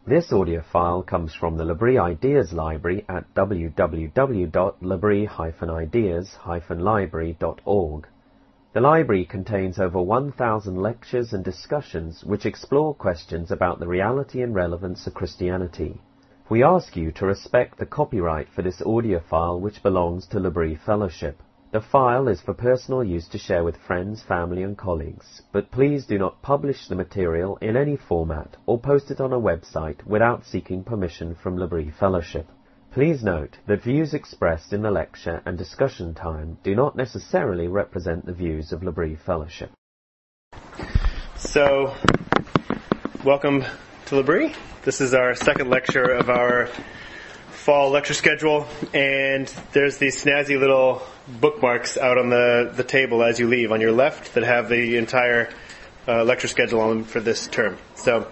This audio file comes from the L'Abri Ideas Library at www.labri-ideas-library.org. The library contains over 1,000 lectures and discussions which explore questions about the reality and relevance of Christianity. We ask you to respect the copyright for this audio file which belongs to L'Abri Fellowship. The file is for personal use to share with friends, family and colleagues, but please do not publish the material in any format or post it on a website without seeking permission from L'Abri Fellowship. Please note that views expressed in the lecture and discussion time do not necessarily represent the views of L'Abri Fellowship. So, welcome to L'Abri. This is our second lecture of our fall lecture schedule, and there's these snazzy little bookmarks out on the table as you leave on your left that have the entire lecture schedule on them for this term. So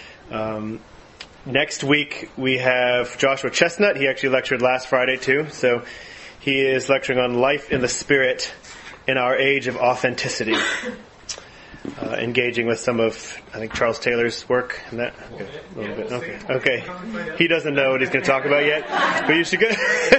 next week we have Joshua Chestnut. He actually lectured last Friday too, so he is lecturing on life in the Spirit in our age of authenticity, engaging with some of, I think, Charles Taylor's work and that. Okay, a little bit. Okay. He doesn't know what he's going to talk about yet, but you should go.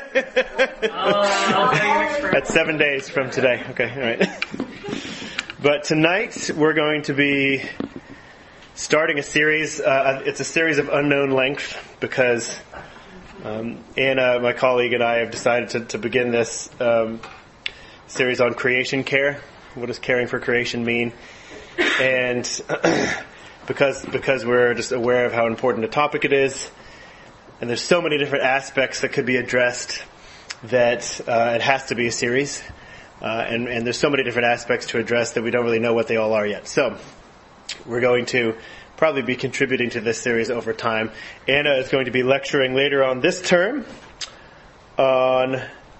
That's 7 days from today. Okay, all right. But tonight we're going to be starting a series. It's a series of unknown length because Anna, my colleague, and I have decided to begin this series on creation care. What does caring for creation mean? And because we're just aware of how important a topic it is, and there's so many different aspects that could be addressed that it has to be a series, and there's so many different aspects to address that we don't really know what they all are yet. So we're going to probably be contributing to this series over time. Anna is going to be lecturing later on this term on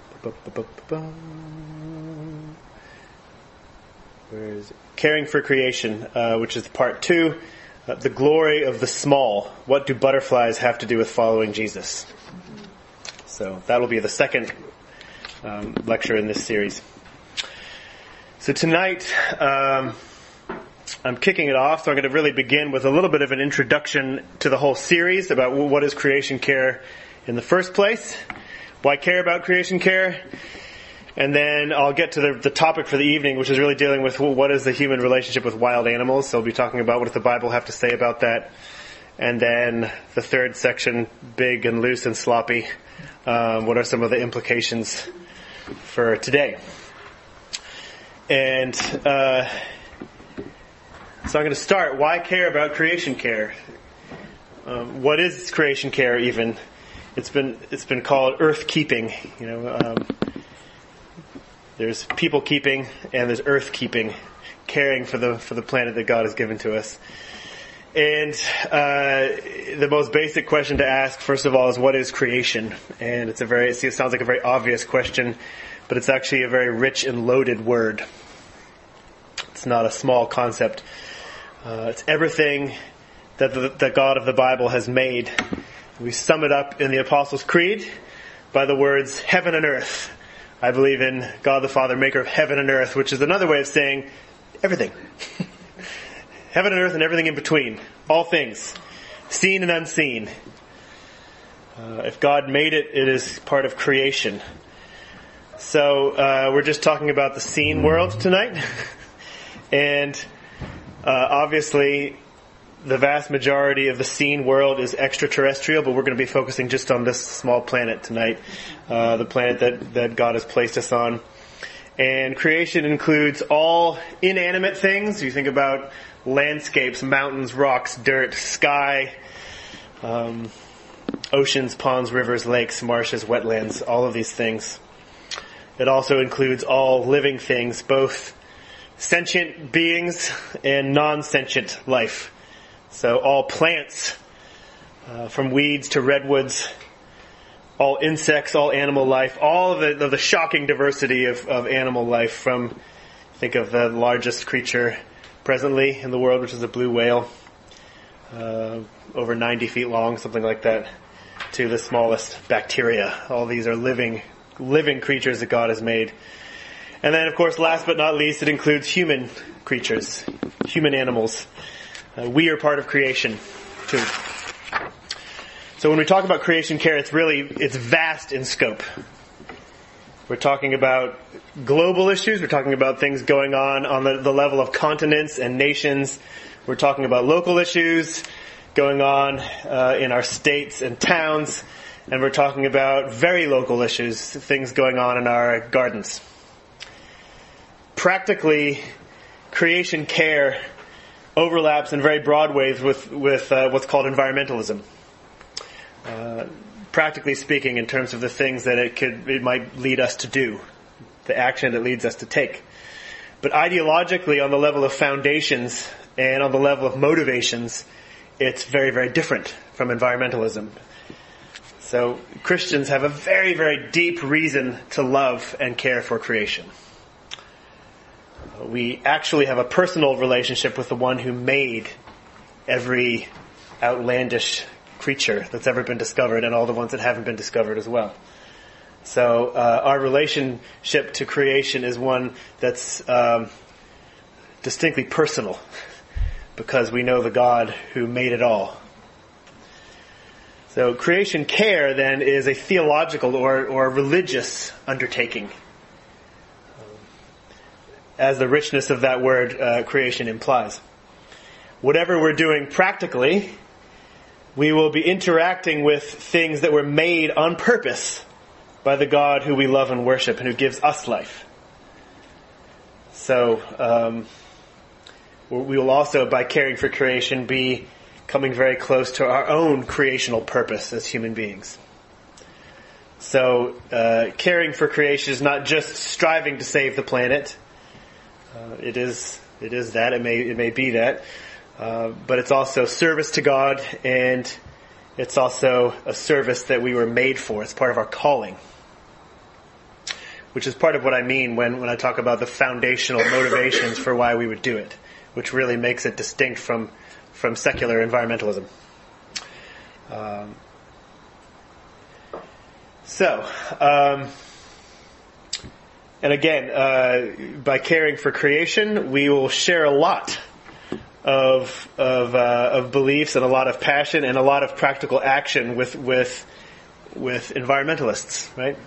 where is it? Caring for Creation, which is part 2, the glory of the small. What do butterflies have to do with following Jesus? So that will be the second lecture in this series. So tonight, I'm kicking it off, so I'm going to really begin with a little bit of an introduction to the whole series about what is creation care in the first place, why care about creation care, and then I'll get to the topic for the evening, which is really dealing with what is the human relationship with wild animals. So I'll be talking about what does the Bible have to say about that. And then the third section, big and loose and sloppy. What are some of the implications for today? And so I'm going to start. Why care about creation care? What is creation care even? It's been called earth keeping. There's people keeping and there's earth keeping, caring for the planet that God has given to us. And the most basic question to ask, first of all, is what is creation? And it sounds like a very obvious question, but it's actually a very rich and loaded word. It's not a small concept. It's everything that the God of the Bible has made. We sum it up in the Apostles' Creed by the words heaven and earth. I believe in God the Father, maker of heaven and earth, which is another way of saying everything. Heaven and earth and everything in between. All things. Seen and unseen. If God made it, it is part of creation. So we're just talking about the seen world tonight. And obviously the vast majority of the seen world is extraterrestrial, but we're going to be focusing just on this small planet tonight, the planet that God has placed us on. And creation includes all inanimate things. You think about landscapes, mountains, rocks, dirt, sky, oceans, ponds, rivers, lakes, marshes, wetlands, all of these things. It also includes all living things, both sentient beings and non-sentient life. So all plants, from weeds to redwoods, all insects, all animal life, all of the shocking diversity of animal life, from, think of the largest creature presently in the world, which is a blue whale, over 90 feet long, something like that, to the smallest bacteria. All these are living creatures that God has made. And then, of course, last but not least, it includes human creatures, human animals. We are part of creation, too. So when we talk about creation care, it's vast in scope. We're talking about global issues. We're talking about things going on the level of continents and nations. We're talking about local issues going on in our states and towns. And we're talking about very local issues, things going on in our gardens. Practically, creation care overlaps in very broad ways with what's called environmentalism. Practically speaking, in terms of the things that it might lead us to do, the action it leads us to take. But ideologically, on the level of foundations and on the level of motivations, it's very, very different from environmentalism. So Christians have a very, very deep reason to love and care for creation. We actually have a personal relationship with the one who made every outlandish creature that's ever been discovered and all the ones that haven't been discovered as well. So our relationship to creation is one that's distinctly personal because we know the God who made it all. So creation care then is a theological or religious undertaking, as the richness of that word creation implies. Whatever we're doing practically, we will be interacting with things that were made on purpose by the God who we love and worship and who gives us life. So we will also, by caring for creation, be coming very close to our own creational purpose as human beings. So caring for creation is not just striving to save the planet. It is that. It may be that. But it's also service to God, and it's also a service that we were made for. It's part of our calling, which is part of what I mean when I talk about the foundational motivations for why we would do it, which really makes it distinct from secular environmentalism. And again, by caring for creation, we will share a lot of beliefs and a lot of passion and a lot of practical action with environmentalists, right?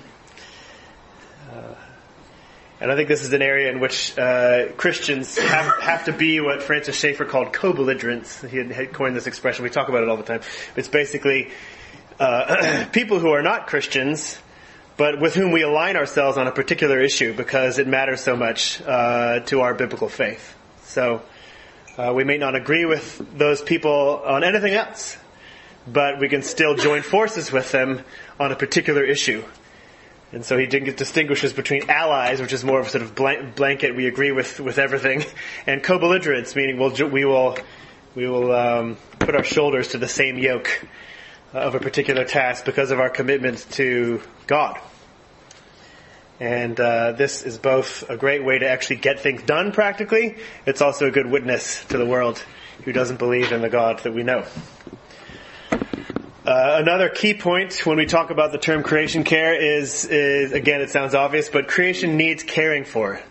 And I think this is an area in which Christians have to be what Francis Schaeffer called co-belligerents. He had coined this expression. We talk about it all the time. It's basically people who are not Christians, but with whom we align ourselves on a particular issue because it matters so much to our biblical faith. So we may not agree with those people on anything else, but we can still join forces with them on a particular issue. And so he distinguishes between allies, which is more of a sort of blanket, we agree with everything, and co-belligerents, meaning we will put our shoulders to the same yoke of a particular task because of our commitment to God. And this is both a great way to actually get things done practically. It's also a good witness to the world who doesn't believe in the God that we know. Another key point when we talk about the term creation care is again, it sounds obvious, but creation needs caring for.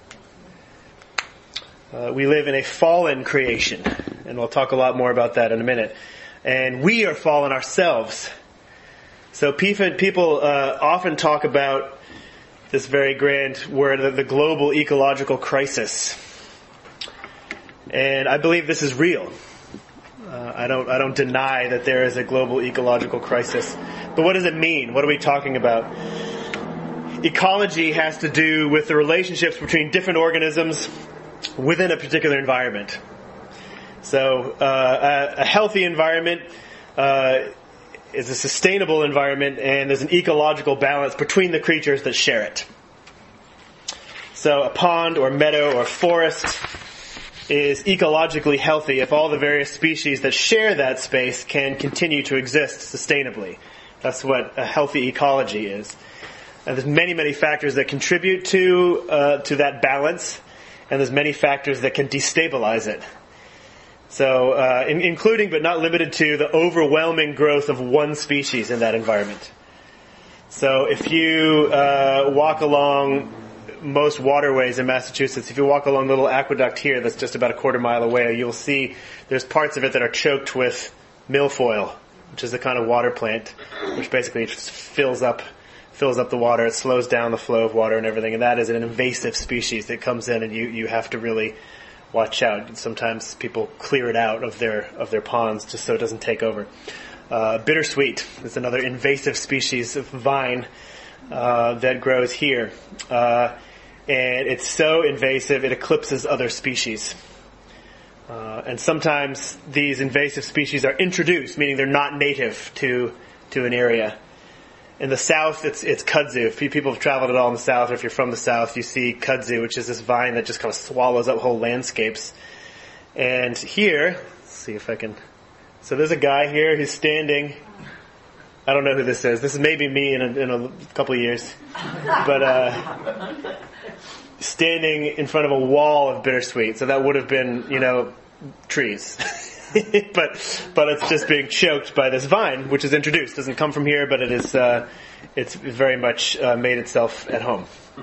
We live in a fallen creation, and we'll talk a lot more about that in a minute. And we are fallen ourselves. So people often talk about this very grand word, the global ecological crisis. And I believe this is real. I don't deny that there is a global ecological crisis. But what does it mean? What are we talking about? Ecology has to do with the relationships between different organisms within a particular environment. So a healthy environment is a sustainable environment, and there's an ecological balance between the creatures that share it. So a pond or meadow or forest is ecologically healthy if all the various species that share that space can continue to exist sustainably. That's what a healthy ecology is. And there's many, many factors that contribute to that balance, and there's many factors that can destabilize it. So, including but not limited to the overwhelming growth of one species in that environment. So if you walk along most waterways in Massachusetts, if you walk along the little aqueduct here that's just about a quarter mile away, you'll see there's parts of it that are choked with milfoil which is a kind of water plant, which basically just fills up the water. It slows down the flow of water and everything. And that is an invasive species that comes in, and you have to really watch out. Sometimes people clear it out of their ponds just so it doesn't take over. Bittersweet is another invasive species of vine that grows here. And it's so invasive it eclipses other species. And sometimes these invasive species are introduced, meaning they're not native to an area. In the south, it's kudzu. If people have traveled at all in the south, or if you're from the south, you see kudzu, which is this vine that just kind of swallows up whole landscapes. And here, let's see if I can... So there's a guy here who's standing... I don't know who this is. This is maybe me in a couple of years. But standing in front of a wall of bittersweet. So that would have been, trees. but it's just being choked by this vine, which is introduced. It doesn't come from here, but it's very much made itself at home.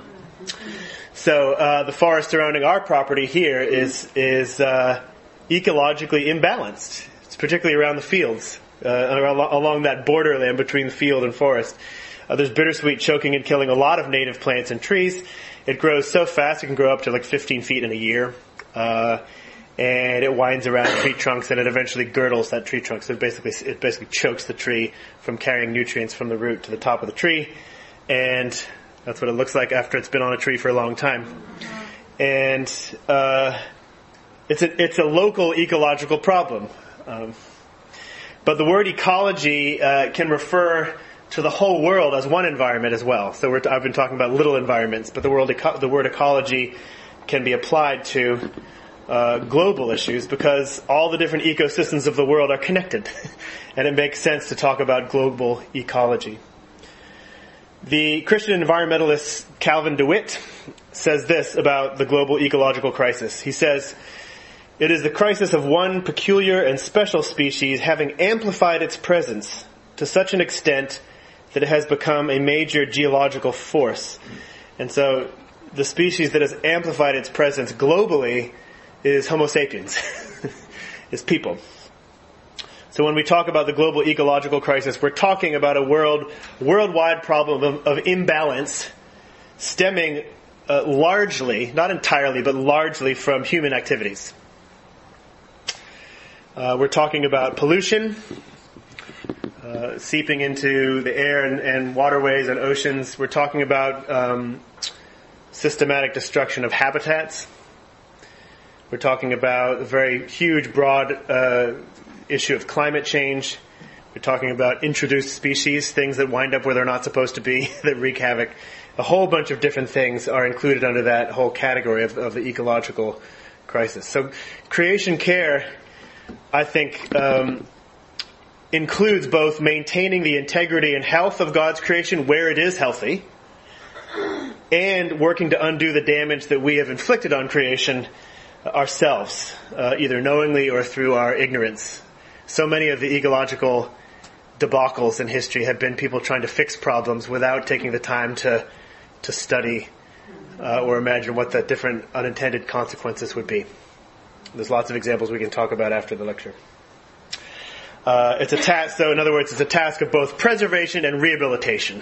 So the forest surrounding our property here is ecologically imbalanced. It's particularly around the fields. Along that borderland between the field and forest. There's bittersweet choking and killing a lot of native plants and trees. It grows so fast it can grow up to like 15 feet in a year. And it winds around tree trunks and it eventually girdles that tree trunk. So it basically chokes the tree from carrying nutrients from the root to the top of the tree. And that's what it looks like after it's been on a tree for a long time. And it's a local ecological problem. But the word ecology can refer to the whole world as one environment as well. So I've been talking about little environments, but the word ecology can be applied to global issues because all the different ecosystems of the world are connected. And it makes sense to talk about global ecology. The Christian environmentalist Calvin DeWitt says this about the global ecological crisis. He says, "It is the crisis of one peculiar and special species having amplified its presence to such an extent that it has become a major geological force." And so the species that has amplified its presence globally is Homo sapiens, is people. So when we talk about the global ecological crisis, we're talking about a worldwide problem of imbalance stemming largely, not entirely, but largely from human activities. We're talking about pollution, seeping into the air and waterways and oceans. We're talking about systematic destruction of habitats. We're talking about a very huge, broad issue of climate change. We're talking about introduced species, things that wind up where they're not supposed to be, that wreak havoc. A whole bunch of different things are included under that whole category of the ecological crisis. So creation care, I think, includes both maintaining the integrity and health of God's creation where it is healthy, and working to undo the damage that we have inflicted on creation ourselves, either knowingly or through our ignorance. So many of the ecological debacles in history have been people trying to fix problems without taking the time to study or imagine what the different unintended consequences would be. There's lots of examples we can talk about after the lecture. It's a task, so in other words, it's a task of both preservation and rehabilitation.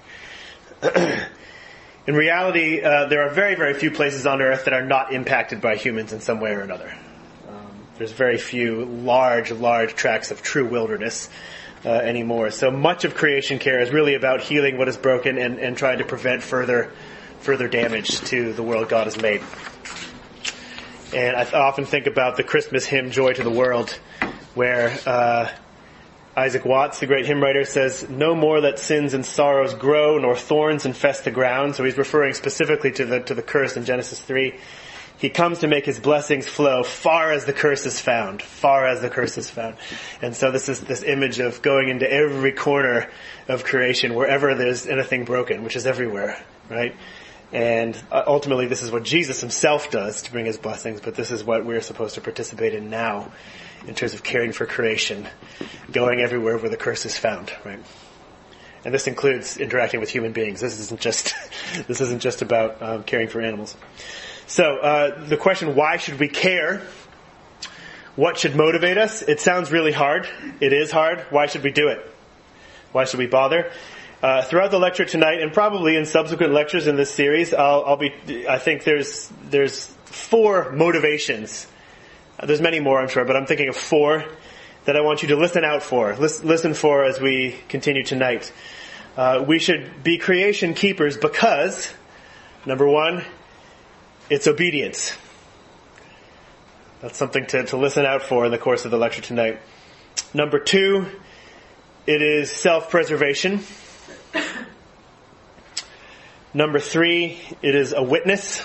In reality, there are very, very few places on Earth that are not impacted by humans in some way or another. There's very few large tracts of true wilderness anymore. So much of creation care is really about healing what is broken and trying to prevent further damage to the world God has made. And I often think about the Christmas hymn, Joy to the World, where Isaac Watts, the great hymn writer, says, "No more let sins and sorrows grow, nor thorns infest the ground." So he's referring specifically to the curse in Genesis 3. He comes to make his blessings flow far as the curse is found. Far as the curse is found. And so this is this image of going into every corner of creation, wherever there's anything broken, which is everywhere, right? And ultimately this is what Jesus himself does to bring his blessings, but this is what we're supposed to participate in now in terms of caring for creation, going everywhere where the curse is found, right? And this includes interacting with human beings. This isn't just about caring for animals. So the question, why should we care? What should motivate us? It sounds really hard. It is hard. Why should we do it? Why should we bother? Throughout the lecture tonight, and probably in subsequent lectures in this series, I think there's 4 motivations. There's many more, I'm sure, but I'm thinking of 4 that I want you to listen out for. Listen for as we continue tonight. We should be creation keepers because, number 1, it's obedience. That's something to listen out for in the course of the lecture tonight. Number 2, it is self-preservation. Number 3, it is a witness.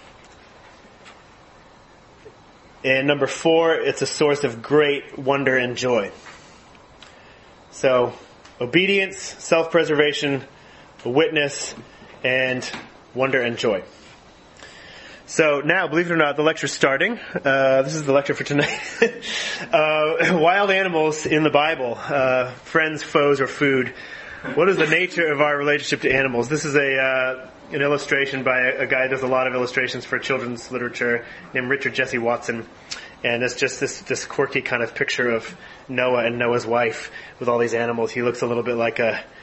And number 4, it's a source of great wonder and joy. So, obedience, self-preservation, a witness, and wonder and joy. So now, believe it or not, the lecture's starting. This is the lecture for tonight. Wild animals in the Bible, friends, foes, or food. What is the nature of our relationship to animals? This is an illustration by a guy who does a lot of illustrations for children's literature named Richard Jesse Watson. And it's just this quirky kind of picture of Noah and Noah's wife with all these animals. He looks a little bit like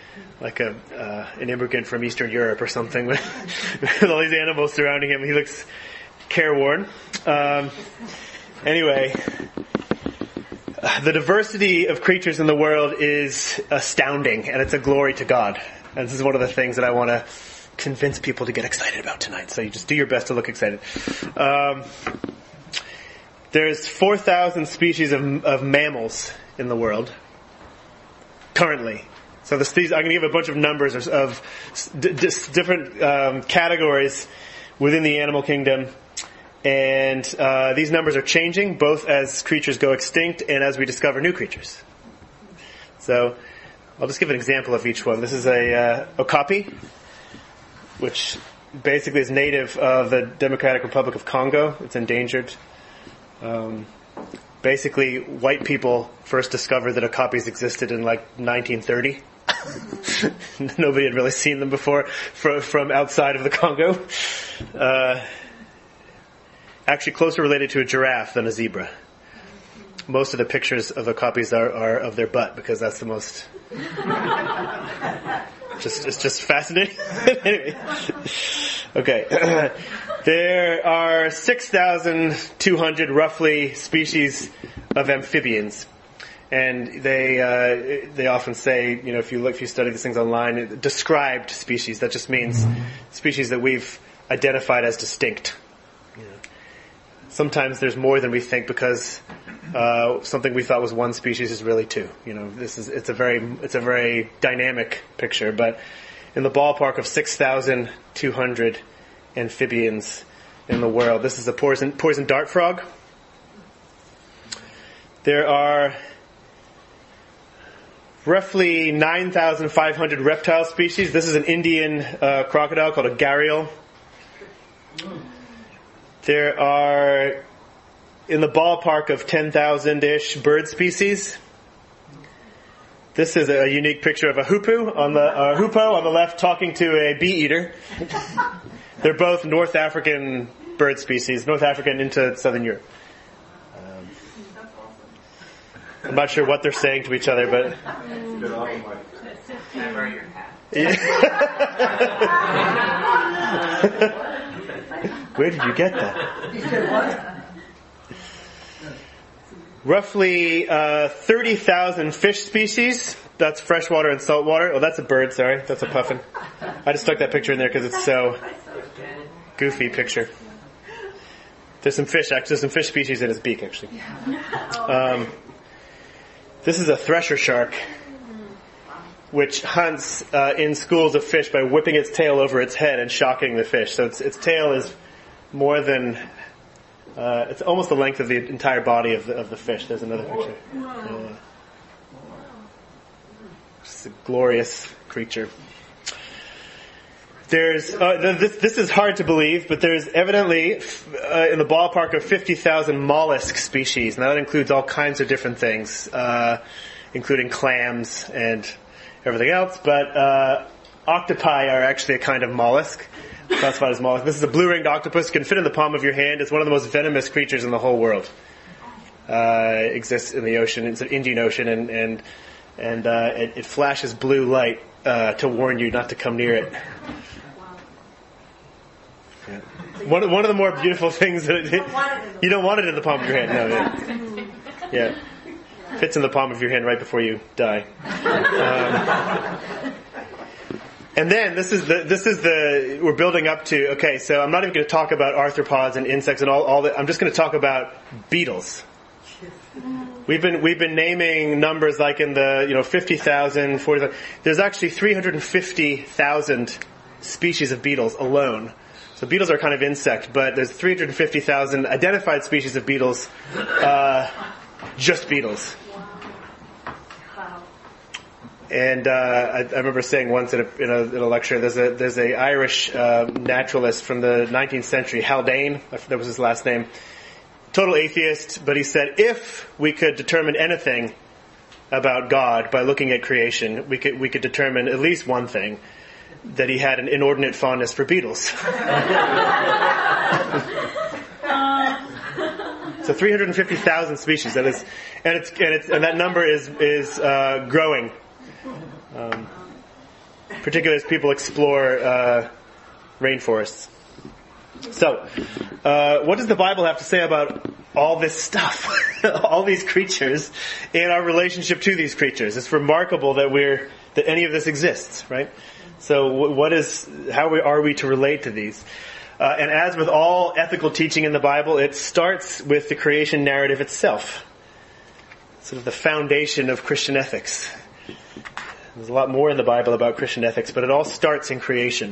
an immigrant from Eastern Europe or something with all these animals surrounding him. He looks careworn. Anyway, the diversity of creatures in the world is astounding, and it's a glory to God. And this is one of the things that I want to convince people to get excited about tonight. So you just do your best to look excited. There's 4,000 species of mammals in the world currently. So I'm going to give a bunch of numbers of different categories within the animal kingdom. And these numbers are changing, both as creatures go extinct and as we discover new creatures. So I'll just give an example of each one. This is a okapi, which basically is native of the Democratic Republic of Congo. It's endangered. Basically, white people first discovered that okapis existed in 1930. Nobody had really seen them before from outside of the Congo. Actually closer related to a giraffe than a zebra. Most of the pictures of okapis are of their butt because that's the most... It's just fascinating. Anyway. Okay. There are 6,200 roughly species of amphibians. And they often say, if you study these things online, described species. That just means species that we've identified as distinct. Sometimes there's more than we think because something we thought was one species is really two. It's a very dynamic picture, but in the ballpark of 6,200 amphibians in the world. This is a poison dart frog. There are roughly 9,500 reptile species. This is an Indian crocodile called a gharial. There are in the ballpark of 10,000-ish bird species. This is a unique picture of a hoopoe on the left talking to a bee eater. They're both North African bird species, North African into Southern Europe. I'm not sure what they're saying to each other, but... Where did you get that? Roughly 30,000 fish species. That's freshwater and saltwater. Oh, that's a bird, sorry. That's a puffin. I just stuck that picture in there because it's so goofy picture. There's some fish species in his beak, actually. This is a thresher shark, which hunts in schools of fish by whipping its tail over its head and shocking the fish. So its tail is more than... it's almost the length of the entire body of the fish. There's another picture. It's a glorious creature. There's this is hard to believe, but there's evidently in the ballpark of 50,000 mollusk species. Now that includes all kinds of different things, including clams and everything else. But octopi are actually a kind of mollusk. Classified as mollusk. This is a blue-ringed octopus. It can fit in the palm of your hand. It's one of the most venomous creatures in the whole world. exists in the ocean. It's an Indian Ocean, and it flashes blue light to warn you not to come near it. Yeah. One of the more beautiful things that you don't want it in the palm of your hand. No, yeah. Fits in the palm of your hand right before you die. And then this is the we're building up to. Okay, so I'm not even going to talk about arthropods and insects and all that. I'm just going to talk about beetles. We've been naming numbers like in the 50,000, 40,000. There's actually 350,000 species of beetles alone. So beetles are kind of insect, but there's 350,000 identified species of beetles, just beetles. And I remember saying once in a lecture, there's a Irish naturalist from the 19th century, Haldane, that was his last name, total atheist, but he said if we could determine anything about God by looking at creation, we could determine at least one thing, that he had an inordinate fondness for beetles. So 350,000 species. That is, and that number is growing. Particularly as people explore rainforests. So, what does the Bible have to say about all this stuff, all these creatures, and our relationship to these creatures? It's remarkable that any of this exists, right? So, how are we to relate to these? And as with all ethical teaching in the Bible, it starts with the creation narrative itself, sort of the foundation of Christian ethics. There's a lot more in the Bible about Christian ethics, but it all starts in creation.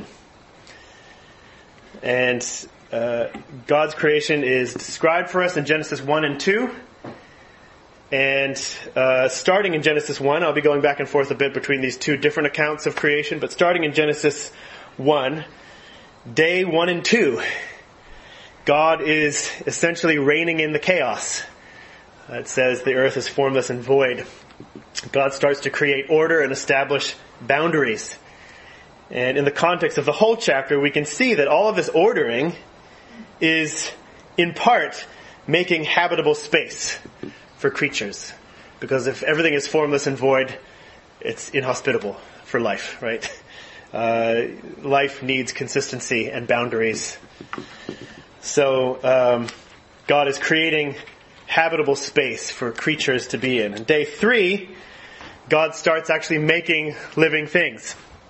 And God's creation is described for us in Genesis 1 and 2. And starting in Genesis 1, I'll be going back and forth a bit between these two different accounts of creation, but starting in Genesis 1, day 1 and 2, God is essentially reigning in the chaos. It says the earth is formless and void. God starts to create order and establish boundaries. And in the context of the whole chapter, we can see that all of this ordering is, in part, making habitable space for creatures. Because if everything is formless and void, it's inhospitable for life, right? Life needs consistency and boundaries. So, God is creating habitable space for creatures to be in. And day 3, God starts actually making living things.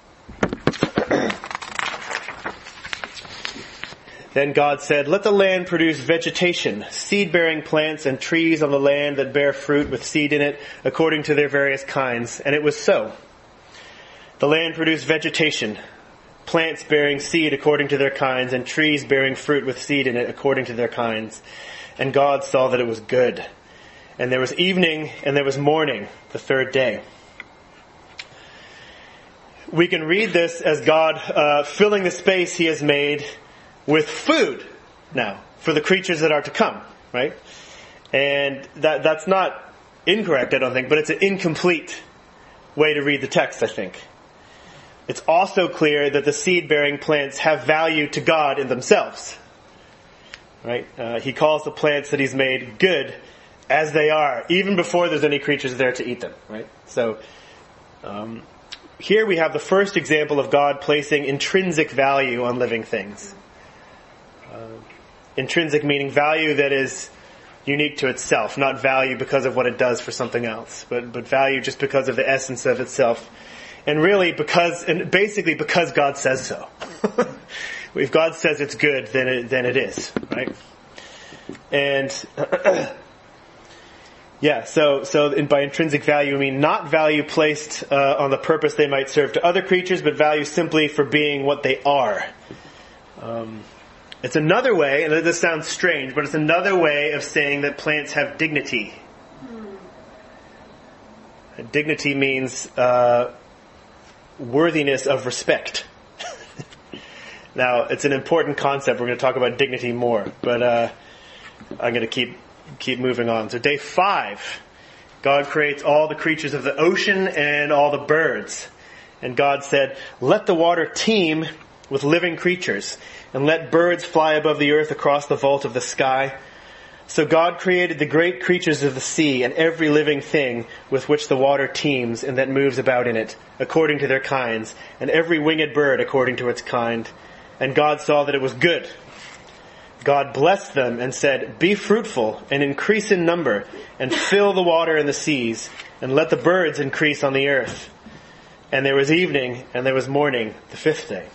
Then God said, "Let the land produce vegetation, seed-bearing plants and trees on the land that bear fruit with seed in it, according to their various kinds." And it was so. The land produced vegetation, plants bearing seed according to their kinds, and trees bearing fruit with seed in it according to their kinds. And God saw that it was good. And there was evening and there was morning, the third day. We can read this as God filling the space He has made with food now for the creatures that are to come, right? And that's not incorrect, I don't think, but it's an incomplete way to read the text, I think. It's also clear that the seed-bearing plants have value to God in themselves. Right? He calls the plants that He's made good as they are, even before there's any creatures there to eat them. Right? So, here we have the first example of God placing intrinsic value on living things. Intrinsic meaning value that is unique to itself, not value because of what it does for something else, but value just because of the essence of itself. And really basically because God says so. If God says it's good, then it is, right? And yeah, so by intrinsic value, I mean not value placed on the purpose they might serve to other creatures, but value simply for being what they are. It's another way, and this sounds strange, but it's another way of saying that plants have dignity. Dignity means worthiness of respect. Now, it's an important concept. We're going to talk about dignity more, but I'm going to keep moving on. So day 5, God creates all the creatures of the ocean and all the birds. And God said, "Let the water teem with living creatures, and let birds fly above the earth across the vault of the sky. So God created the great creatures of the sea and every living thing with which the water teems and that moves about in it, according to their kinds, and every winged bird according to its kind. And God saw that it was good. God blessed them and said, "Be fruitful and increase in number, and fill the water in the seas, and let the birds increase on the earth." And there was evening, and there was morning, the fifth day.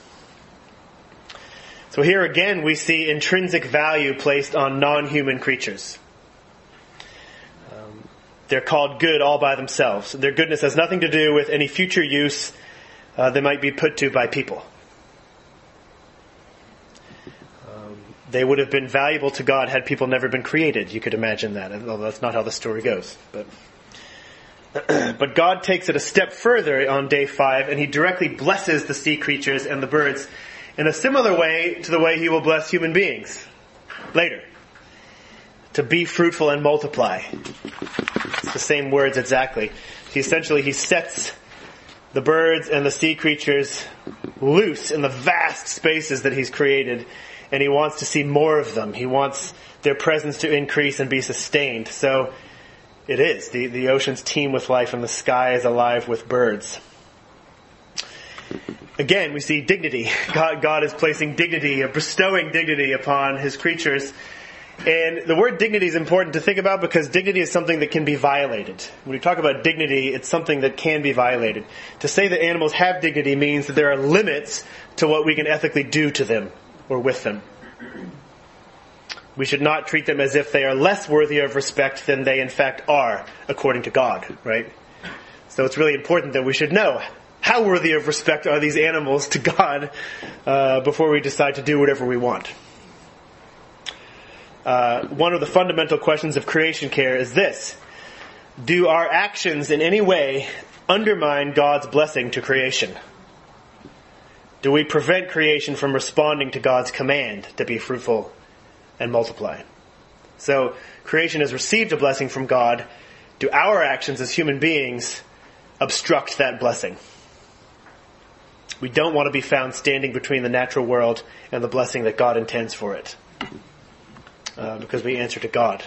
So here again we see intrinsic value placed on non-human creatures. They're called good all by themselves. Their goodness has nothing to do with any future use they might be put to by people. They would have been valuable to God had people never been created. You could imagine that, although that's not how the story goes. But God takes it a step further on day 5, and he directly blesses the sea creatures and the birds in a similar way to the way he will bless human beings later. To be fruitful and multiply. It's the same words exactly. He sets the birds and the sea creatures loose in the vast spaces that he's created, and he wants to see more of them. He wants their presence to increase and be sustained. So it is. The oceans teem with life and the sky is alive with birds. Again, we see dignity. God is placing dignity, bestowing dignity upon his creatures. And the word dignity is important to think about because dignity is something that can be violated. When we talk about dignity, it's something that can be violated. To say that animals have dignity means that there are limits to what we can ethically do to them or with them. We should not treat them as if they are less worthy of respect than they in fact are, according to God, right? So it's really important that we should know how worthy of respect are these animals to God before we decide to do whatever we want. One of the fundamental questions of creation care is this: do our actions in any way undermine God's blessing to creation? Do we prevent creation from responding to God's command to be fruitful and multiply? So creation has received a blessing from God. Do our actions as human beings obstruct that blessing? We don't want to be found standing between the natural world and the blessing that God intends for it. Because we answer to God.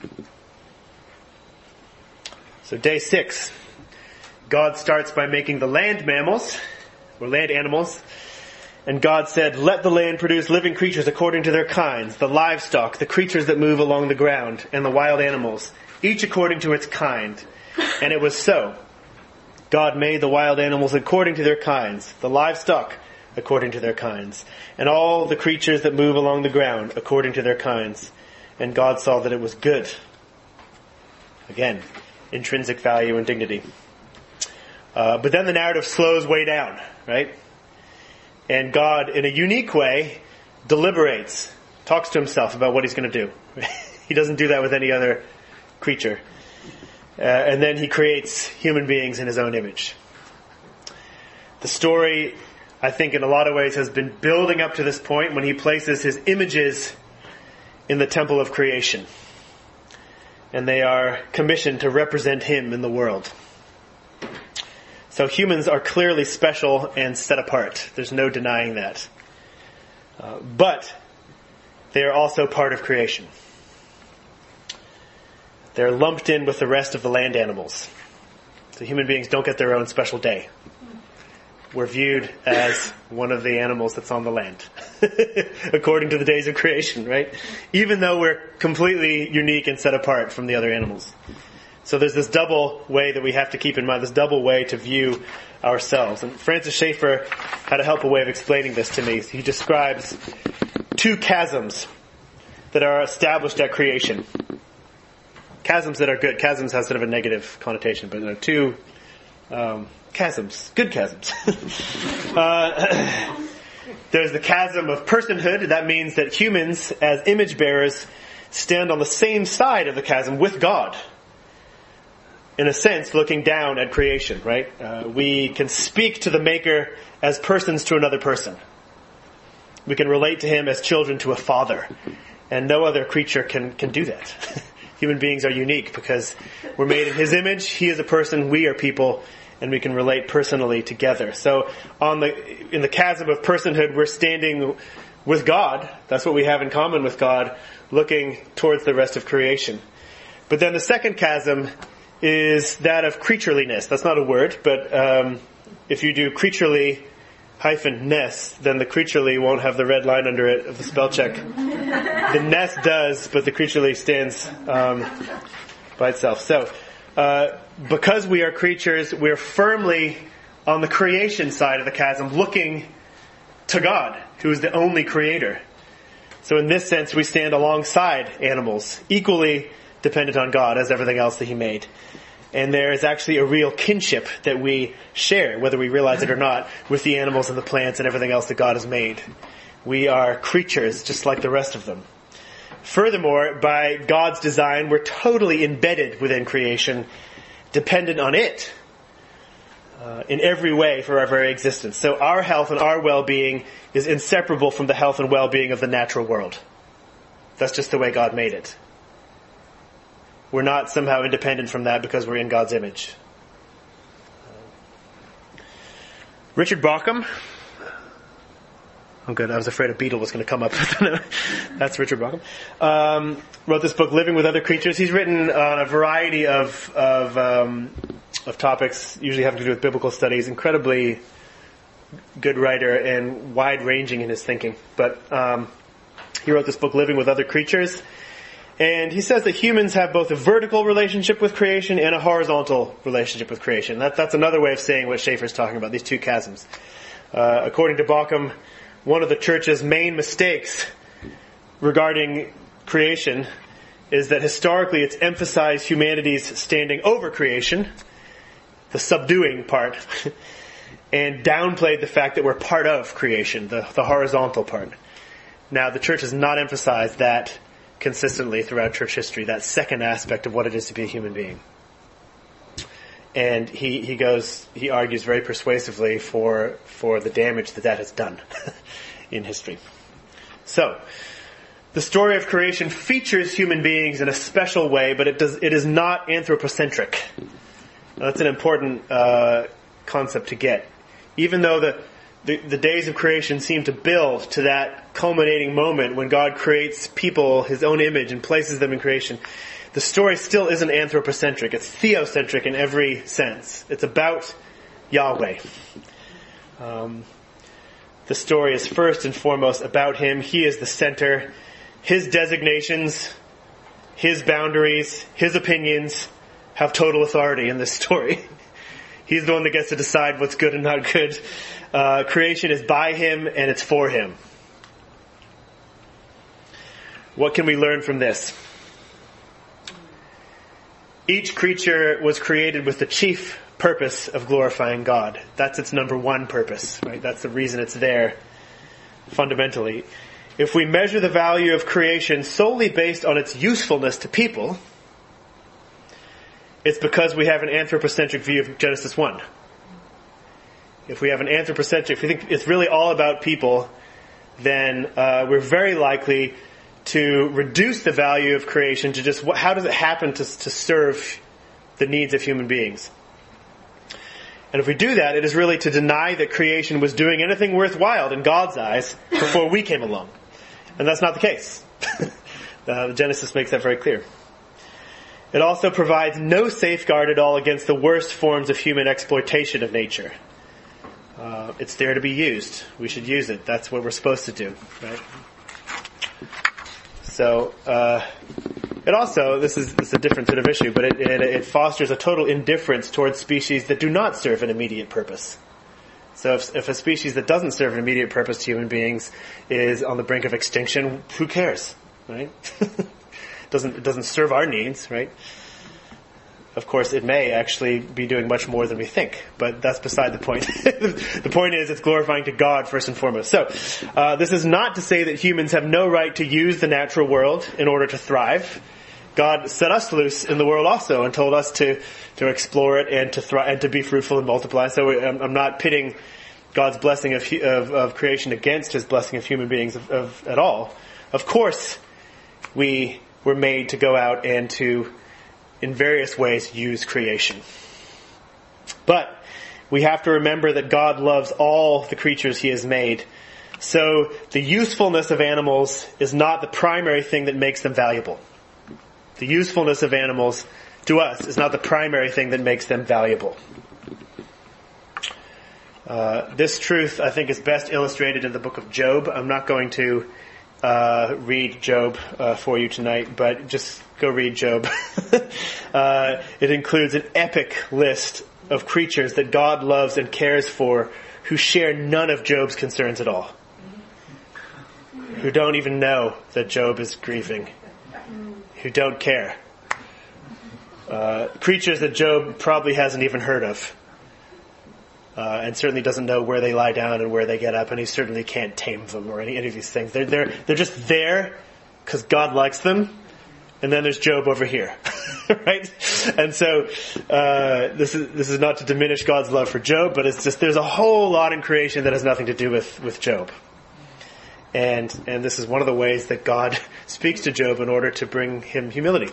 So day 6. God starts by making the land mammals, or land animals. And God said, "Let the land produce living creatures according to their kinds, the livestock, the creatures that move along the ground, and the wild animals, each according to its kind." And it was so. God made the wild animals according to their kinds, the livestock according to their kinds, and all the creatures that move along the ground according to their kinds. And God saw that it was good. Again, intrinsic value and dignity. But then the narrative slows way down, right? And God, in a unique way, deliberates, talks to himself about what he's going to do. He doesn't do that with any other creature. And then he creates human beings in his own image. The story, I think, in a lot of ways has been building up to this point when he places his images in the temple of creation. And they are commissioned to represent him in the world. So humans are clearly special and set apart. There's no denying that. But they are also part of creation. They're lumped in with the rest of the land animals. So human beings don't get their own special day. We're viewed as one of the animals that's on the land. According to the days of creation, right? Even though we're completely unique and set apart from the other animals. So there's this double way that we have to keep in mind, this double way to view ourselves. And Francis Schaeffer had a helpful way of explaining this to me. He describes 2 chasms that are established at creation. Chasms that are good. Chasms has sort of a negative connotation, but there are 2 chasms. Good chasms. There's the chasm of personhood. That means that humans, as image bearers, stand on the same side of the chasm with God. In a sense, looking down at creation, right? We can speak to the Maker as persons to another person. We can relate to him as children to a father. And no other creature can do that. Human beings are unique because we're made in his image. He is a person, we are people, and we can relate personally together. So in the chasm of personhood, we're standing with God. That's what we have in common with God, looking towards the rest of creation. But then the second chasm is that of creatureliness. That's not a word, but if you do creaturely-ness, then the creaturely won't have the red line under it of the spell check. The ness does, but the creaturely stands by itself. So, because we are creatures, we're firmly on the creation side of the chasm, looking to God, who is the only creator. So in this sense, we stand alongside animals, equally dependent on God as everything else that He made. And there is actually a real kinship that we share, whether we realize it or not, with the animals and the plants and everything else that God has made. We are creatures just like the rest of them. Furthermore, by God's design, we're totally embedded within creation, dependent on it in every way for our very existence. So our health and our well-being is inseparable from the health and well-being of the natural world. That's just the way God made it. We're not somehow independent from that because we're in God's image. Richard Bauckham. Oh, good. I was afraid a beetle was going to come up. That's Richard Bauckham. Wrote this book, Living with Other Creatures. He's written on a variety of topics, usually having to do with biblical studies. Incredibly good writer and wide-ranging in his thinking. But he wrote this book, Living with Other Creatures. And he says that humans have both a vertical relationship with creation and a horizontal relationship with creation. That's another way of saying what Schaeffer's talking about, these two chasms. According to Bauckham, one of the church's main mistakes regarding creation is that historically it's emphasized humanity's standing over creation, the subduing part, and downplayed the fact that we're part of creation, the horizontal part. Now, the church has not emphasized that consistently throughout church history, that second aspect of what it is to be a human being. And he argues very persuasively for the damage that has done in history. So, the story of creation features human beings in a special way, but it is not anthropocentric. Now, that's an important concept to get. Even though the days of creation seem to build to that culminating moment when God creates people, His own image, and places them in creation, the story still isn't anthropocentric. It's theocentric in every sense. It's about Yahweh. The story is first and foremost about Him. He is the center. His designations, His boundaries, His opinions have total authority in this story. He's the one that gets to decide what's good and not good. Creation is by Him and it's for Him. What can we learn from this? Each creature was created with the chief purpose of glorifying God. That's its number one purpose, right? That's the reason it's there, fundamentally. If we measure the value of creation solely based on its usefulness to people, it's because we have an anthropocentric view of Genesis 1. If we have an anthropocentric, if we think it's really all about people, then we're very likely to reduce the value of creation to just how does it happen to serve the needs of human beings. And if we do that, it is really to deny that creation was doing anything worthwhile in God's eyes before we came along. And that's not the case. Genesis makes that very clear. It also provides no safeguard at all against the worst forms of human exploitation of nature. It's there to be used. We should use it. That's what we're supposed to do, right? So, it also, this is a different sort of issue, but it fosters a total indifference towards species that do not serve an immediate purpose. So if a species that doesn't serve an immediate purpose to human beings is on the brink of extinction, who cares, right? It doesn't serve our needs, right? Of course, it may actually be doing much more than we think, but that's beside the point. The point is, it's glorifying to God first and foremost. So, this is not to say that humans have no right to use the natural world in order to thrive. God set us loose in the world also and told us to explore it and to thrive and to be fruitful and multiply. So, I'm not pitting God's blessing of creation against His blessing of human beings at all. Of course, we were made to go out and to, in various ways, use creation. But we have to remember that God loves all the creatures He has made So the usefulness of animals is not the primary thing that makes them valuable. The usefulness of animals to us is not the primary thing that makes them valuable. This truth, I think, is best illustrated in the book of Job. I'm not going to read Job for you tonight, but just go read Job. It includes an epic list of creatures that God loves and cares for who share none of Job's concerns at all. Who don't even know that Job is grieving. Who don't care. Creatures that Job probably hasn't even heard of. And certainly doesn't know where they lie down and where they get up, and he certainly can't tame them or any of these things. They're just there because God likes them, and then there's Job over here, right? And so this is not to diminish God's love for Job, but it's just there's a whole lot in creation that has nothing to do with Job, and this is one of the ways that God speaks to Job in order to bring him humility.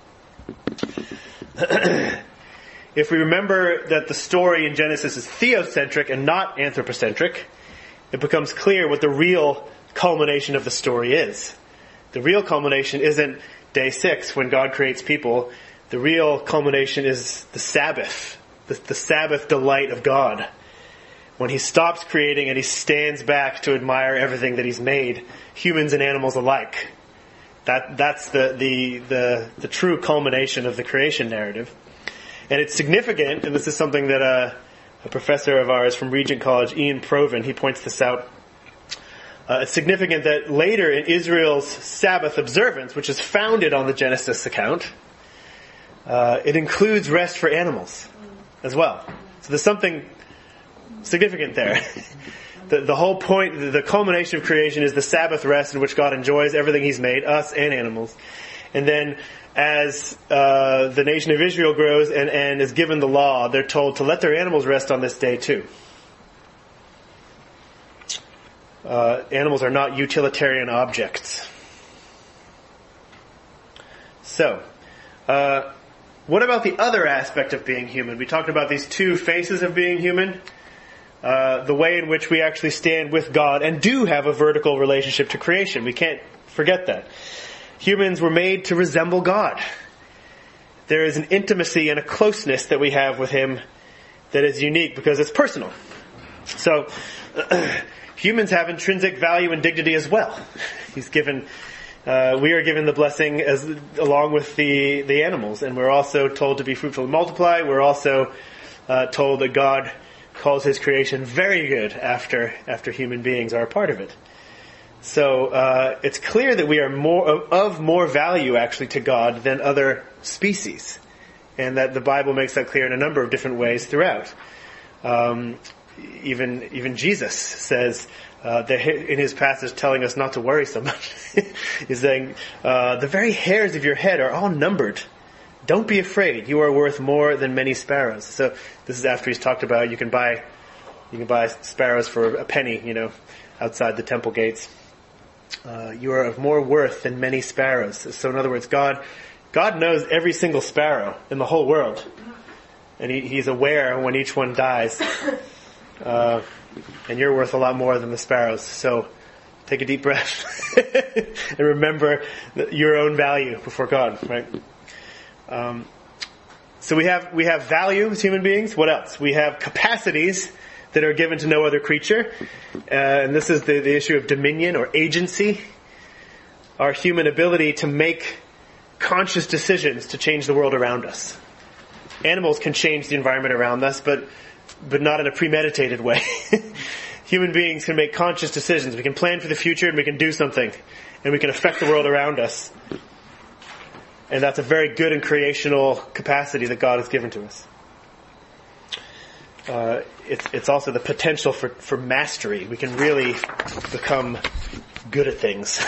If we remember that the story in Genesis is theocentric and not anthropocentric, it becomes clear what the real culmination of the story is. The real culmination isn't day 6 when God creates people. The real culmination is the Sabbath, the Sabbath delight of God. When he stops creating and he stands back to admire everything that he's made, humans and animals alike. That's the true culmination of the creation narrative. And it's significant, and this is something that a professor of ours from Regent College, Ian Proven, he points this out. It's significant that later in Israel's Sabbath observance, which is founded on the Genesis account, it includes rest for animals as well. So there's something significant there. The whole point, the culmination of creation is the Sabbath rest in which God enjoys everything he's made, us and animals. And then as the nation of Israel grows and is given the law, they're told to let their animals rest on this day too. Animals are not utilitarian objects. So, what about the other aspect of being human? We talked about these two faces of being human. The way in which we actually stand with God and do have a vertical relationship to creation. We can't forget that. Humans were made to resemble God. There is an intimacy and a closeness that we have with him that is unique because it's personal. So, humans have intrinsic value and dignity as well. We are given the blessing along with the animals, and we're also told to be fruitful and multiply. We're also told that God calls his creation very good after human beings are a part of it. So it's clear that we are more value actually to God than other species, and that the Bible makes that clear in a number of different ways throughout. Even Jesus says in his passage telling us not to worry so much. He's saying the very hairs of your head are all numbered. Don't be afraid. You are worth more than many sparrows. So this is after he's talked about you can buy sparrows for a penny, outside the temple gates. You are of more worth than many sparrows. So in other words, God knows every single sparrow in the whole world. And he's aware when each one dies. And you're worth a lot more than the sparrows. So take a deep breath and remember your own value before God, right? So we have value as human beings. What else? We have capacities that are given to no other creature. And this is the issue of dominion or agency. Our human ability to make conscious decisions to change the world around us. Animals can change the environment around us, but not in a premeditated way. Human beings can make conscious decisions. We can plan for the future and we can do something. And we can affect the world around us. And that's a very good and creational capacity that God has given to us. It's also the potential for mastery. We can really become good at things.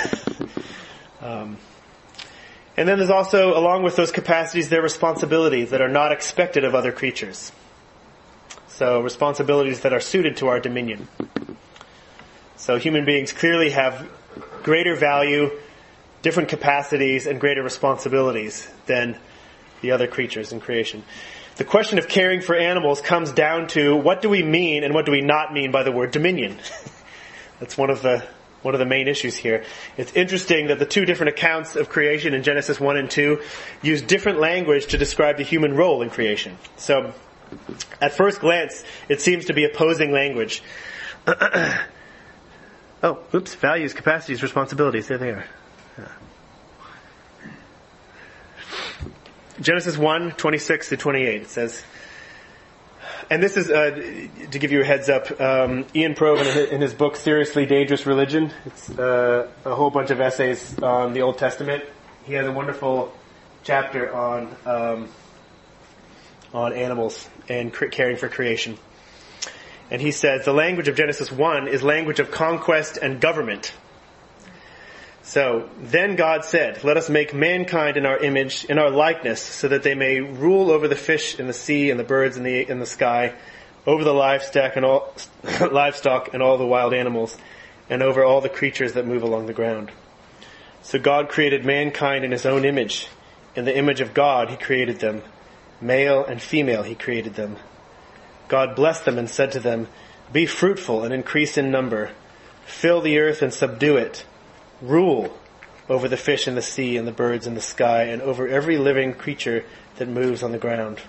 And then there's also, along with those capacities, there are responsibilities that are not expected of other creatures. So responsibilities that are suited to our dominion. So human beings clearly have greater value, different capacities, and greater responsibilities than the other creatures in creation. The question of caring for animals comes down to what do we mean and what do we not mean by the word dominion? That's one of the main issues here. It's interesting that the two different accounts of creation in Genesis 1 and 2 use different language to describe the human role in creation. So, at first glance, it seems to be opposing language. Values, capacities, responsibilities. There they are. Genesis 1, 26 to 28, it says, and this is, to give you a heads up, Ian Provan in his book, Seriously Dangerous Religion, it's a whole bunch of essays on the Old Testament. He has a wonderful chapter on animals and caring for creation. And he says, the language of Genesis 1 is language of conquest and government. So, then God said, let us make mankind in our image, in our likeness, so that they may rule over the fish in the sea and the birds in the sky, over the livestock and all the wild animals, and over all the creatures that move along the ground. So God created mankind in his own image. In the image of God he created them. Male and female he created them. God blessed them and said to them, be fruitful and increase in number. Fill the earth and subdue it. Rule over the fish in the sea and the birds in the sky and over every living creature that moves on the ground.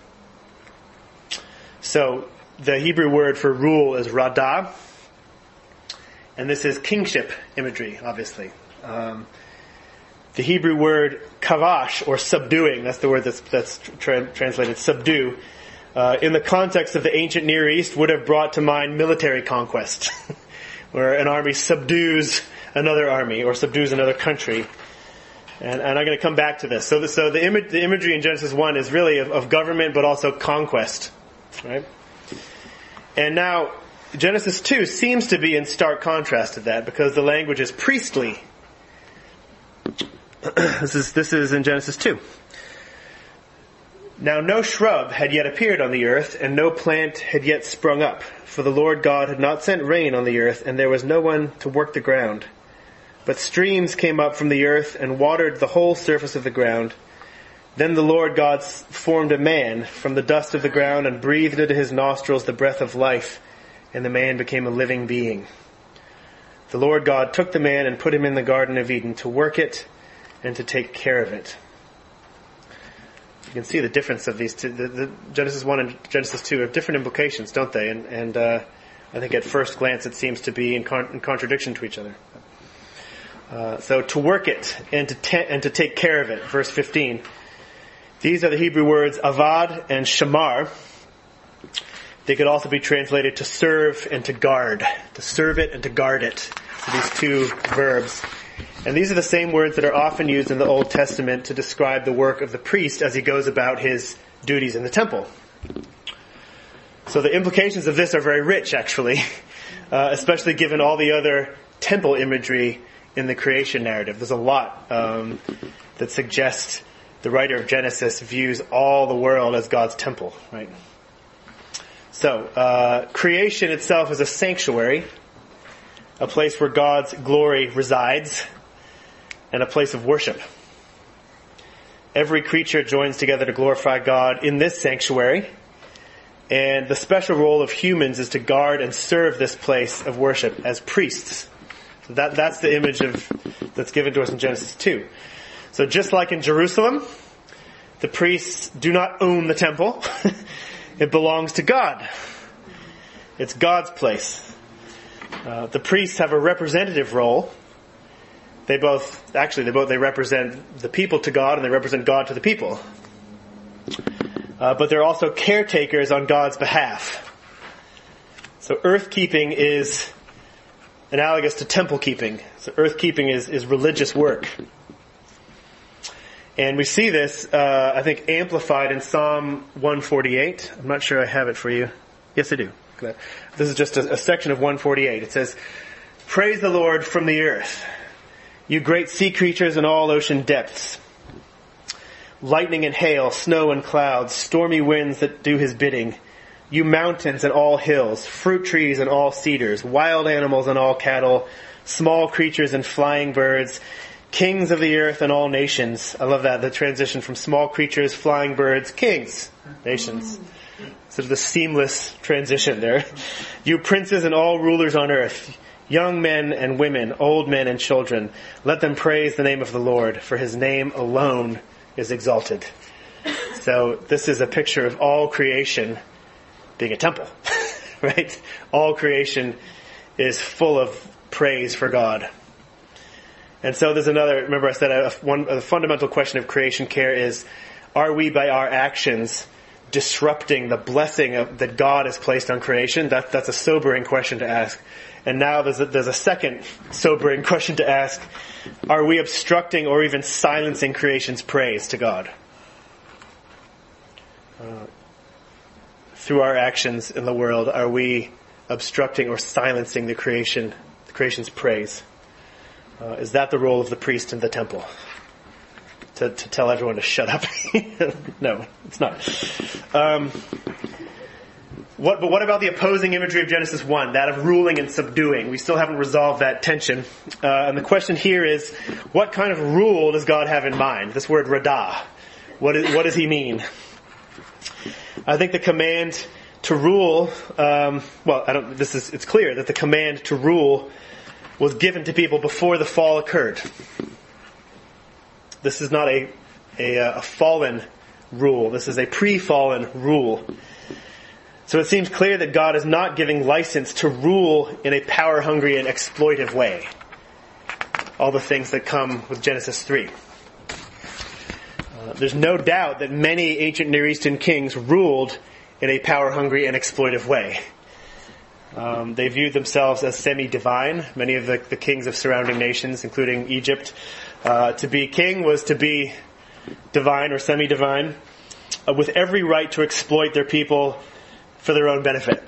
So, the Hebrew word for rule is radah. And this is kingship imagery, obviously. The Hebrew word kavash, or subduing, that's the word that's translated subdue, in the context of the ancient Near East would have brought to mind military conquest, where an army subdues another army or subdues another country. And I'm going to come back to this. So the imagery in Genesis 1 is really of government, but also conquest. Right? And now, Genesis 2 seems to be in stark contrast to that, because the language is priestly. This is in Genesis 2. Now no shrub had yet appeared on the earth, and no plant had yet sprung up, for the Lord God had not sent rain on the earth, and there was no one to work the ground. But streams came up from the earth and watered the whole surface of the ground. Then the Lord God formed a man from the dust of the ground and breathed into his nostrils the breath of life, and the man became a living being. The Lord God took the man and put him in the Garden of Eden to work it and to take care of it. You can see the difference of these two. The Genesis 1 and Genesis 2 have different implications, don't they? And I think at first glance it seems to be in contradiction to each other. So to work it and to take care of it, verse 15. These are the Hebrew words avad and shamar. They could also be translated to serve and to guard. To serve it and to guard it. So these two verbs. And these are the same words that are often used in the Old Testament to describe the work of the priest as he goes about his duties in the temple. So the implications of this are very rich, actually, especially given all the other temple imagery in the creation narrative. There's a lot that suggests the writer of Genesis views all the world as God's temple, right? So, creation itself is a sanctuary, a place where God's glory resides, and a place of worship. Every creature joins together to glorify God in this sanctuary, and the special role of humans is to guard and serve this place of worship as priests. So that's the image that's given to us in Genesis 2. So just like in Jerusalem, the priests do not own the temple. It belongs to God. It's God's place. The priests have a representative role. They represent the people to God and they represent God to the people. But they're also caretakers on God's behalf. So earth keeping is analogous to temple keeping. So earth keeping is religious work. And we see this, I think, amplified in Psalm 148. I'm not sure I have it for you. Yes, I do. This is just a section of 148. It says, "Praise the Lord from the earth, you great sea creatures in all ocean depths. Lightning and hail, snow and clouds, stormy winds that do his bidding. You mountains and all hills, fruit trees and all cedars, wild animals and all cattle, small creatures and flying birds, kings of the earth and all nations." I love that, the transition from small creatures, flying birds, kings, nations. Sort of the seamless transition there. "You princes and all rulers on earth, young men and women, old men and children, let them praise the name of the Lord, for his name alone is exalted. So this is a picture of all creation being a temple, right? All creation is full of praise for God. And so there's another, remember I said a fundamental question of creation care is, are we by our actions disrupting the blessing that God has placed on creation? That's a sobering question to ask. And now there's a second sobering question to ask. Are we obstructing or even silencing creation's praise to God? Through our actions in the world, are we obstructing or silencing the creation's praise? Is that the role of the priest in the temple? To tell everyone to shut up? No, it's not. But what about the opposing imagery of Genesis 1, that of ruling and subduing? We still haven't resolved that tension. And the question here is, what kind of rule does God have in mind? This word radah. What does he mean? I think the command to rule, it's clear that the command to rule was given to people before the fall occurred. This is not a fallen rule. This is a pre-fallen rule. So it seems clear that God is not giving license to rule in a power-hungry and exploitive way. All the things that come with Genesis 3. There's no doubt that many ancient Near Eastern kings ruled in a power-hungry and exploitive way. They viewed themselves as semi-divine. Many of the kings of surrounding nations, including Egypt, to be king was to be divine or semi-divine, with every right to exploit their people for their own benefit.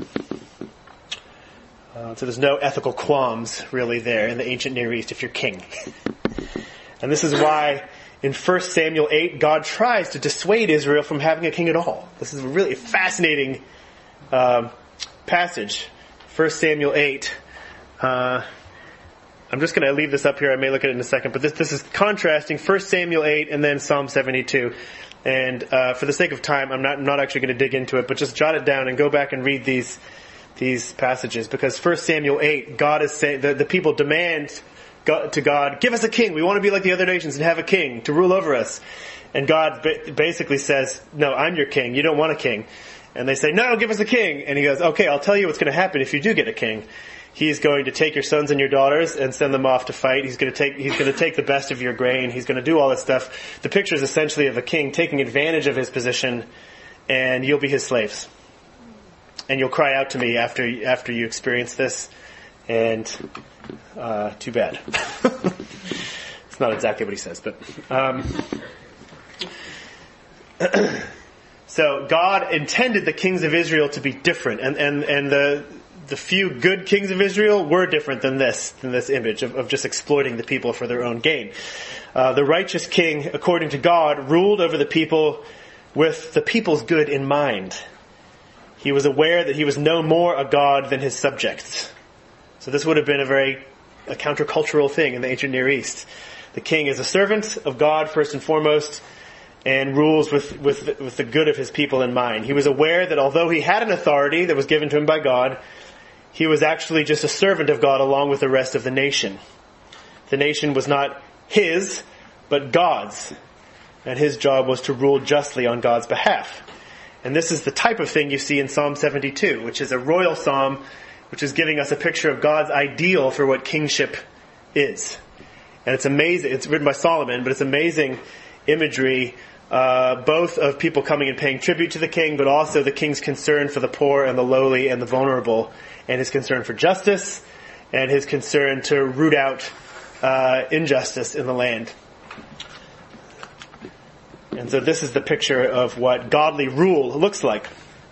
So there's no ethical qualms really there in the ancient Near East if you're king. And this is why in 1 Samuel 8, God tries to dissuade Israel from having a king at all. This is a really fascinating passage. 1 Samuel 8. I'm just going to leave this up here. I may look at it in a second. But this is contrasting 1 Samuel 8 and then Psalm 72. And for the sake of time, I'm not actually going to dig into it. But just jot it down and go back and read these passages. Because 1 Samuel 8, God is saying, the people demand to God, give us a king. We want to be like the other nations and have a king to rule over us. And God basically says, no, I'm your king. You don't want a king. And they say, no, give us a king. And he goes, okay, I'll tell you what's going to happen if you do get a king. He's going to take your sons and your daughters and send them off to fight. He's going to take the best of your grain. He's going to do all this stuff. The picture is essentially of a king taking advantage of his position, and you'll be his slaves. And you'll cry out to me after you experience this. And too bad. It's not exactly what he says, but so God intended the kings of Israel to be different, and the few good kings of Israel were different than this image of just exploiting the people for their own gain. The righteous king, according to God, ruled over the people with the people's good in mind. He was aware that he was no more a god than his subjects. So this would have been a countercultural thing in the ancient Near East. The king is a servant of God first and foremost, and rules with the good of his people in mind. He was aware that although he had an authority that was given to him by God, he was actually just a servant of God along with the rest of the nation. The nation was not his, but God's. And his job was to rule justly on God's behalf. And this is the type of thing you see in Psalm 72, which is a royal psalm, which is giving us a picture of God's ideal for what kingship is. And it's amazing. It's written by Solomon, but it's amazing imagery, both of people coming and paying tribute to the king, but also the king's concern for the poor and the lowly and the vulnerable, and his concern for justice, and his concern to root out injustice in the land. And so this is the picture of what godly rule looks like.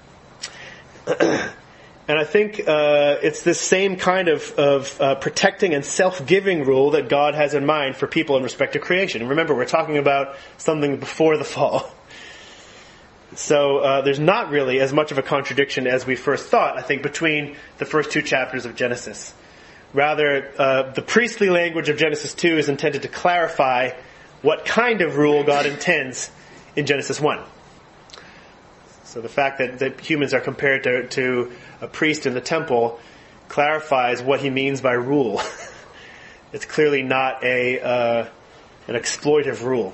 And I think it's this same kind of protecting and self-giving rule that God has in mind for people in respect to creation. And remember, we're talking about something before the fall. So there's not really as much of a contradiction as we first thought, I think, between the first two chapters of Genesis. Rather, the priestly language of Genesis 2 is intended to clarify what kind of rule God intends in Genesis 1. So the fact that humans are compared to a priest in the temple clarifies what he means by rule. It's clearly not an exploitive rule.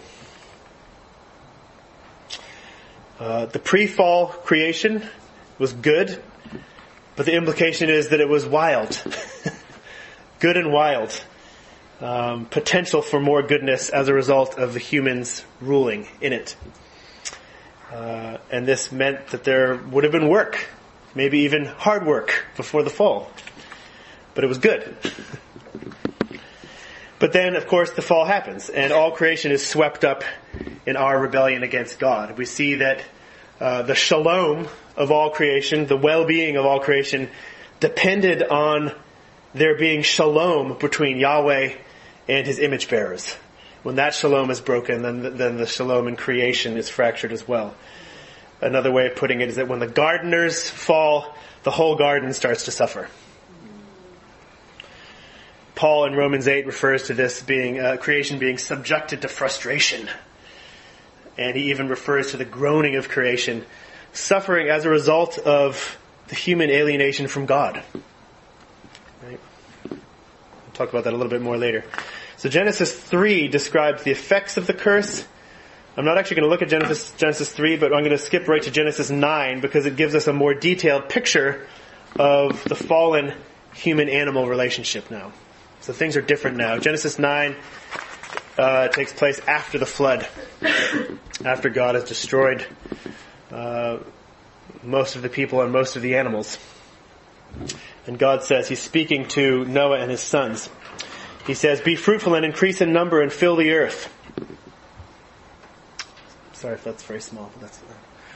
The pre-fall creation was good, but the implication is that it was wild. Good and wild. Potential for more goodness as a result of the humans ruling in it. And this meant that there would have been work, maybe even hard work before the fall. But it was good. But then, of course, the fall happens, and all creation is swept up in our rebellion against God. We see that the shalom of all creation, the well-being of all creation, depended on there being shalom between Yahweh and his image bearers. When that shalom is broken, then the shalom in creation is fractured as well. Another way of putting it is that when the gardeners fall, the whole garden starts to suffer. Paul in Romans 8 refers to this being creation being subjected to frustration. And he even refers to the groaning of creation, suffering as a result of the human alienation from God. Right? We'll talk about that a little bit more later. So Genesis 3 describes the effects of the curse. I'm not actually going to look at Genesis 3, but I'm going to skip right to Genesis 9 because it gives us a more detailed picture of the fallen human-animal relationship now. So things are different now. Genesis 9 takes place after the flood, after God has destroyed most of the people and most of the animals. And God says, he's speaking to Noah and his sons. He says, "Be fruitful and increase in number and fill the earth." Sorry if that's very small, but that's...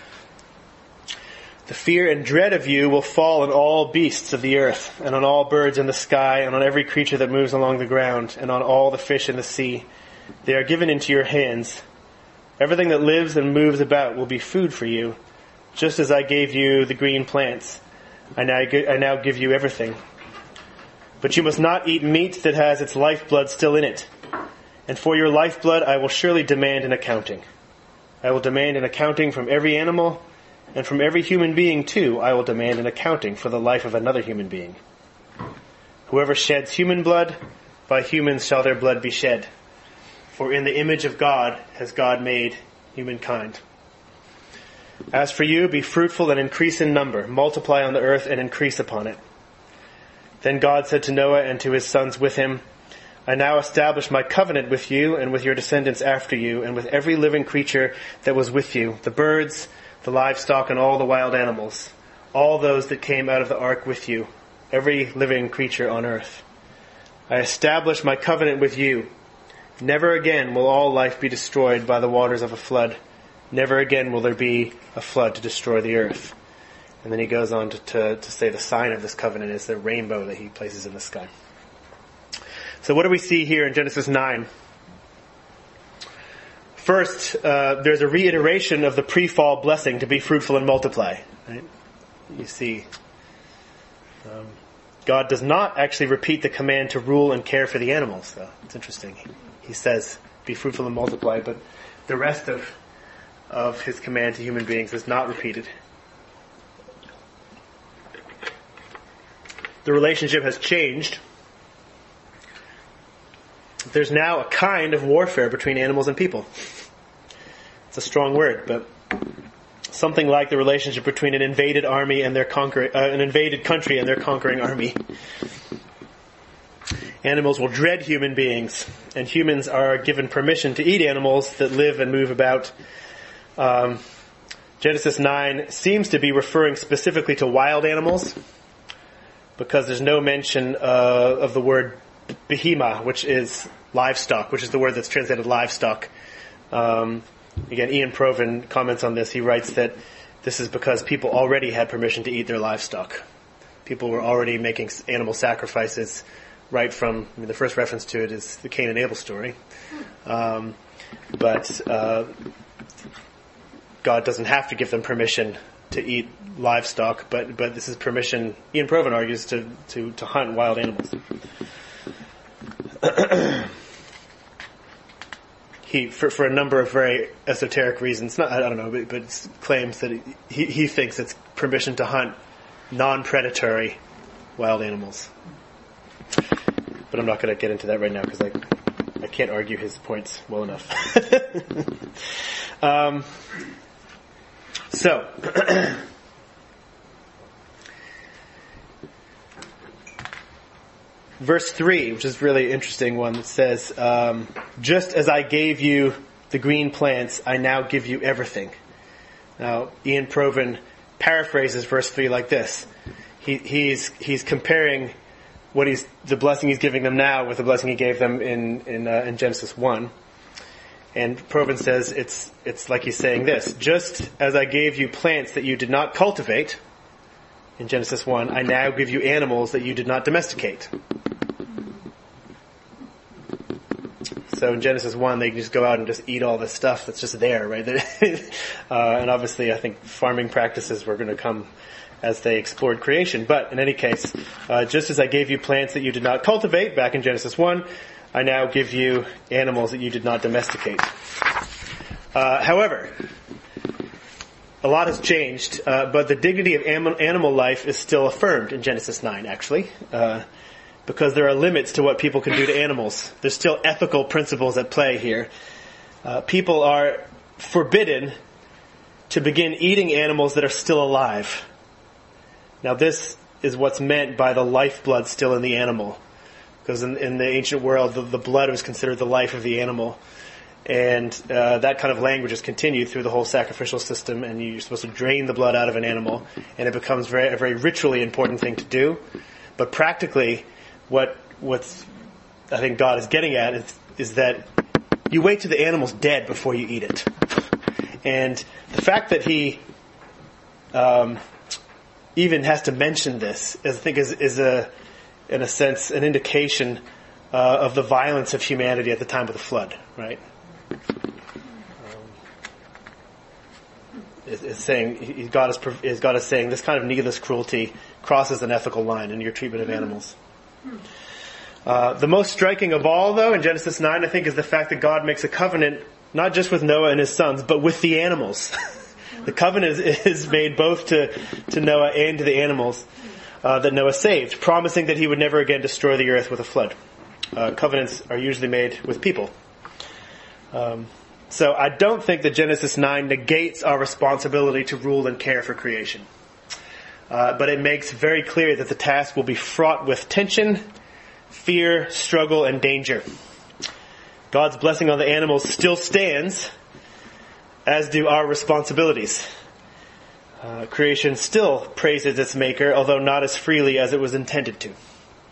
"The fear and dread of you will fall on all beasts of the earth, and on all birds in the sky, and on every creature that moves along the ground, and on all the fish in the sea. They are given into your hands. Everything that lives and moves about will be food for you, just as I gave you the green plants. I now give you everything. But you must not eat meat that has its lifeblood still in it. And for your lifeblood I will surely demand an accounting. I will demand an accounting from every animal, and from every human being too I will demand an accounting for the life of another human being. Whoever sheds human blood, by humans shall their blood be shed. For in the image of God has God made humankind. As for you, be fruitful and increase in number, multiply on the earth and increase upon it." Then God said to Noah and to his sons with him, "I now establish my covenant with you and with your descendants after you, and with every living creature that was with you, the birds, the livestock, and all the wild animals, all those that came out of the ark with you, every living creature on earth. I establish my covenant with you. Never again will all life be destroyed by the waters of a flood. Never again will there be a flood to destroy the earth." And then he goes on to say the sign of this covenant is the rainbow that he places in the sky. So what do we see here in Genesis 9? First, there's a reiteration of the pre-fall blessing to be fruitful and multiply. Right? You see, God does not actually repeat the command to rule and care for the animals, though. It's interesting. He says, "Be fruitful and multiply," but the rest of his command to human beings is not repeated. The relationship has changed. There's now a kind of warfare between animals and people. It's a strong word, but something like the relationship between an invaded army and an invaded country and their conquering army. Animals will dread human beings, and humans are given permission to eat animals that live and move about. Genesis 9 seems to be referring specifically to wild animals, because there's no mention of the word behema, which is livestock, which is the word that's translated livestock. Again, Ian Provan comments on this. He writes that this is because people already had permission to eat their livestock. People were already making animal sacrifices right from, the first reference to it is the Cain and Abel story. But God doesn't have to give them permission to eat livestock, but this is permission, Ian Provan argues, to hunt wild animals. He, for a number of very esoteric reasons, I don't know, but claims that he thinks it's permission to hunt non-predatory wild animals. But I'm not going to get into that right now because I can't argue his points well enough. So, verse 3, which is really interesting one, that says, just as I gave you the green plants, I now give you everything. Now, Ian Provan paraphrases verse 3 like this. He's comparing the blessing he's giving them now with the blessing he gave them in Genesis 1. And Provan says it's like he's saying this: just as I gave you plants that you did not cultivate in Genesis 1, I now give you animals that you did not domesticate. So in Genesis 1, they can just go out and just eat all this stuff that's just there, right? And obviously, I think farming practices were going to come as they explored creation. But in any case, just as I gave you plants that you did not cultivate back in Genesis 1, I now give you animals that you did not domesticate. However, a lot has changed, but the dignity of animal life is still affirmed in Genesis 9, actually, because there are limits to what people can do to animals. There's still ethical principles at play here. People are forbidden to begin eating animals that are still alive. Now this is what's meant by the lifeblood still in the animal. Because in the ancient world, the blood was considered the life of the animal. And that kind of language is continued through the whole sacrificial system, and you're supposed to drain the blood out of an animal, and it becomes a very ritually important thing to do. But practically, what's I think God is getting at is that you wait till the animal's dead before you eat it. And the fact that he even has to mention this, I think is in a sense, an indication of the violence of humanity at the time of the flood, right? It's saying God is saying this kind of needless cruelty crosses an ethical line in your treatment of animals. The most striking of all, though, in Genesis 9, I think, is the fact that God makes a covenant not just with Noah and his sons, but with the animals. The covenant is made both to Noah and to the animals that Noah saved, promising that he would never again destroy the earth with a flood. Covenants are usually made with people. So I don't think that Genesis 9 negates our responsibility to rule and care for creation. But it makes very clear that the task will be fraught with tension, fear, struggle, and danger. God's blessing on the animals still stands, as do our responsibilities. Creation still praises its maker, although not as freely as it was intended to.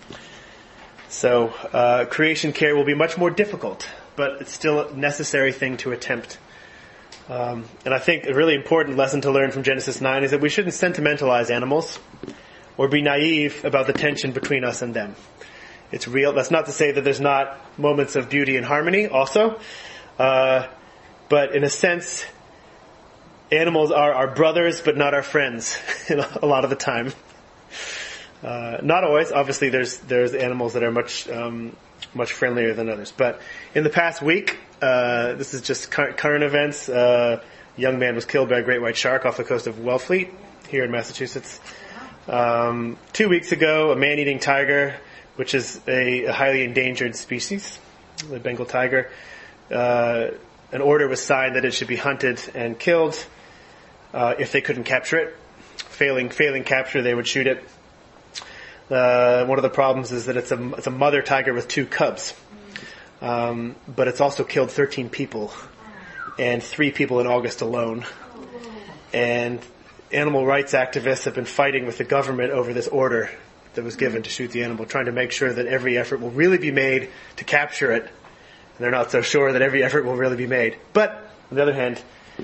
So creation care will be much more difficult, but it's still a necessary thing to attempt. And I think a really important lesson to learn from Genesis 9 is that we shouldn't sentimentalize animals or be naive about the tension between us and them. It's real. That's not to say that there's not moments of beauty and harmony also. But in a sense, animals are our brothers, but not our friends a lot of the time. Not always. Obviously, there's animals that are much friendlier than others. But in the past week, this is just current events. A young man was killed by a great white shark off the coast of Wellfleet here in Massachusetts. 2 weeks ago, a man-eating tiger, which is a highly endangered species, the Bengal tiger, an order was signed that it should be hunted and killed if they couldn't capture it. Failing capture, they would shoot it. One of the problems is that it's a mother tiger with 2 cubs. But it's also killed 13 people, and 3 people in August alone. And animal rights activists have been fighting with the government over this order that was given to shoot the animal, trying to make sure that every effort will really be made to capture it. And they're not so sure that every effort will really be made. But, on the other hand,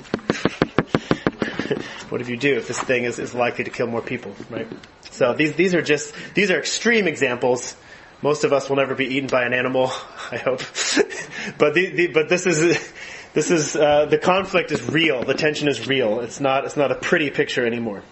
what do you do if this thing is likely to kill more people, right? So these are extreme examples. Most of us will never be eaten by an animal, I hope. But this is the conflict is real. The tension is real. It's not a pretty picture anymore.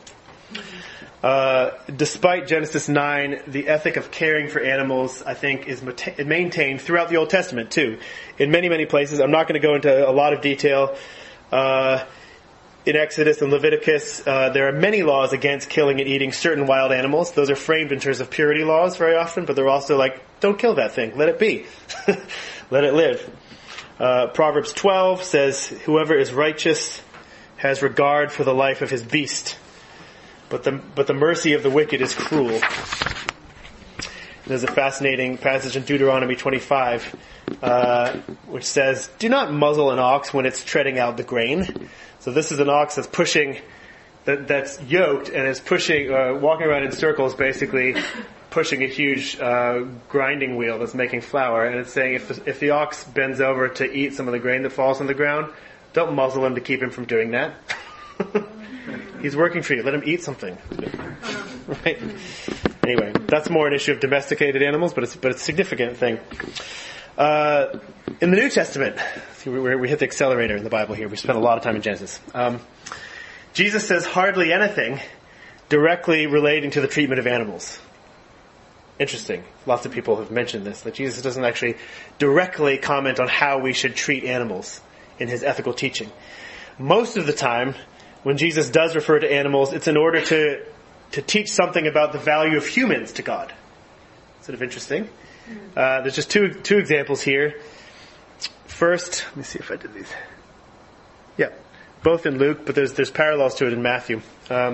Despite Genesis 9, the ethic of caring for animals, I think, is maintained throughout the Old Testament too. In many, many places. I'm not going to go into a lot of detail. in Exodus and Leviticus, there are many laws against killing and eating certain wild animals. Those are framed in terms of purity laws very often, but they're also like, don't kill that thing. Let it be. Let it live. Proverbs 12 says, whoever is righteous has regard for the life of his beast, but the mercy of the wicked is cruel. There's a fascinating passage in Deuteronomy 25, which says, do not muzzle an ox when it's treading out the grain. So this is an ox that's pushing, that's yoked and is pushing, walking around in circles, basically pushing a huge grinding wheel that's making flour. And it's saying if the ox bends over to eat some of the grain that falls on the ground, don't muzzle him to keep him from doing that. He's working for you. Let him eat something. Right? Anyway, that's more an issue of domesticated animals, but it's a significant thing. In the New Testament, we hit the accelerator in the Bible here. We spent a lot of time in Genesis. Jesus says hardly anything directly relating to the treatment of animals. Interesting. Lots of people have mentioned this, that Jesus doesn't actually directly comment on how we should treat animals in his ethical teaching. Most of the time, when Jesus does refer to animals, it's in order to teach something about the value of humans to God. Sort of interesting. There's just two examples here. First, let me see if I did these. Yeah, both in Luke, but there's parallels to it in Matthew.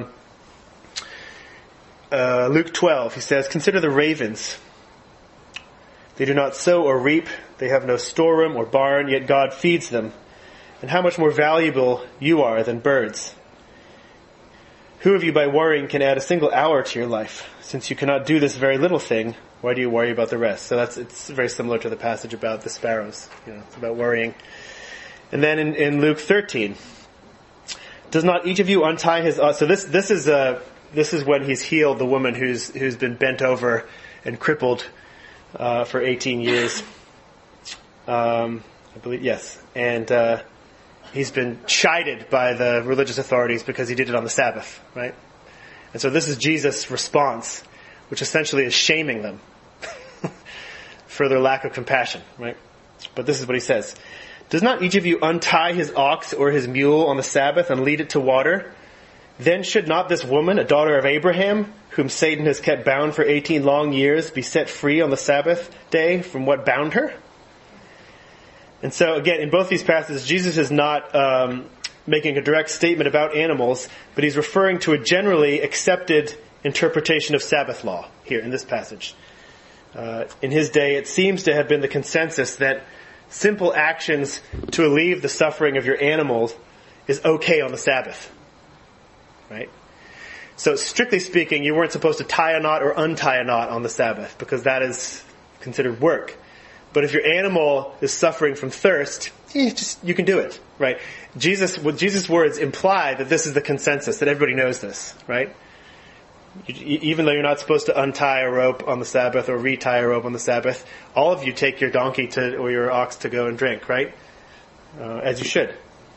Luke 12, he says, consider the ravens. They do not sow or reap. They have no storeroom or barn, yet God feeds them. And how much more valuable you are than birds. Who of you by worrying can add a single hour to your life? Since you cannot do this very little thing, why do you worry about the rest? So it's very similar to the passage about the sparrows. It's about worrying. And then in Luke 13, does not each of you untie his... so this is when he's healed the woman who's been bent over and crippled for 18 years. I believe, yes. And he's been chided by the religious authorities because he did it on the Sabbath, right? And so this is Jesus' response, which essentially is shaming them for their lack of compassion, right? But this is what he says. Does not each of you untie his ox or his mule on the Sabbath and lead it to water? Then should not this woman, a daughter of Abraham, whom Satan has kept bound for 18 long years, be set free on the Sabbath day from what bound her? And so again, in both these passages, Jesus is not making a direct statement about animals, but he's referring to a generally accepted interpretation of Sabbath law here in this passage. In his day, it seems to have been the consensus that simple actions to alleviate the suffering of your animals is okay on the Sabbath. Right? So strictly speaking, you weren't supposed to tie a knot or untie a knot on the Sabbath because that is considered work. But if your animal is suffering from thirst, you can do it, right? Jesus' words imply that this is the consensus, that everybody knows this, right? Even though you're not supposed to untie a rope on the Sabbath or retie a rope on the Sabbath, all of you take your donkey or your ox to go and drink, right? As you should.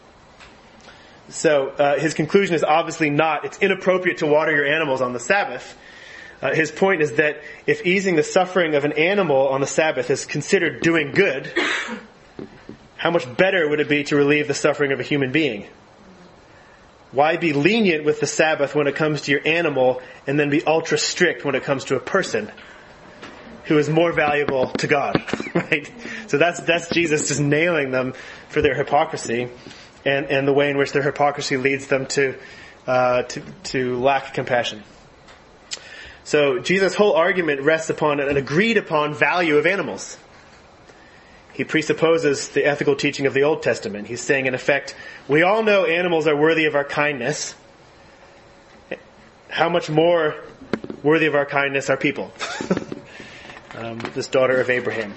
So his conclusion is obviously not, it's inappropriate to water your animals on the Sabbath. His point is that if easing the suffering of an animal on the Sabbath is considered doing good, how much better would it be to relieve the suffering of a human being? Why be lenient with the Sabbath when it comes to your animal and then be ultra strict when it comes to a person who is more valuable to God? Right? So that's Jesus just nailing them for their hypocrisy and the way in which their hypocrisy leads them to lack compassion. So Jesus' whole argument rests upon an agreed upon value of animals. He presupposes the ethical teaching of the Old Testament. He's saying, in effect, we all know animals are worthy of our kindness. How much more worthy of our kindness are people? This daughter of Abraham.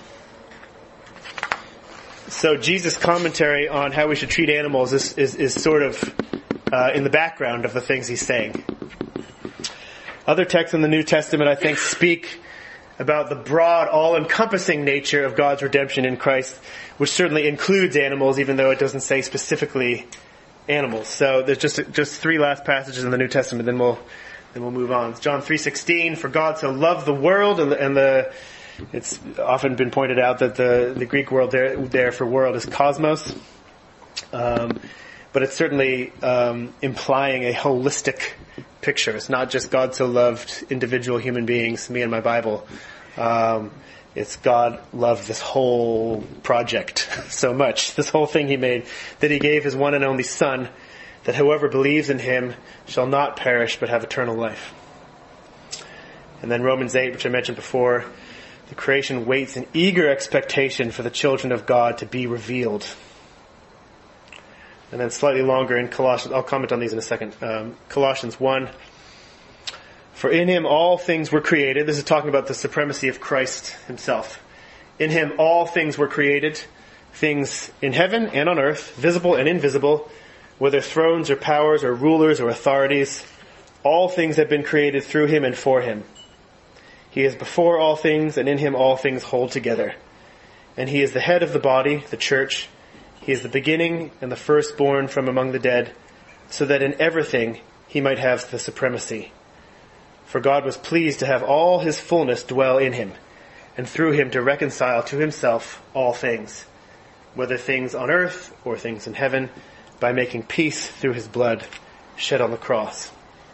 So Jesus' commentary on how we should treat animals is sort of in the background of the things he's saying. Other texts in the New Testament, I think, speak about the broad, all-encompassing nature of God's redemption in Christ, which certainly includes animals, even though it doesn't say specifically animals. So there's just three last passages in the New Testament, then we'll move on. It's John 3:16, for God so loved the world, it's often been pointed out that the Greek word there for world is cosmos. but it's certainly implying a holistic picture. It's not just God so loved individual human beings, me and my Bible. It's God loved this whole project so much, this whole thing he made, that he gave his one and only Son, that whoever believes in him shall not perish but have eternal life. And then Romans 8, which I mentioned before, the creation waits in eager expectation for the children of God to be revealed. And then slightly longer in Colossians, I'll comment on these in a second. Colossians 1, for in him all things were created. This is talking about the supremacy of Christ himself. In him all things were created, things in heaven and on earth, visible and invisible, whether thrones or powers or rulers or authorities. All things have been created through him and for him. He is before all things, and in him all things hold together. And he is the head of the body, the church. He is the beginning and the firstborn from among the dead, so that in everything he might have the supremacy. For God was pleased to have all his fullness dwell in him, and through him to reconcile to himself all things, whether things on earth or things in heaven, by making peace through his blood shed on the cross.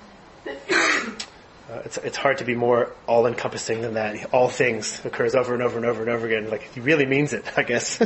It's hard to be more all-encompassing than that. All things occurs over and over and over and over again. Like, he really means it, I guess.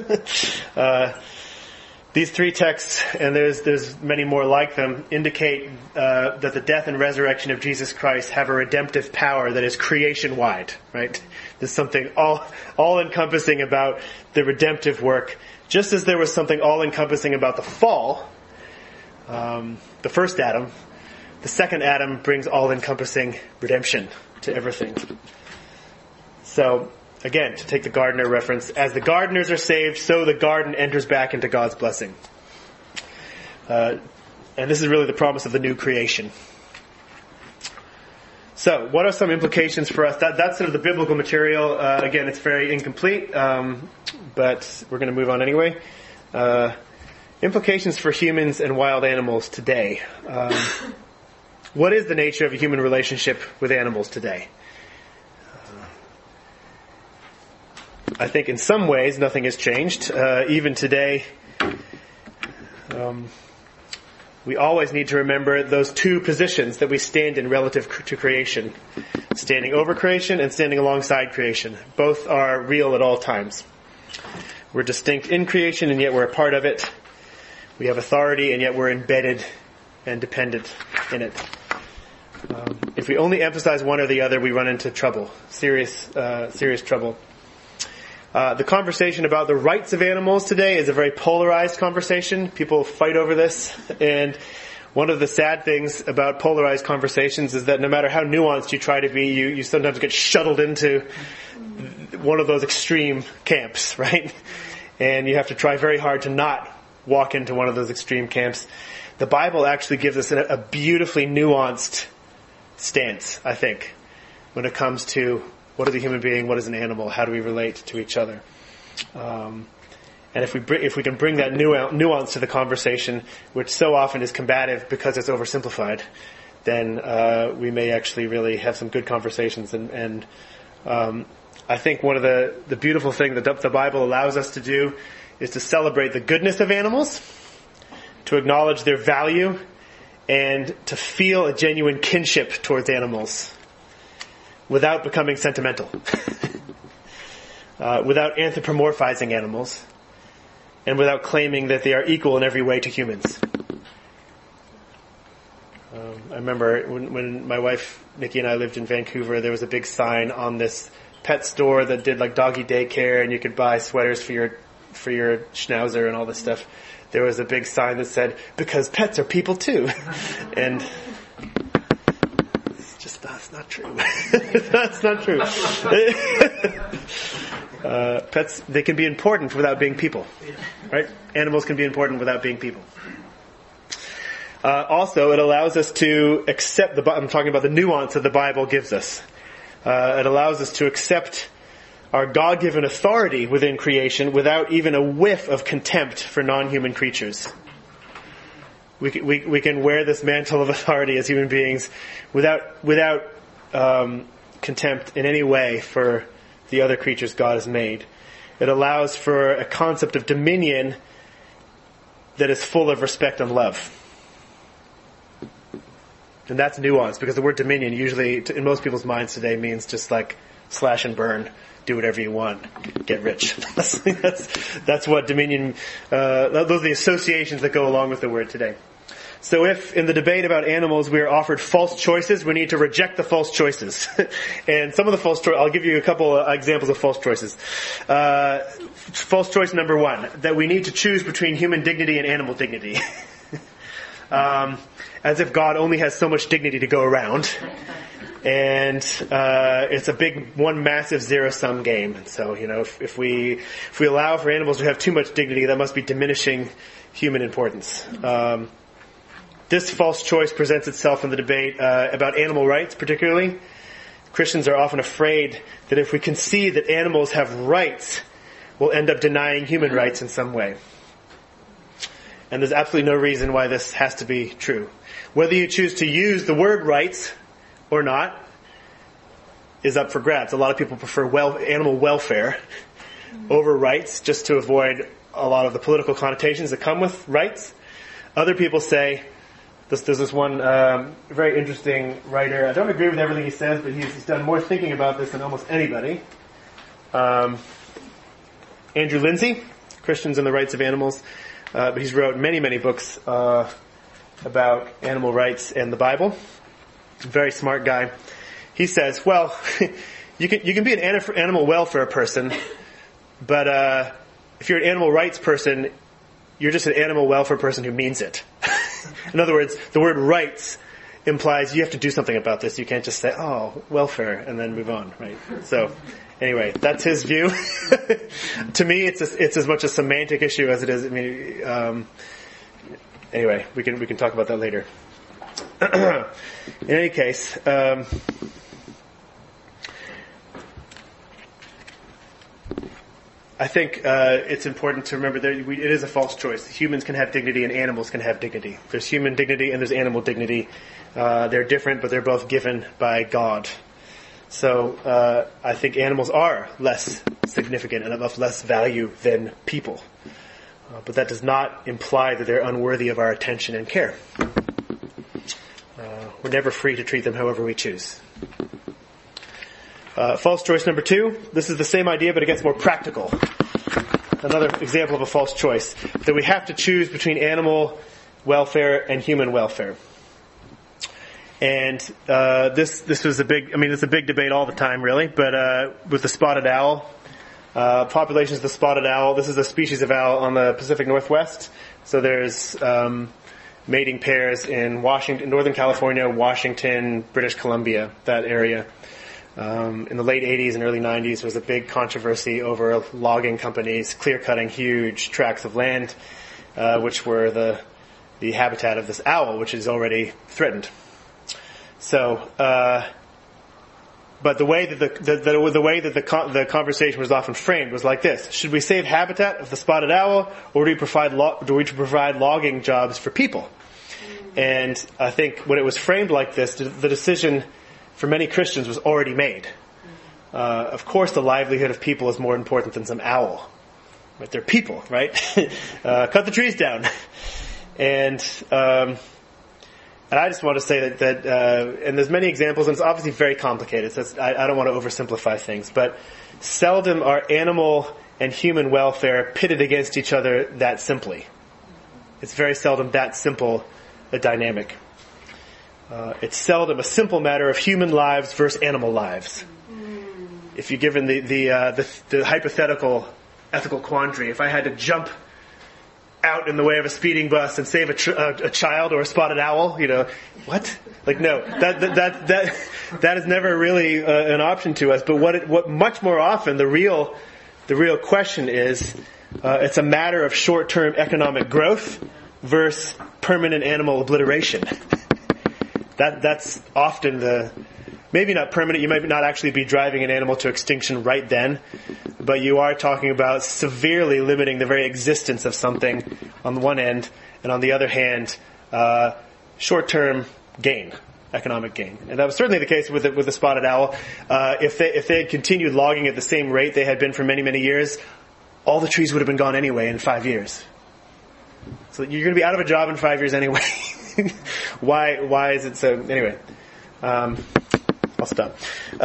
These three texts, and there's many more like them, indicate that the death and resurrection of Jesus Christ have a redemptive power that is creation-wide, right? There's something all-encompassing about the redemptive work. Just as there was something all-encompassing about the fall, the first Adam, the second Adam brings all-encompassing redemption to everything. So, again, to take the gardener reference, as the gardeners are saved, so the garden enters back into God's blessing. And this is really the promise of the new creation. So, what are some implications for us? That's sort of the biblical material. Again, it's very incomplete, but we're going to move on anyway. Implications for humans and wild animals today. What is the nature of a human relationship with animals today? I think in some ways nothing has changed. Even today, we always need to remember those two positions that we stand in relative to creation. Standing over creation and standing alongside creation. Both are real at all times. We're distinct in creation and yet we're a part of it. We have authority and yet we're embedded and dependent in it. If we only emphasize one or the other, we run into trouble. Serious trouble. The conversation about the rights of animals today is a very polarized conversation. People fight over this. And one of the sad things about polarized conversations is that no matter how nuanced you try to be, you sometimes get shuttled into one of those extreme camps, right? And you have to try very hard to not walk into one of those extreme camps. The Bible actually gives us a beautifully nuanced stance, I think, when it comes to what is a human being, what is an animal, how do we relate to each other. And if we can bring that nuance to the conversation, which so often is combative because it's oversimplified, then we may actually really have some good conversations. And I think one of the beautiful things that the Bible allows us to do is to celebrate the goodness of animals, to acknowledge their value, and to feel a genuine kinship towards animals without becoming sentimental, without anthropomorphizing animals, and without claiming that they are equal in every way to humans. I remember when my wife Nikki and I lived in Vancouver, there was a big sign on this pet store that did like doggy daycare, and you could buy sweaters for your schnauzer and all this stuff. There was a big sign that said, "Because pets are people too," and that's not true. That's not true. Pets, they can be important without being people, right? Animals can be important without being people. Also, it allows us to accept I'm talking about the nuance that the Bible gives us. It allows us to accept our God-given authority within creation without even a whiff of contempt for non-human creatures. We can wear this mantle of authority as human beings without contempt in any way for the other creatures God has made. It allows for a concept of dominion that is full of respect and love. And that's nuanced, because the word dominion usually, in most people's minds today, means just like slash and burn, do whatever you want, get rich. That's what dominion, those are the associations that go along with the word today. So if in the debate about animals we are offered false choices, we need to reject the false choices. And some of the false choices, I'll give you a couple of examples of false choices. False choice number one, that we need to choose between human dignity and animal dignity. As if God only has so much dignity to go around. And it's a big, one massive zero-sum game. And so, if we allow for animals to have too much dignity, that must be diminishing human importance. This false choice presents itself in the debate about animal rights, particularly. Christians are often afraid that if we concede that animals have rights, we'll end up denying human rights in some way. And there's absolutely no reason why this has to be true. Whether you choose to use the word rights or not is up for grabs. A lot of people prefer animal welfare over rights, just to avoid a lot of the political connotations that come with rights. Other people say, there's this one very interesting writer. I don't agree with everything he says, but he's done more thinking about this than almost anybody. Andrew Lindsay, Christians and the Rights of Animals. But he's wrote many, many books about animal rights and the Bible. Very smart guy. He says, well, you can be an animal welfare person, but if you're an animal rights person, you're just an animal welfare person who means it. In other words, the word rights implies you have to do something about this. You can't just say, oh, welfare, and then move on, right? So, anyway, that's his view. To me, it's as much a semantic issue as it is. Anyway, we can talk about that later. In any case, I think it's important to remember that it is a false choice. Humans can have dignity and animals can have dignity. There's human dignity and there's animal dignity. They're different, but they're both given by God. So I think animals are less significant and of less value than people. But that does not imply that they're unworthy of our attention and care. We're never free to treat them however we choose. False choice number two. This is the same idea, but it gets more practical. Another example of a false choice. That we have to choose between animal welfare and human welfare. And this was it's a big debate all the time, really. But with the spotted owl, populations of the spotted owl. This is a species of owl on the Pacific Northwest. So there's mating pairs in Washington, Northern California, Washington, British Columbia, that area. In the late 80s and early 90s, there was a big controversy over logging companies clear-cutting huge tracts of land, which were the habitat of this owl, which is already threatened. So, but the way that the conversation was often framed was like this: should we save habitat of the spotted owl, or do we provide logging jobs for people? And I think when it was framed like this, the decision for many Christians was already made. Of course, the livelihood of people is more important than some owl. Right? They're people, right? Cut the trees down. And I just want to say that and there's many examples, and it's obviously very complicated. So I don't want to oversimplify things, but seldom are animal and human welfare pitted against each other that simply. It's very seldom that simple a dynamic. It's seldom a simple matter of human lives versus animal lives. If you're given the hypothetical ethical quandary, if I had to jump out in the way of a speeding bus and save a child or a spotted owl, what? Like, no, that is never really an option to us. But what much more often the real question is, it's a matter of short-term economic growth versus permanent animal obliteration. That's often maybe not permanent. You might not actually be driving an animal to extinction right then, but you are talking about severely limiting the very existence of something on the one end, and on the other hand, short-term gain, economic gain. And that was certainly the case with the spotted owl. If they had continued logging at the same rate they had been for many, many years, all the trees would have been gone anyway in 5 years. So you're going to be out of a job in 5 years anyway. Why is it so? Anyway, I'll stop.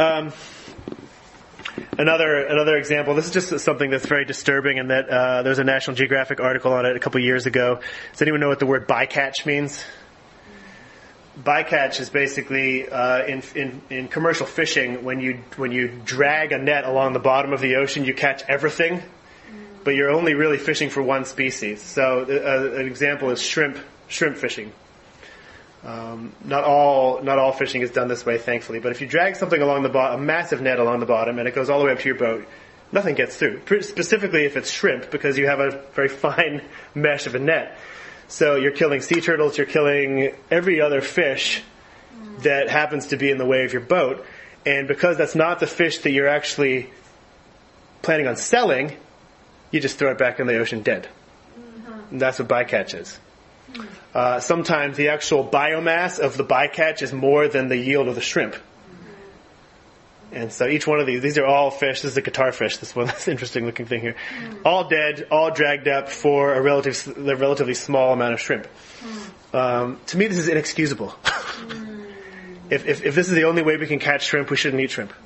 Another example. This is just something that's very disturbing, and that there was a National Geographic article on it a couple years ago. Does anyone know what the word bycatch means? Bycatch is basically in commercial fishing, when you drag a net along the bottom of the ocean, you catch everything, but you're only really fishing for one species. So an example is shrimp fishing. Not all fishing is done this way, thankfully. But if you drag something along the bottom, a massive net along the bottom, and it goes all the way up to your boat, nothing gets through. Specifically if it's shrimp, because you have a very fine mesh of a net. So you're killing sea turtles, you're killing every other fish that happens to be in the way of your boat. And because that's not the fish that you're actually planning on selling, you just throw it back in the ocean dead. And that's what bycatch is. Sometimes the actual biomass of the bycatch is more than the yield of the shrimp. And so each one of these are all fish. This is a guitar fish, this one, this interesting looking thing here. All dead, all dragged up for a relatively small amount of shrimp. To me, this is inexcusable. If this is the only way we can catch shrimp, we shouldn't eat shrimp.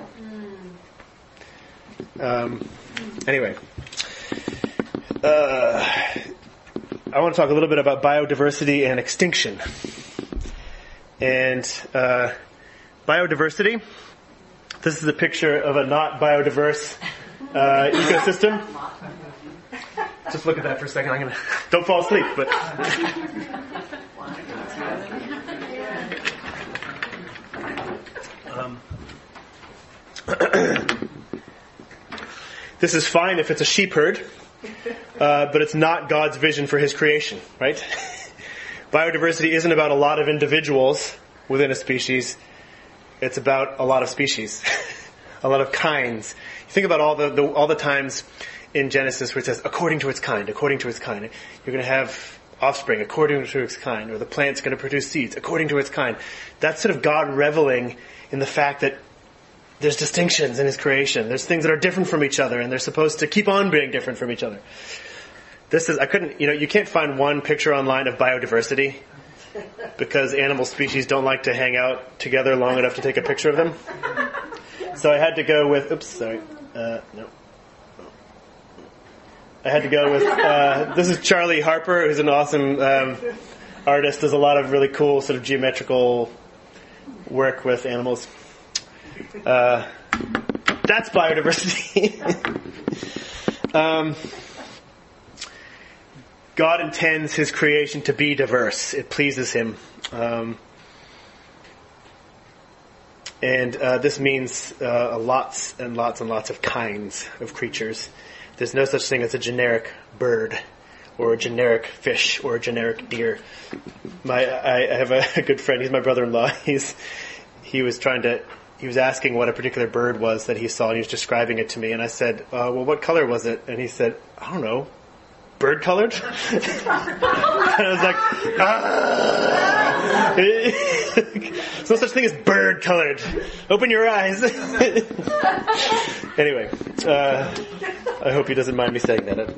Anyway. I want to talk a little bit about biodiversity and extinction. And biodiversity, this is a picture of a not biodiverse ecosystem. Just look at that for a second. Don't fall asleep, but this is fine if it's a sheep herd. But it's not God's vision for His creation, right? Biodiversity isn't about a lot of individuals within a species. It's about a lot of species, a lot of kinds. You think about all the times in Genesis where it says, according to its kind, according to its kind. You're going to have offspring according to its kind, or the plant's going to produce seeds according to its kind. That's sort of God reveling in the fact that there's distinctions in His creation. There's things that are different from each other, and they're supposed to keep on being different from each other. You can't find one picture online of biodiversity because animal species don't like to hang out together long enough to take a picture of them. So I had to go with, I had to go with, this is Charlie Harper, who's an awesome artist, does a lot of really cool sort of geometrical work with animals. That's biodiversity. God intends His creation to be diverse. It pleases Him. And this means lots and lots and lots of kinds of creatures. There's no such thing as a generic bird or a generic fish or a generic deer. I have a good friend, he's my brother-in-law. He was asking what a particular bird was that he saw, and he was describing it to me. And I said, well, what color was it? And he said, I don't know, bird colored? And I was like, there's no such thing as bird colored. Open your eyes. Anyway, I hope he doesn't mind me saying that.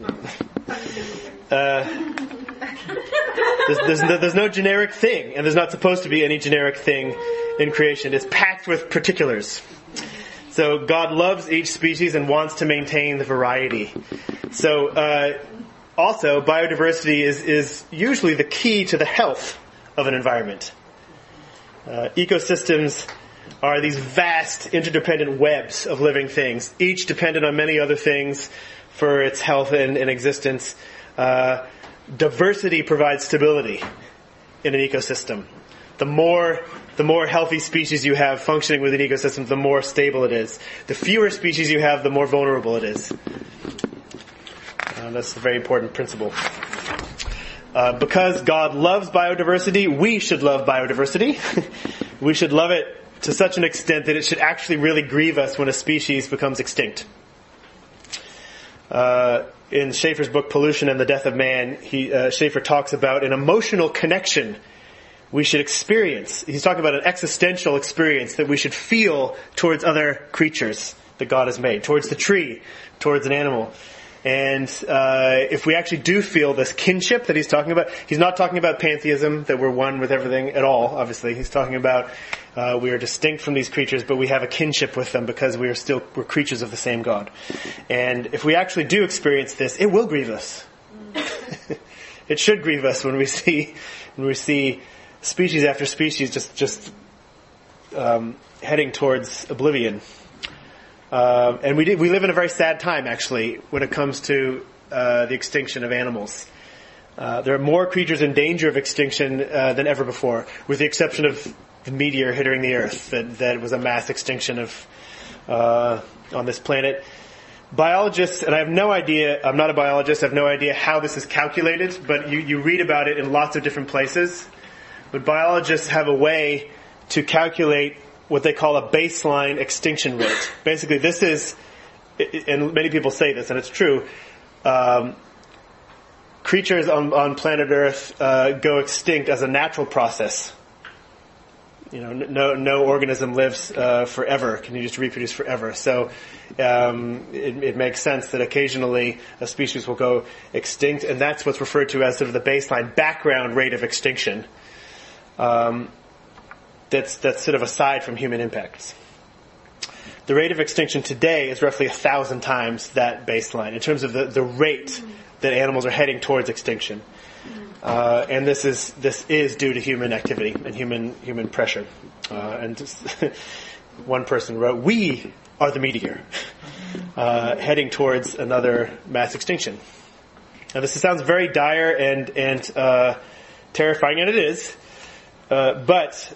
There's no generic thing, and there's not supposed to be any generic thing in creation. It's packed with particulars. So God loves each species and wants to maintain the variety. So also, biodiversity is usually the key to the health of an environment. Ecosystems are these vast interdependent webs of living things, each dependent on many other things for its health and existence. Diversity provides stability in an ecosystem. The more healthy species you have functioning within ecosystems, the more stable it is. The fewer species you have, the more vulnerable it is. That's a very important principle. Because God loves biodiversity, we should love biodiversity. We should love it to such an extent that it should actually really grieve us when a species becomes extinct. In Schaeffer's book, Pollution and the Death of Man, Schaeffer talks about an emotional connection we should experience. He's talking about an existential experience that we should feel towards other creatures that God has made, towards the tree, towards an animal. And if we actually do feel this kinship that he's talking about, he's not talking about pantheism, that we're one with everything at all, obviously. He's talking about we are distinct from these creatures, but we have a kinship with them because we're creatures of the same God. And if we actually do experience this, it will grieve us. It should grieve us when we see species after species just heading towards oblivion. And we live in a very sad time, actually, when it comes to the extinction of animals. There are more creatures in danger of extinction than ever before, with the exception of the meteor hitting the Earth. That was a mass extinction on this planet. Biologists, and I have no idea, I'm not a biologist, I have no idea how this is calculated, but you read about it in lots of different places. But biologists have a way to calculate what they call a baseline extinction rate. Basically, this is, and many people say this, and it's true, creatures on planet Earth go extinct as a natural process. No organism lives forever, continues to reproduce forever. So it makes sense that occasionally a species will go extinct, and that's what's referred to as sort of the baseline background rate of extinction. That's sort of aside from human impacts. The rate of extinction today is roughly 1,000 times that baseline in terms of the rate that animals are heading towards extinction. And this is due to human activity and human pressure. And one person wrote, "We are the meteor heading towards another mass extinction." Now this sounds very dire and terrifying, and it is. But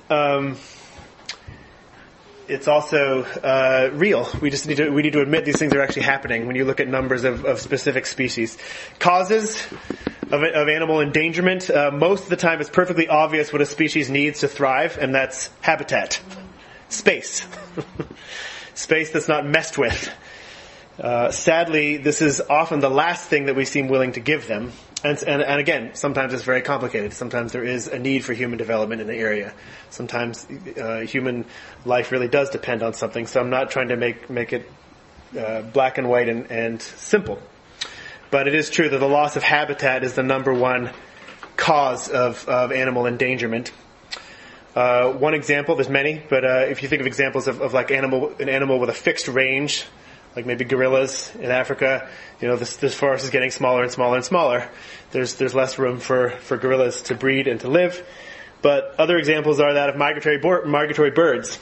it's also real. We need to admit these things are actually happening when you look at numbers of specific species. Causes of animal endangerment. Most of the time it's perfectly obvious what a species needs to thrive, and that's habitat. Space. Space that's not messed with. Sadly, this is often the last thing that we seem willing to give them. And again, sometimes it's very complicated. Sometimes there is a need for human development in the area. Sometimes human life really does depend on something. So I'm not trying to make it black and white and simple. But it is true that the loss of habitat is the number one cause of animal endangerment. One example, there's many, but if you think of examples of like an animal with a fixed range, like maybe gorillas in Africa, this forest is getting smaller and smaller and smaller. There's less room for gorillas to breed and to live. But other examples are that of migratory birds,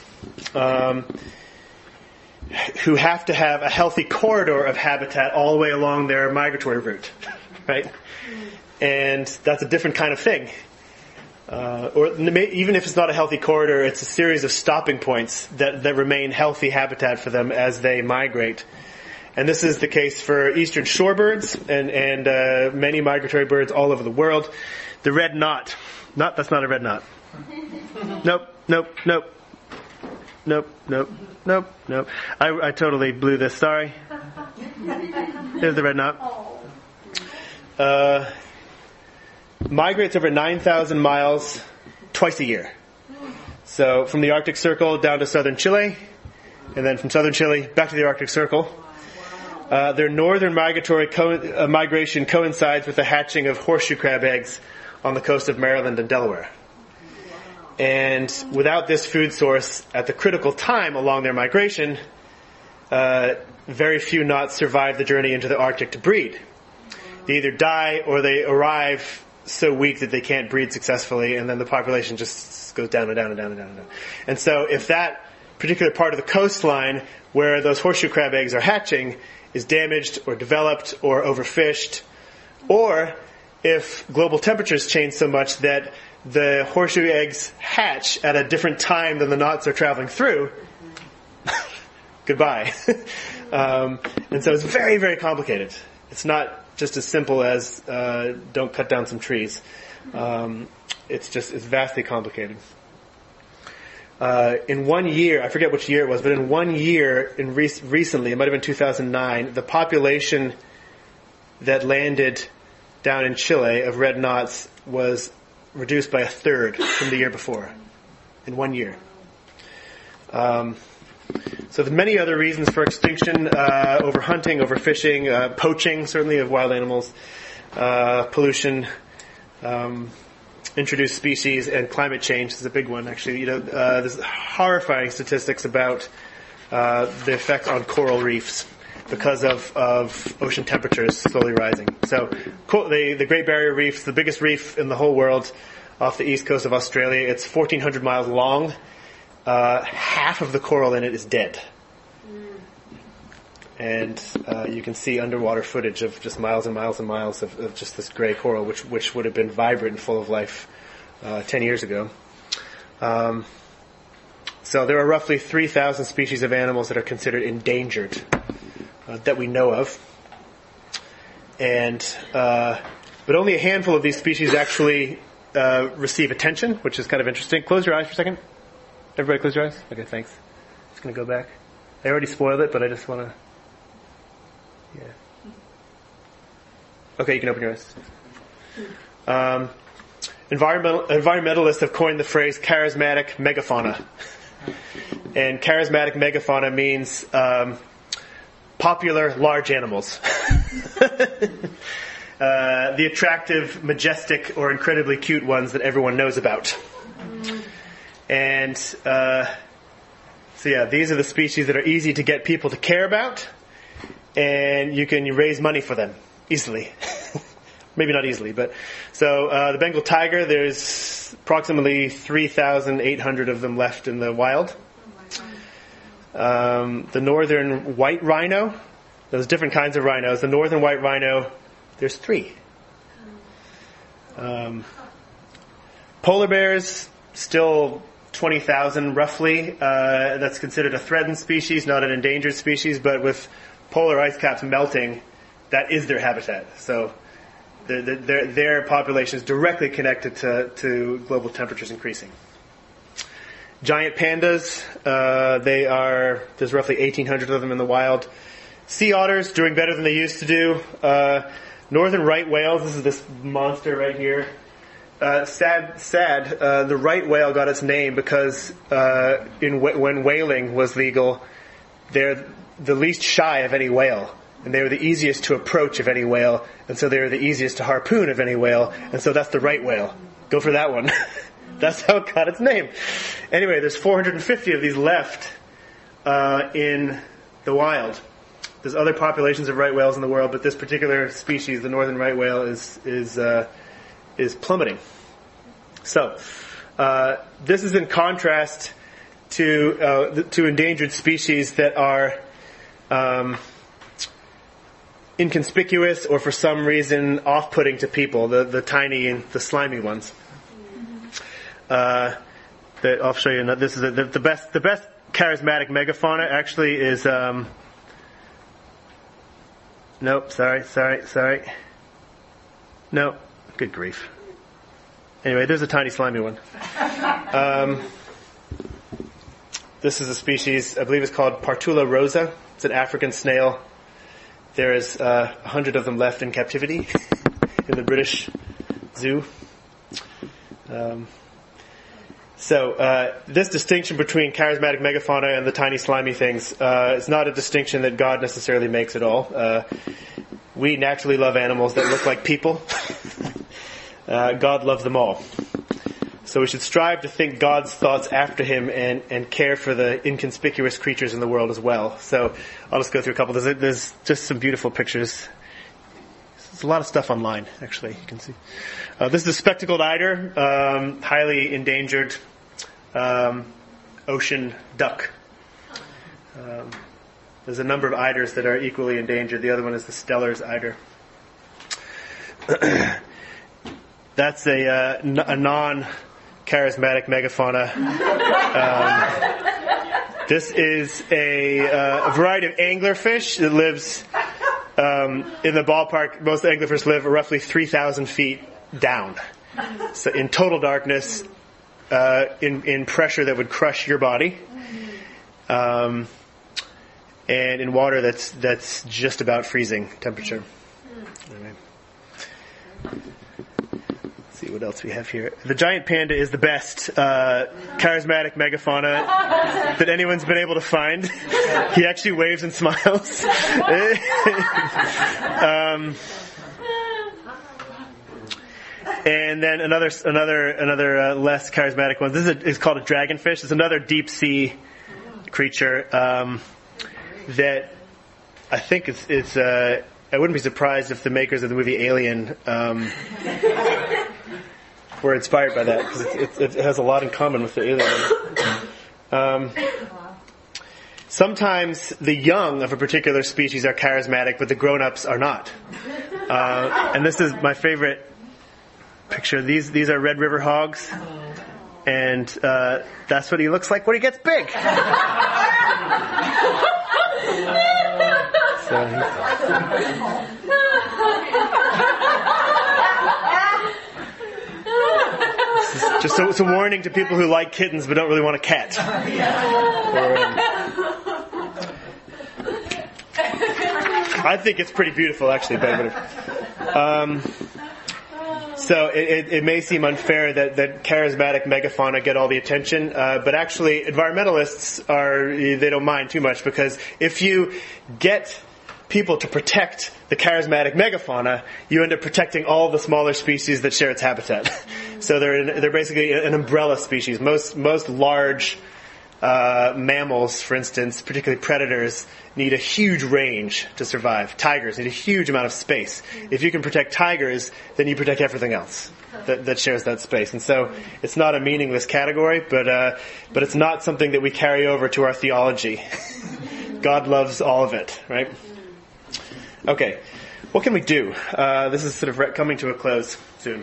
who have to have a healthy corridor of habitat all the way along their migratory route, right? And that's a different kind of thing. Or even if it's not a healthy corridor, it's a series of stopping points that remain healthy habitat for them as they migrate. And this is the case for eastern shorebirds and many migratory birds all over the world. The red knot. That's not a red knot. Nope. I totally blew this. Sorry. There's the red knot. Migrates over 9,000 miles twice a year. So from the Arctic Circle down to southern Chile, and then from southern Chile back to the Arctic Circle. Their northern migratory migration coincides with the hatching of horseshoe crab eggs on the coast of Maryland and Delaware. And without this food source at the critical time along their migration, very few knots survive the journey into the Arctic to breed. They either die or they arrive so weak that they can't breed successfully, and then the population just goes down and down and down and down and down. And so if that particular part of the coastline where those horseshoe crab eggs are hatching is damaged or developed or overfished, or if global temperatures change so much that the horseshoe eggs hatch at a different time than the knots are traveling through, goodbye. And so it's very, very complicated. It's not just as simple as don't cut down some trees. It's vastly complicated. In 1 year, I forget which year it was, but in 1 year, recently, it might have been 2009, the population that landed down in Chile of red knots was reduced by a third from the year before. In 1 year. So there's many other reasons for extinction, overhunting, overfishing, poaching, certainly of wild animals, pollution, introduced species, and climate change is a big one, actually. There's horrifying statistics about the effect on coral reefs because of ocean temperatures slowly rising. So the Great Barrier Reef, the biggest reef in the whole world off the east coast of Australia, it's 1,400 miles long. Half of the coral in it is dead. And you can see underwater footage of just miles and miles and miles of just this gray coral, which would have been vibrant and full of life 10 years ago. So there are roughly 3,000 species of animals that are considered endangered that we know of. And but only a handful of these species actually receive attention, which is kind of interesting. Close your eyes for a second. Everybody close your eyes? Okay, thanks. Just going to go back. I already spoiled it, but I just want to... Yeah. Okay, you can open your eyes. Environmentalists have coined the phrase charismatic megafauna. And charismatic megafauna means popular large animals. The attractive, majestic, or incredibly cute ones that everyone knows about. And so yeah, these are the species that are easy to get people to care about, and you can raise money for them easily. Maybe not easily, but so the Bengal tiger, there's approximately 3,800 of them left in the wild. The northern white rhino, there's different kinds of rhinos. The northern white rhino, there's 3. Polar bears, still 20,000 roughly. That's considered a threatened species, not an endangered species, but with polar ice caps melting, that is their habitat. So their population is directly connected to global temperatures increasing. Giant pandas, there's roughly 1,800 of them in the wild. Sea otters doing better than they used to do. Northern right whales, this is this monster right here. The right whale got its name because when whaling was legal, they're the least shy of any whale, and they were the easiest to approach of any whale, and so they were the easiest to harpoon of any whale, and so that's the right whale. Go for that one. That's how it got its name. Anyway, there's 450 of these left in the wild. There's other populations of right whales in the world, but this particular species, the northern right whale, is plummeting. So, this is in contrast to endangered species that are inconspicuous or for some reason off-putting to people, the tiny and the slimy ones. That I'll show you. This is the best charismatic megafauna actually is. Nope. Sorry. No. Good grief. Anyway, there's a tiny slimy one. This is a species, I believe it's called Partula rosa. It's an African snail. There is 100 of them left in captivity in the British Zoo. So this distinction between charismatic megafauna and the tiny slimy things is not a distinction that God necessarily makes at all. We naturally love animals that look like people. God loves them all. So we should strive to think God's thoughts after Him and care for the inconspicuous creatures in the world as well. So I'll just go through a couple. There's just some beautiful pictures. There's a lot of stuff online, actually. You can see. This is a spectacled eider, highly endangered ocean duck. There's a number of eiders that are equally endangered. The other one is the Steller's eider. That's a non-charismatic megafauna. This is a variety of anglerfish that lives in the ballpark. Most anglerfish live roughly 3,000 feet down. So in total darkness, in pressure that would crush your body, and in water that's just about freezing temperature. Anyway. see what else we have here. The giant panda is the best charismatic megafauna that anyone's been able to find. He actually waves and smiles. And then another less charismatic one. This is called a dragonfish. It's another deep sea creature that I think it's. I wouldn't be surprised if the makers of the movie Alien were inspired by that, because it has a lot in common with the Alien. Sometimes the young of a particular species are charismatic, but the grown-ups are not. And this is my favorite picture. These are Red River hogs, and that's what he looks like when he gets big. This is just a warning to people who like kittens but don't really want a cat. I think it's pretty beautiful, actually. So it may seem unfair that charismatic megafauna get all the attention, but actually environmentalists they don't mind too much, because if you get people to protect the charismatic megafauna, you end up protecting all the smaller species that share its habitat. So they're basically an umbrella species. Most large mammals, for instance, particularly predators, need a huge range to survive. Tigers need a huge amount of space. If you can protect tigers, then you protect everything else that shares that space. And so it's not a meaningless category, but it's not something that we carry over to our theology. God loves all of it, right? Okay, what can we do? This is sort of coming to a close soon.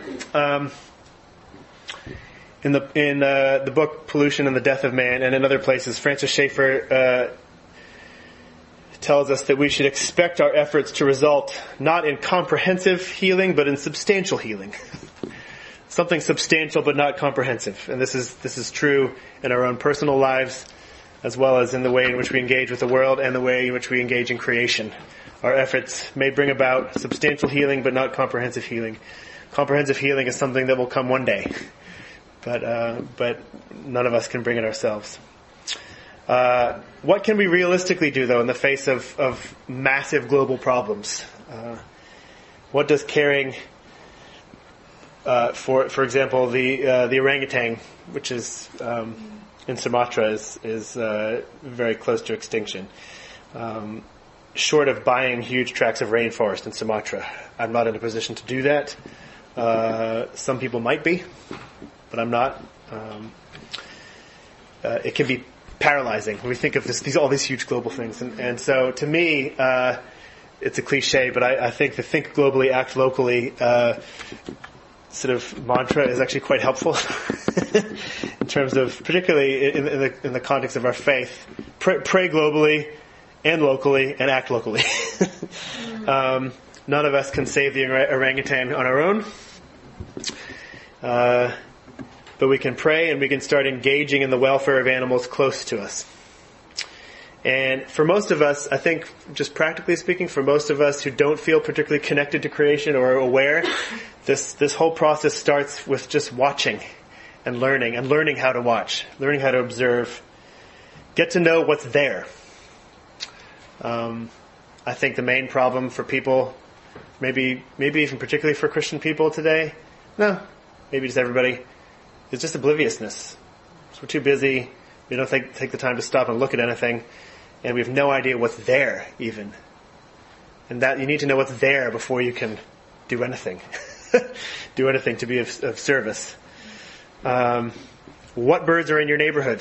In the book Pollution and the Death of Man, and in other places, Francis Schaeffer tells us that we should expect our efforts to result not in comprehensive healing, but in substantial healing. Something substantial but not comprehensive. And this is true in our own personal lives, as well as in the way in which we engage with the world and the way in which we engage in creation. Our efforts may bring about substantial healing, but not comprehensive healing. Comprehensive healing is something that will come one day, but none of us can bring it ourselves. What can we realistically do, though, in the face of massive global problems? What does caring, for example, the orangutan, which is in Sumatra, is very close to extinction. Short of buying huge tracts of rainforest in Sumatra, I'm not in a position to do that. Some people might be, but I'm not. It can be paralyzing when we think of all these huge global things. And so to me, it's a cliche, but I think the think globally, act locally sort of mantra is actually quite helpful in terms of, particularly in the context of our faith. Pray globally and locally and act locally. None of us can save the orangutan on our own. But we can pray and we can start engaging in the welfare of animals close to us. And for most of us, I think, just practically speaking, for most of us who don't feel particularly connected to creation or aware, this whole process starts with just watching and learning how to watch, learning how to observe, get to know what's there. I think the main problem for people, maybe even particularly for Christian people today, maybe just everybody, is just obliviousness. So we're too busy. We don't take the time to stop and look at anything, and we have no idea what's there even. And that you need to know what's there before you can do anything, do anything to be of service. What birds are in your neighborhood?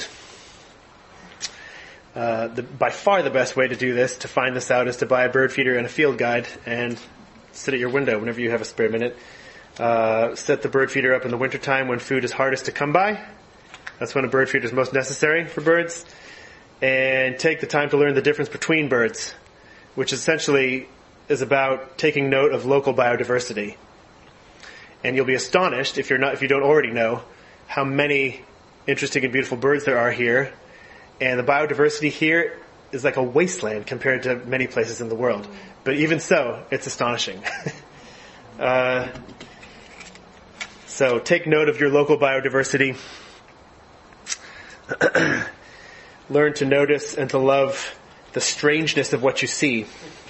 By far the best way to do this, to find this out, is to buy a bird feeder and a field guide and sit at your window whenever you have a spare minute. Set the bird feeder up in the wintertime when food is hardest to come by. That's when a bird feeder is most necessary for birds. And take the time to learn the difference between birds, which essentially is about taking note of local biodiversity. And you'll be astonished, if you don't already know, how many interesting and beautiful birds there are here. And the biodiversity here is like a wasteland compared to many places in the world. But even so, it's astonishing. So take note of your local biodiversity. Learn to notice and to love the strangeness of what you see.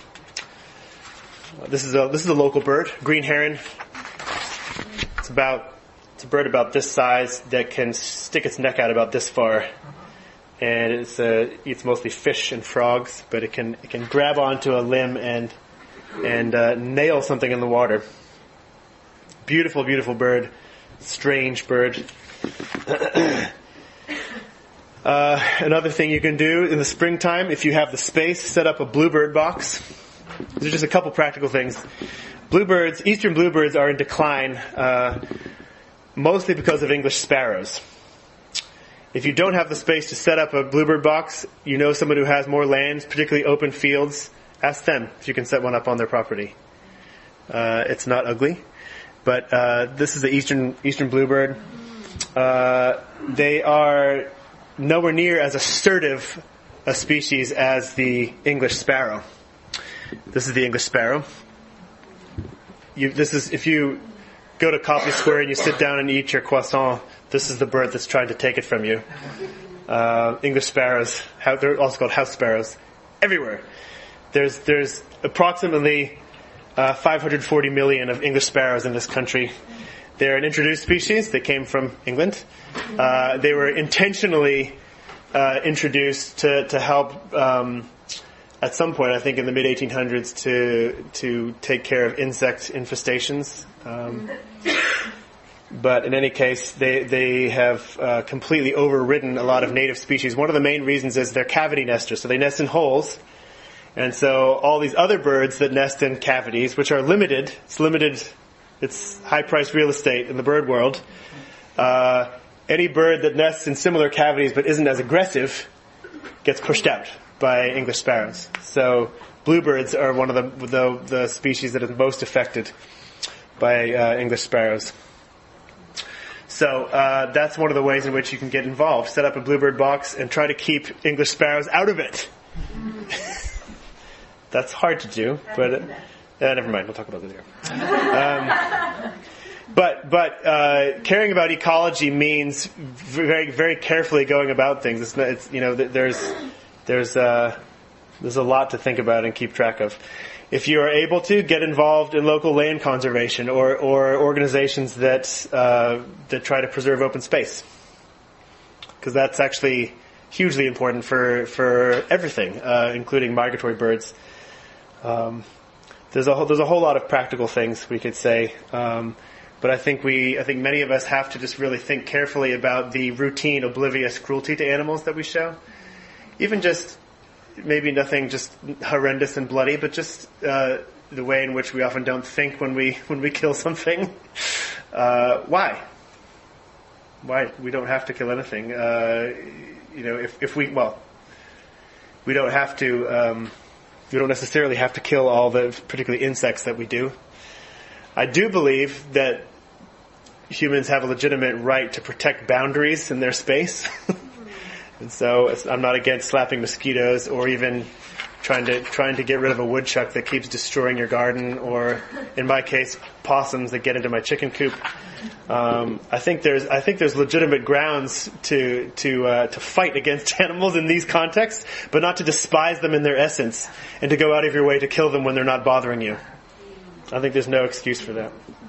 This is a local bird, green heron. It's a bird about this size that can stick its neck out about this far, and eats mostly fish and frogs. But it can grab onto a limb and nail something in the water. Beautiful, beautiful bird, strange bird. Another thing you can do in the springtime, if you have the space, set up a bluebird box. These are just a couple practical things. Eastern bluebirds are in decline, mostly because of English sparrows. If you don't have the space to set up a bluebird box, you know someone who has more land, particularly open fields, ask them if you can set one up on their property. It's not ugly, but this is the eastern bluebird. They are nowhere near as assertive a species as the English sparrow. This is the English sparrow. If you go to Copley Square and you sit down and eat your croissant, this is the bird that's trying to take it from you. English sparrows, they're also called house sparrows, everywhere. There's approximately 540 million of English sparrows in this country. They're an introduced species. They came from England. They were intentionally introduced to help, at some point, I think in the mid-1800s, to take care of insect infestations. But in any case, they have completely overridden a lot of native species. One of the main reasons is they're cavity nesters, so they nest in holes. And so all these other birds that nest in cavities, which are limited, it's high-priced real estate in the bird world. Any bird that nests in similar cavities but isn't as aggressive gets pushed out by English sparrows. So bluebirds are one of the species that is most affected by English sparrows. So that's one of the ways in which you can get involved. Set up a bluebird box and try to keep English sparrows out of it. That's hard to do, but never mind. We'll talk about that later. But caring about ecology means very, very carefully going about things. There's a lot to think about and keep track of. If you are able to, get involved in local land conservation or organizations that try to preserve open space, because that's actually hugely important for everything, including migratory birds. There's a whole lot of practical things we could say, but I think many of us have to just really think carefully about the routine, oblivious cruelty to animals that we show. Even just maybe nothing just horrendous and bloody, but just the way in which we often don't think when we kill something. Why? We don't have to kill anything. We don't have to. We don't necessarily have to kill all the particularly insects that we do. I do believe that humans have a legitimate right to protect boundaries in their space. And so I'm not against slapping mosquitoes or even trying to get rid of a woodchuck that keeps destroying your garden, or in my case, possums that get into my chicken coop. I think there's legitimate grounds to fight against animals in these contexts, but not to despise them in their essence and to go out of your way to kill them when they're not bothering you. I think there's no excuse for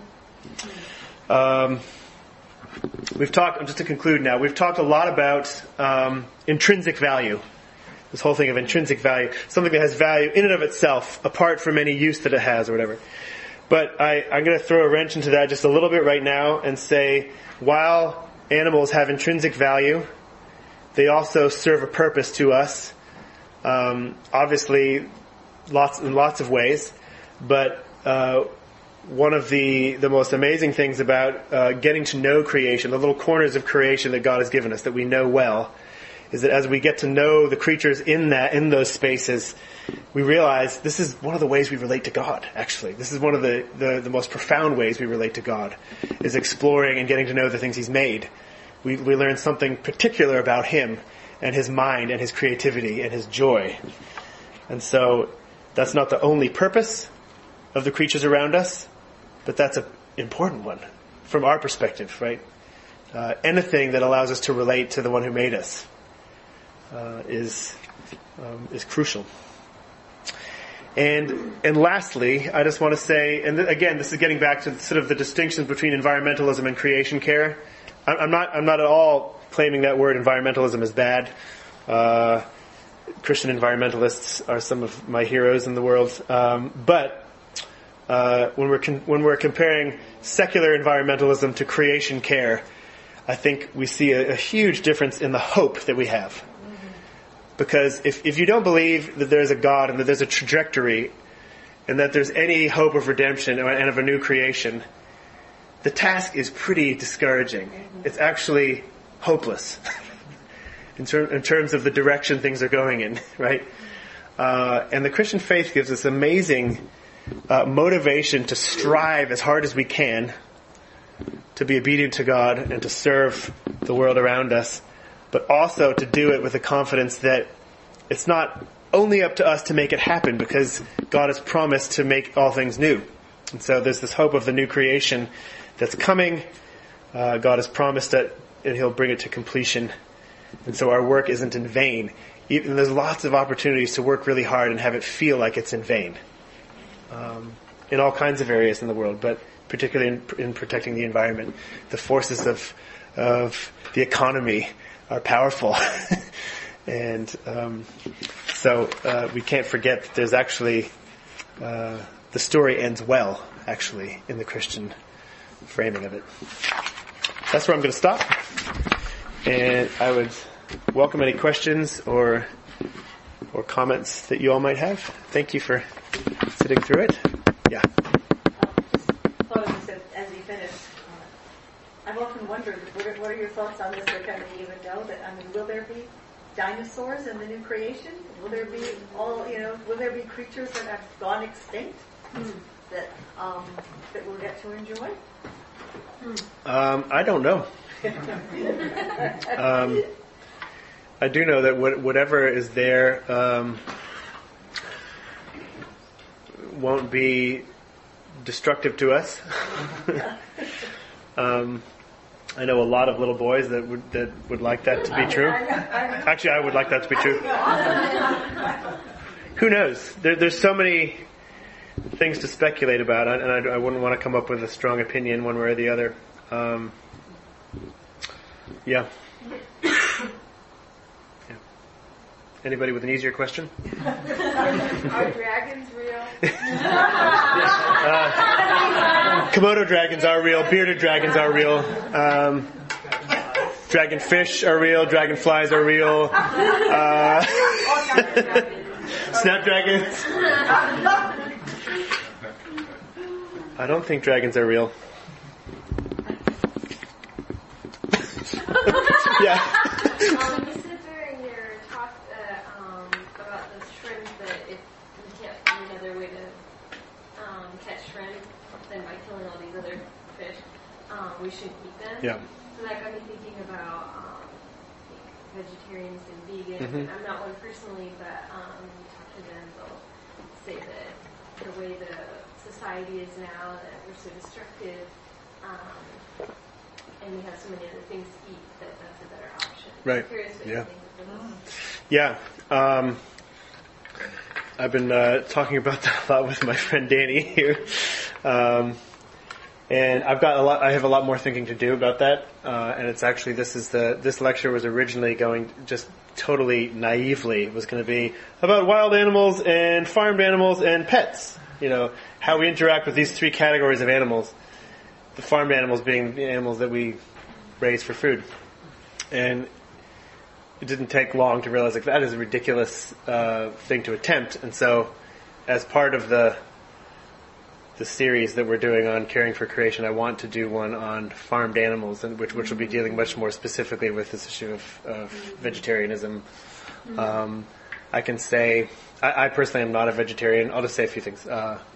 that. We've talked, just to conclude now, we've talked a lot about intrinsic value. This whole thing of intrinsic value, something that has value in and of itself, apart from any use that it has or whatever. But I'm going to throw a wrench into that just a little bit right now and say, while animals have intrinsic value, they also serve a purpose to us. Obviously, in lots of ways. But one of the most amazing things about getting to know creation, the little corners of creation that God has given us that we know well, is that as we get to know the creatures in those spaces, we realize this is one of the ways we relate to God, actually. This is one of the most profound ways we relate to God, is exploring and getting to know the things He's made. We learn something particular about Him and His mind and His creativity and His joy. And so that's not the only purpose of the creatures around us, but that's an important one from our perspective, right? Anything that allows us to relate to the one who made us is crucial. And lastly, I just want to say, and again, this is getting back to sort of the distinctions between environmentalism and creation care. I'm not at all claiming that word environmentalism is bad. Christian environmentalists are some of my heroes in the world. But when we're comparing secular environmentalism to creation care, I think we see a huge difference in the hope that we have. Because if you don't believe that there's a God and that there's a trajectory and that there's any hope of redemption and of a new creation, the task is pretty discouraging. It's actually hopeless in terms of the direction things are going in, right? And the Christian faith gives us amazing motivation to strive as hard as we can to be obedient to God and to serve the world around us, but also to do it with the confidence that it's not only up to us to make it happen, because God has promised to make all things new. And so there's this hope of the new creation that's coming. God has promised it, and He'll bring it to completion. And so our work isn't in vain. Even there's lots of opportunities to work really hard and have it feel like it's in vain. In all kinds of areas in the world, but particularly in protecting the environment. The forces of the economy are powerful. And so we can't forget that there's actually, the story ends well, actually, in the Christian framing of it. That's where I'm going to stop. And I would welcome any questions or comments that you all might have. Thank you for sitting through it. Yeah. As you finish, I've often wondered, what are your thoughts on this? I kind of even know that, will there be dinosaurs in the new creation? Will there be will there be creatures that have gone extinct that we'll get to enjoy? I don't know. I do know that whatever is there won't be destructive to us. I know a lot of little boys that would like that to be true. Actually, I would like that to be true. Who knows? There's so many things to speculate about, and I wouldn't want to come up with a strong opinion one way or the other. Yeah. Anybody with an easier question? Are dragons real? Komodo dragons are real. Bearded dragons are real. Dragonfish are real. Dragonflies are real. Snapdragons. I don't think dragons are real. Yeah. You said during your talk about the shrimp that if we can't find another way to catch shrimp than by killing all these other fish, we shouldn't eat them. Yeah. So that got me thinking about vegetarians and vegans. Mm-hmm. I'm not one personally, but when you talk to them, they'll say that the way the society is now, that we're so destructive, and we have so many other things to eat, that's a better option. Right. I'm curious what you think of Yeah. this. I've been talking about that a lot with my friend Danny here. And I have a lot more thinking to do about that. And it's actually, this lecture was originally going just totally naively, was going to be about wild animals and farmed animals and pets. How we interact with these three categories of animals. The farmed animals being the animals that we raise for food. And it didn't take long to realize that is a ridiculous thing to attempt. And so, as part of the series that we're doing on caring for creation, I want to do one on farmed animals, and which will be dealing much more specifically with this issue of vegetarianism. I can say, I personally am not a vegetarian. I'll just say a few things.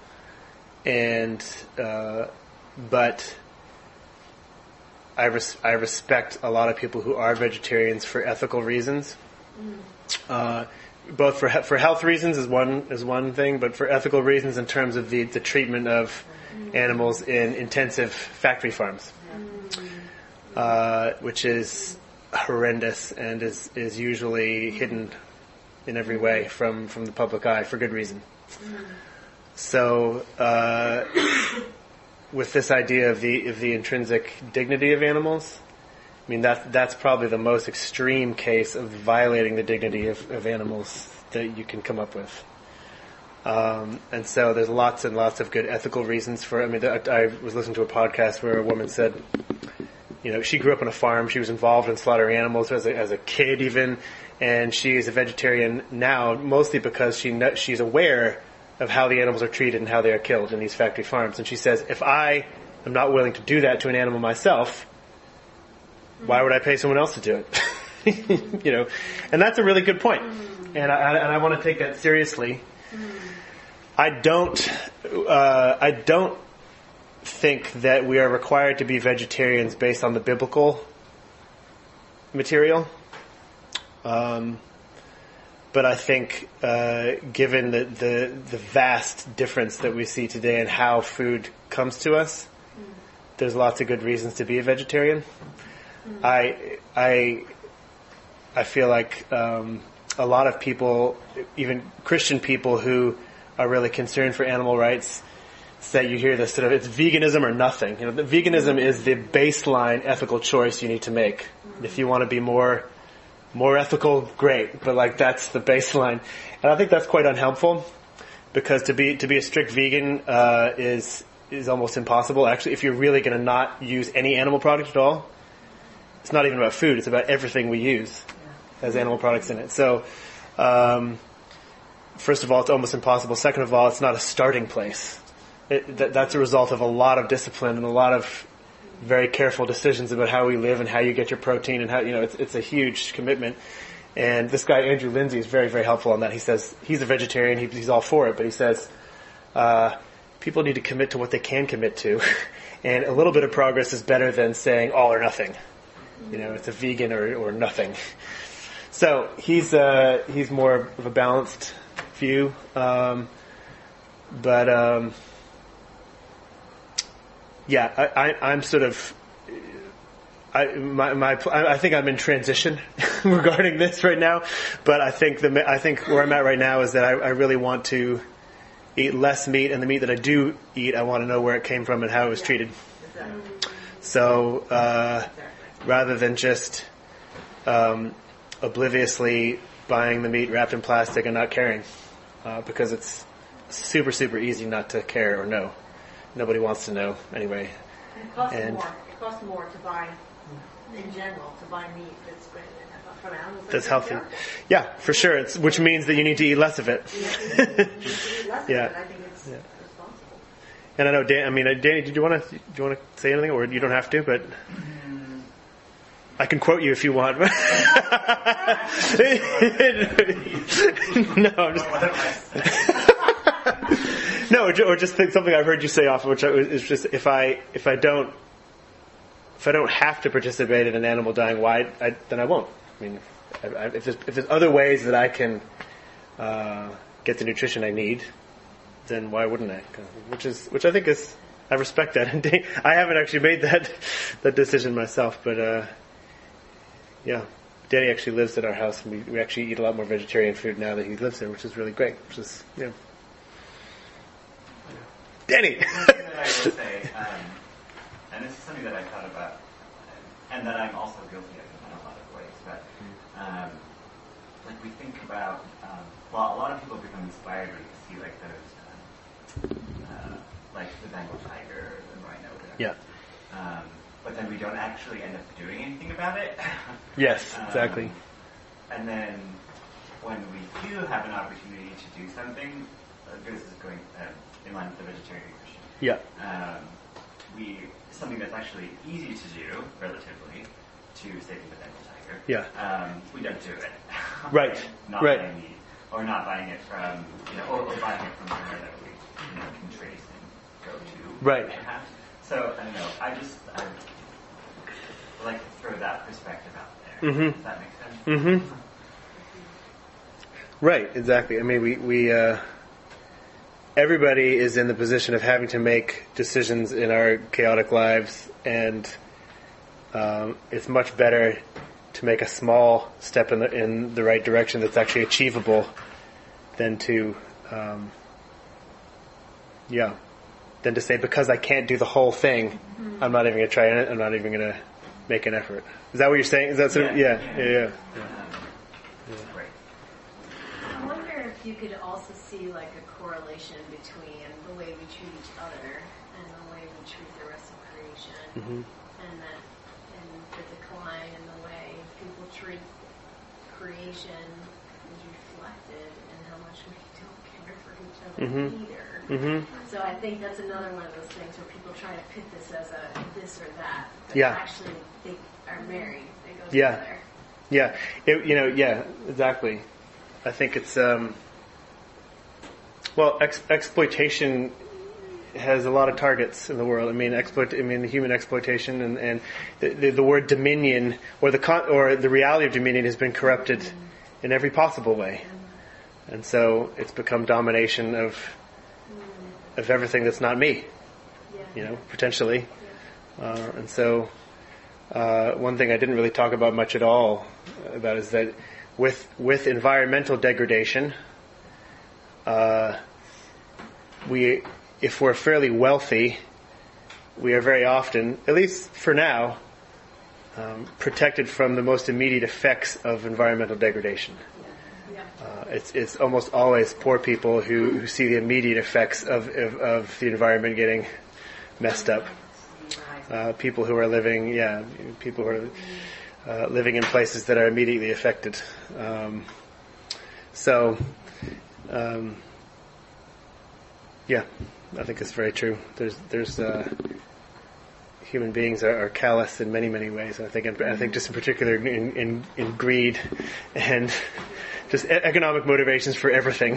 But I respect a lot of people who are vegetarians for ethical reasons. both for health reasons is one thing, but for ethical reasons in terms of the treatment of animals in intensive factory farms, which is horrendous and is usually hidden in every way from the public eye for good reason. So, with this idea of the intrinsic dignity of animals, I mean that's probably the most extreme case of violating the dignity of animals that you can come up with. And so there's lots and lots of good ethical reasons for it. I mean, I was listening to a podcast where a woman said, she grew up on a farm. She was involved in slaughtering animals as a kid even, and she is a vegetarian now, mostly because she's aware of how the animals are treated and how they are killed in these factory farms. And she says, if I am not willing to do that to an animal myself, why would I pay someone else to do it? And that's a really good point. And I want to take that seriously. I don't think that we are required to be vegetarians based on the biblical material. But I think, given the vast difference that we see today in how food comes to us, there's lots of good reasons to be a vegetarian. I feel like a lot of people, even Christian people who are really concerned for animal rights, say you hear this sort of, it's veganism or nothing. The veganism is the baseline ethical choice you need to make. If you want to be more ethical, great, but that's the baseline. And I think that's quite unhelpful, because to be a strict vegan is almost impossible. Actually, if you're really going to not use any animal product at all, it's not even about food, it's about everything we use has animal products in it. So, first of all, it's almost impossible. Second of all, it's not a starting place. That's a result of a lot of discipline and a lot of very careful decisions about how we live and how you get your protein and how, it's a huge commitment. And this guy, Andrew Lindsay, is very, very helpful on that. He says he's a vegetarian, he's all for it, but he says, people need to commit to what they can commit to. And a little bit of progress is better than saying all or nothing. It's a vegan or nothing. So he's more of a balanced view. I'm sort of, I think I'm in transition regarding this right now, but I think where I'm at right now is that I really want to eat less meat, and the meat that I do eat, I want to know where it came from and how it was treated. So, rather than just, obliviously buying the meat wrapped in plastic and not caring, because it's super, super easy not to care or know. Nobody wants to know anyway. And it costs more. It costs more to buy, in general, to buy meat that's from animals that's healthy. Yeah, for sure. Which means that you need to eat less of it. You need to eat less of it. I think it's responsible. And I know, Danny, do you want to say anything, or you don't have to, but I can quote you if you want. No, No, or just think something I've heard you say often, which is just if I don't have to participate in an animal dying, then I won't. I mean, if there's other ways that I can get the nutrition I need, then why wouldn't I? Which I think is, I respect that. And I haven't actually made that decision myself, but yeah, Danny actually lives at our house, and we actually eat a lot more vegetarian food now that he lives there, which is really great. Which is Danny. Something that I will say, and this is something that I thought about, and that I'm also guilty of in a lot of ways, but we think about, a lot of people become inspired when you see those, like the Bengal tiger, the rhino, whatever. Yeah. But then we don't actually end up doing anything about it. Yes, exactly. And then when we do have an opportunity to do something, this is going in line with the vegetarian Christian. Yeah. Something that's actually easy to do, relatively, to saving the Bengal tiger. Yeah. We don't do it. Right. Not right. buying meat, or not buying it from, or buying it from somewhere that we can trace and go to. Right. So I don't know. I like to throw that perspective out there. Mm-hmm. Does that make sense? Mm-hmm. Right, exactly. I mean, we everybody is in the position of having to make decisions in our chaotic lives, and it's much better to make a small step in the right direction that's actually achievable than to than to say, because I can't do the whole thing, I'm not even going to try it. I'm not even going to make an effort. Is that what you're saying? Is that sort of, yeah. Right. I wonder if you could also see like a correlation between the way we treat each other and the way we treat the rest of creation, and the decline in the way people treat creation is reflected in how much we don't care for each other either. So I think that's another one of those things where people try to pit this as a this or that, but actually they are married. They go together. Yeah, exactly. I think it's exploitation has a lot of targets in the world. I mean, the human exploitation and the word dominion or the reality of dominion has been corrupted in every possible way, and so it's become domination of everything that's not me. Potentially, and so. One thing I didn't really talk about much at all about is that with environmental degradation, if we're fairly wealthy, we are very often, at least for now, protected from the most immediate effects of environmental degradation. It's almost always poor people who see the immediate effects of the environment getting messed up. People who are living in places that are immediately affected. I think it's very true. There's human beings are callous in many, many ways. I think just in particular in greed and just economic motivations for everything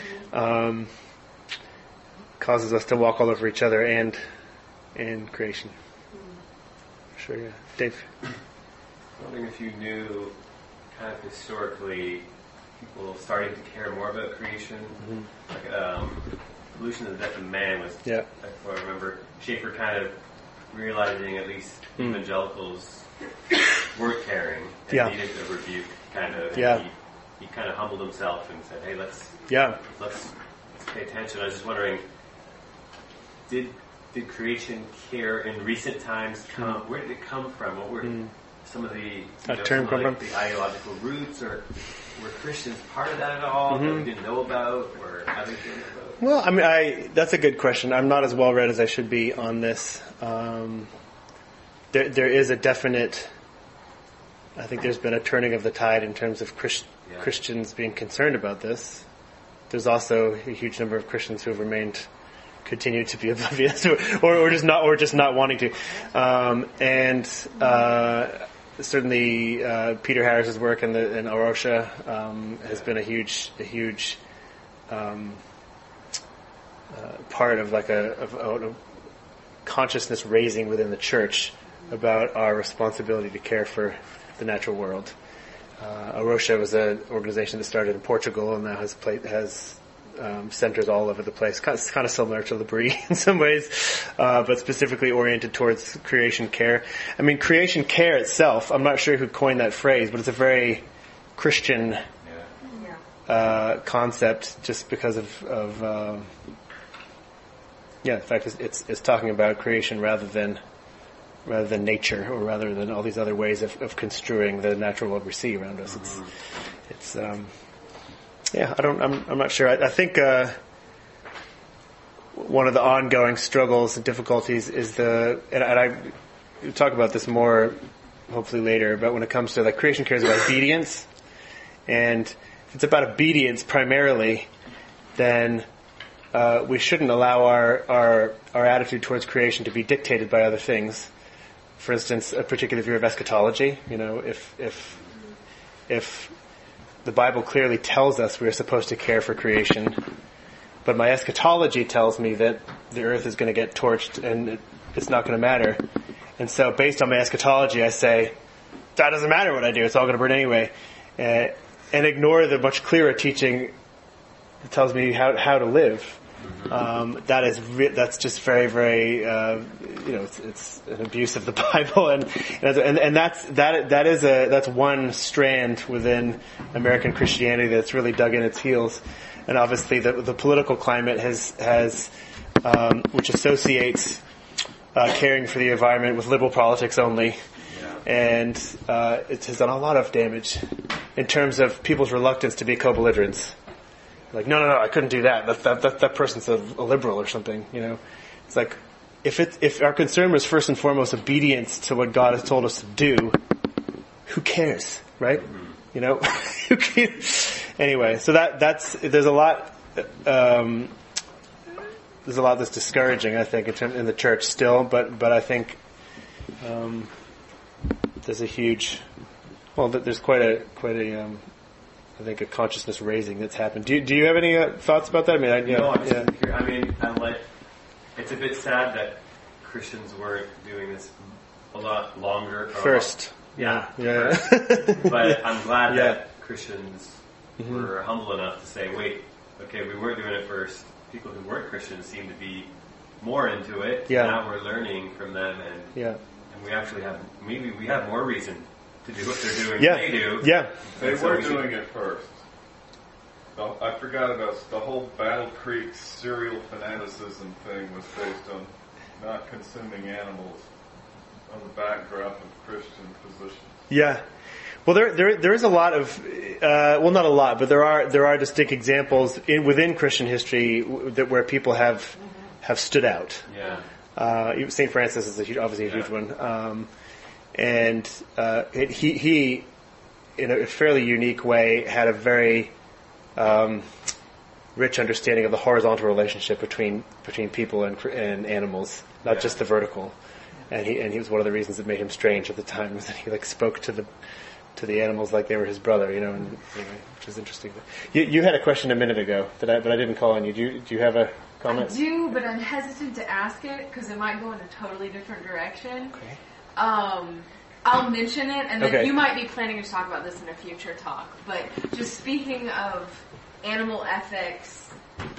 causes us to walk all over each other and creation. Sure, yeah. Dave? I was wondering if you knew kind of historically people starting to care more about creation. Like Evolution of the Death of Man was, if I remember, Schaeffer kind of realizing at least evangelicals weren't caring and needed a rebuke, kind of. And he kind of humbled himself and said, hey, let's pay attention. I was just wondering, did creation care in recent times come? Where did it come from? What were some of the the ideological roots, or were Christians part of that at all that we didn't know about, or other things about? Well, I mean, that's a good question. I'm not as well read as I should be on this. There is a definite. I think there's been a turning of the tide in terms of Christians being concerned about this. There's also a huge number of Christians who have continued to be oblivious, or just not wanting to, and certainly Peter Harris's work in Arosha has been a huge part of a consciousness raising within the church about our responsibility to care for the natural world. Arosha was an organization that started in Portugal and now has centers all over the place, kind of similar to L'Abri in some ways, but specifically oriented towards creation care. I mean, creation care itself, I'm not sure who coined that phrase, but it's a very Christian concept, just because of the fact it's talking about creation rather than nature, or rather than all these other ways of construing the natural world we see around us. I'm not sure. I think one of the ongoing struggles and difficulties is and I talk about this more hopefully later, but when it comes to creation care is about obedience, and if it's about obedience primarily, then we shouldn't allow our attitude towards creation to be dictated by other things. For instance, a particular view of eschatology. If the Bible clearly tells us we are supposed to care for creation, but my eschatology tells me that the earth is going to get torched and it's not going to matter. And so based on my eschatology, I say, that doesn't matter what I do, it's all going to burn anyway. ignore the much clearer teaching that tells me how to live. That's just very, very, it's an abuse of the Bible, and that's one strand within American Christianity that's really dug in its heels, and obviously the political climate has which associates caring for the environment with liberal politics only, and it has done a lot of damage in terms of people's reluctance to be co-belligerents. Like, no, I couldn't do that. That person's a liberal or something, It's like, if our concern was first and foremost obedience to what God has told us to do, who cares, right? Who cares? Anyway, so there's a lot that's discouraging, I think, in the church still, but I think there's there's quite a I think a consciousness raising that's happened. Do you have any thoughts about that? I mean, it's a bit sad that Christians weren't doing this a lot longer. First. Yeah. But I'm glad that Christians were humble enough to say, wait, okay, we weren't doing it first. People who weren't Christians seem to be more into it. Yeah. Now we're learning from them, and we actually have more reason to do what they're doing than they do. Yeah. They were doing it first. I forgot about the whole Battle Creek cereal fanaticism thing was based on not consuming animals on the backdrop of Christian positions. Yeah. Well, there is a lot of, not a lot, but there are distinct examples within Christian history where people have stood out. Yeah. St. Francis is obviously a huge one. And he, in a fairly unique way, had a very rich understanding of the horizontal relationship between people and animals, not just the vertical. And he was one of the reasons that made him strange at the time, was that he spoke to the animals like they were his brother, which is interesting. You had a question a minute ago but I didn't call on you. Do you have a comment? I do, but I'm hesitant to ask it because it might go in a totally different direction. Okay. I'll mention it, and then Okay. you might be planning to talk about this in a future talk. But just speaking of animal ethics,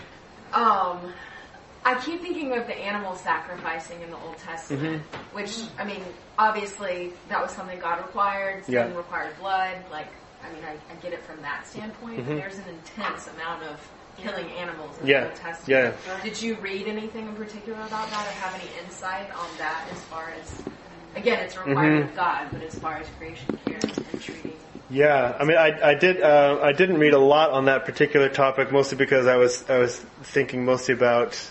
I keep thinking of the animal sacrificing in the Old Testament, which, I mean, obviously that was something God required. Sin required blood. I get it from that standpoint. But there's an intense amount of killing animals in the Old Testament. Yeah. Did you read anything in particular about that, or have any insight on that as far as, again, it's a requirement of God, but as far as creation care and treating? Yeah, I mean, I didn't read a lot on that particular topic, mostly because I was thinking mostly about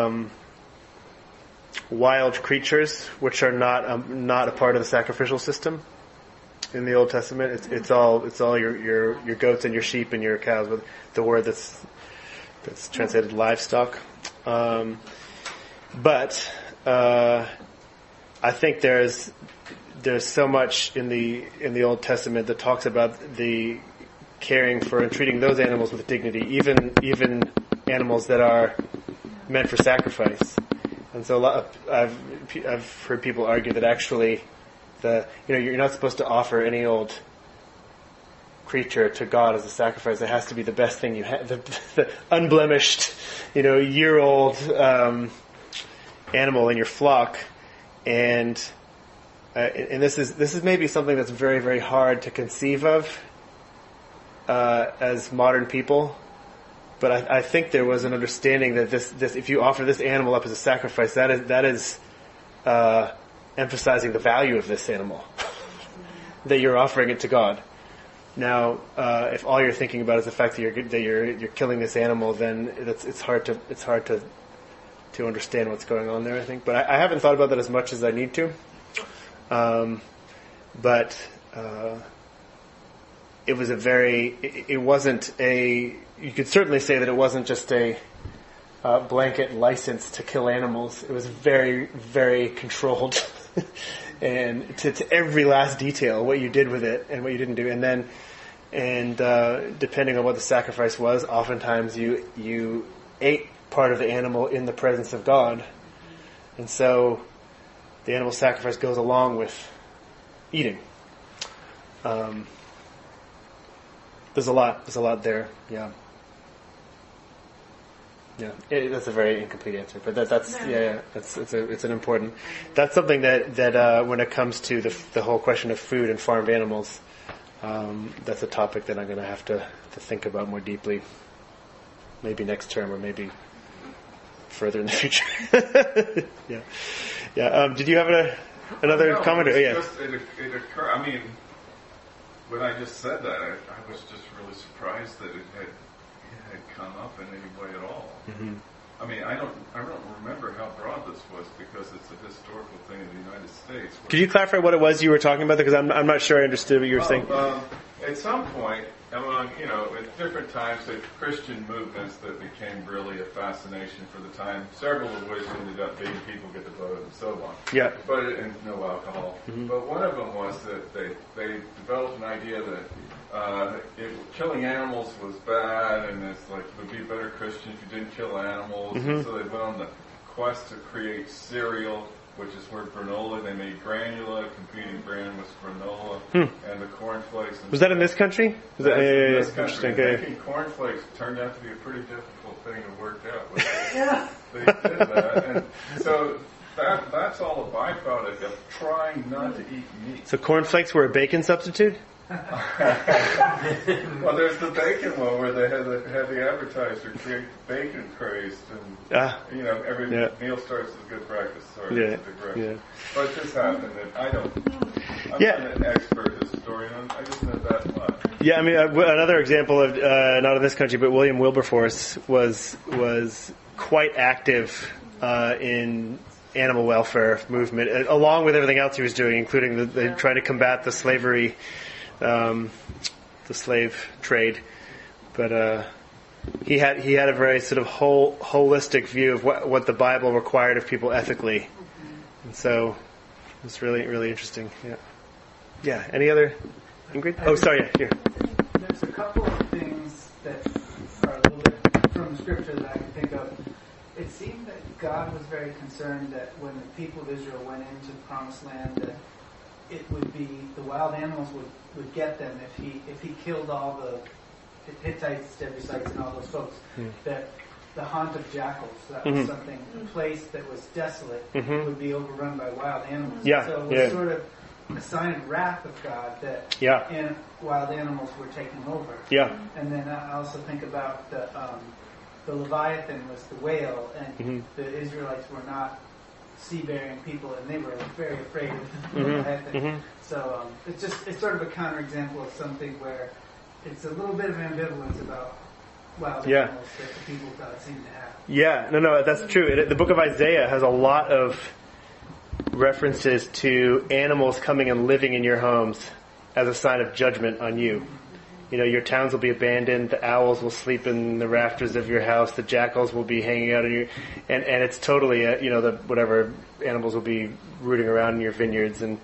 wild creatures, which are not a part of the sacrificial system in the Old Testament. It's all your goats and your sheep and your cows, with the word that's translated livestock. But I think there's so much in the Old Testament that talks about the caring for and treating those animals with dignity, even animals that are meant for sacrifice. And so I've heard people argue that actually you're not supposed to offer any old creature to God as a sacrifice. It has to be the best thing you have, the unblemished, year-old animal in your flock. And this is maybe something that's very, very hard to conceive of as modern people. But I think there was an understanding that this if you offer this animal up as a sacrifice, that is emphasizing the value of this animal, that you're offering it to God. Now, if all you're thinking about is the fact that you're killing this animal, then it's hard to understand what's going on there, I think. But I haven't thought about that as much as I need to. But it was it wasn't you could certainly say that it wasn't just a blanket license to kill animals. It was very, very controlled and to every last detail, what you did with it and what you didn't do. And depending on what the sacrifice was, oftentimes you ate part of the animal in the presence of God. And so the animal sacrifice goes along with eating. There's a lot there. Yeah. Yeah, that's a very incomplete answer, but that's it's an important. That's something that when it comes to the whole question of food and farmed animals, that's a topic that I'm going to have to think about more deeply. Maybe next term, or maybe further in the future. Yeah. Did you have another comment? It occurred. I mean, when I just said that, I was just really surprised that it had come up in any way at all. Mm-hmm. I mean, I don't remember how broad this was because it's a historical thing in the United States. Could you clarify what it was you were talking about? Because I'm not sure I understood what you were saying. At some point, among at different times, the Christian movements that became really a fascination for the time. Several of which ended up being people get the vote and so on. Yeah. And no alcohol. Mm-hmm. But one of them was that they developed an idea that killing animals was bad, and it's like it would be a better Christian if you didn't kill animals. Mm-hmm. And so they went on the quest to create cereal, which is where granola. They made Granula, competing brand was granola, and the cornflakes. Was that in this country? In this country. Making cornflakes turned out to be a pretty difficult thing to work out. They did that, and so that's all a byproduct of trying not to eat meat. So cornflakes were a bacon substitute? Well, there's the bacon one where they had the advertiser create bacon craze, and every meal starts with good breakfast. Sorry, that's a digression. Yeah. But this happened, and I'm not an expert historian. I just know that much. Yeah, I mean, another example of not in this country, but William Wilberforce was quite active in animal welfare movement, along with everything else he was doing, including the trying to combat the slavery. The slave trade, but he had a very sort of holistic view of what the Bible required of people ethically, and so it's really, really interesting. Yeah. Any other, Ingrid? Oh, sorry. Yeah, here. There's a couple of things that are a little bit from Scripture that I can think of. It seemed that God was very concerned that when the people of Israel went into the Promised Land, that it would be the wild animals would get them if he killed all the Hittites, Jebusites, and all those folks. That the haunt of jackals, that was something, a place that was desolate, would be overrun by wild animals. Yeah. So it was sort of a sign of wrath of God that wild animals were taking over. Yeah. And then I also think about the Leviathan was the whale, and the Israelites were not sea-bearing people, and they were very afraid of the Leviathan. So it's sort of a counterexample of something where it's a little bit of ambivalence about wild animals that the people of God seem to have. Yeah, no, that's true. The book of Isaiah has a lot of references to animals coming and living in your homes as a sign of judgment on you. Your towns will be abandoned, the owls will sleep in the rafters of your house, the jackals will be hanging out in your, and it's totally, the whatever animals will be rooting around in your vineyards, and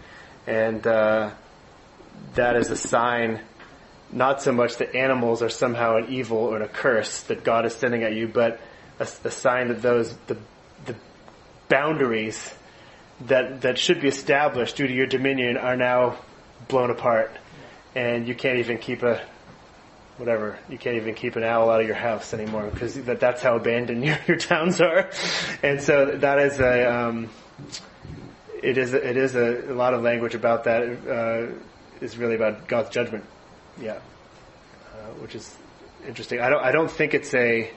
that is a sign, not so much that animals are somehow an evil or a curse that God is sending at you, but a sign that the boundaries that should be established due to your dominion are now blown apart, and you can't even keep an owl out of your house anymore because that's how abandoned your towns are. And so that is it is a lot of language about that is really about God's judgment. Yeah. Which is interesting. I don't think it's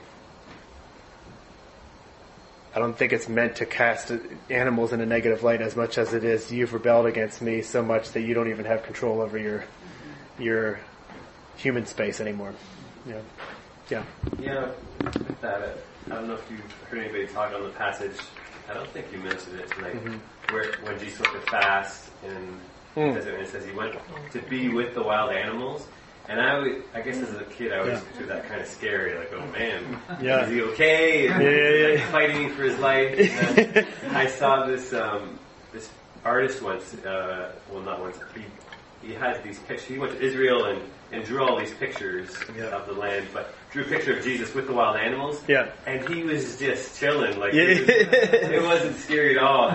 meant to cast animals in a negative light as much as it is you've rebelled against me so much that you don't even have control over your human space anymore. Yeah. With that, I don't know if you've heard anybody talk on the passage. I don't think you mentioned it tonight, where when Jesus went to fast and it says he went to be with the wild animals. And I guess as a kid, I always considered that kind of scary. Like, oh man, is he okay? And fighting for his life. And then I saw this artist once. Not once. He had these pictures. He went to Israel and drew all these pictures of the land, but drew a picture of Jesus with the wild animals. Yeah. And he was just chilling. Like it wasn't scary at all.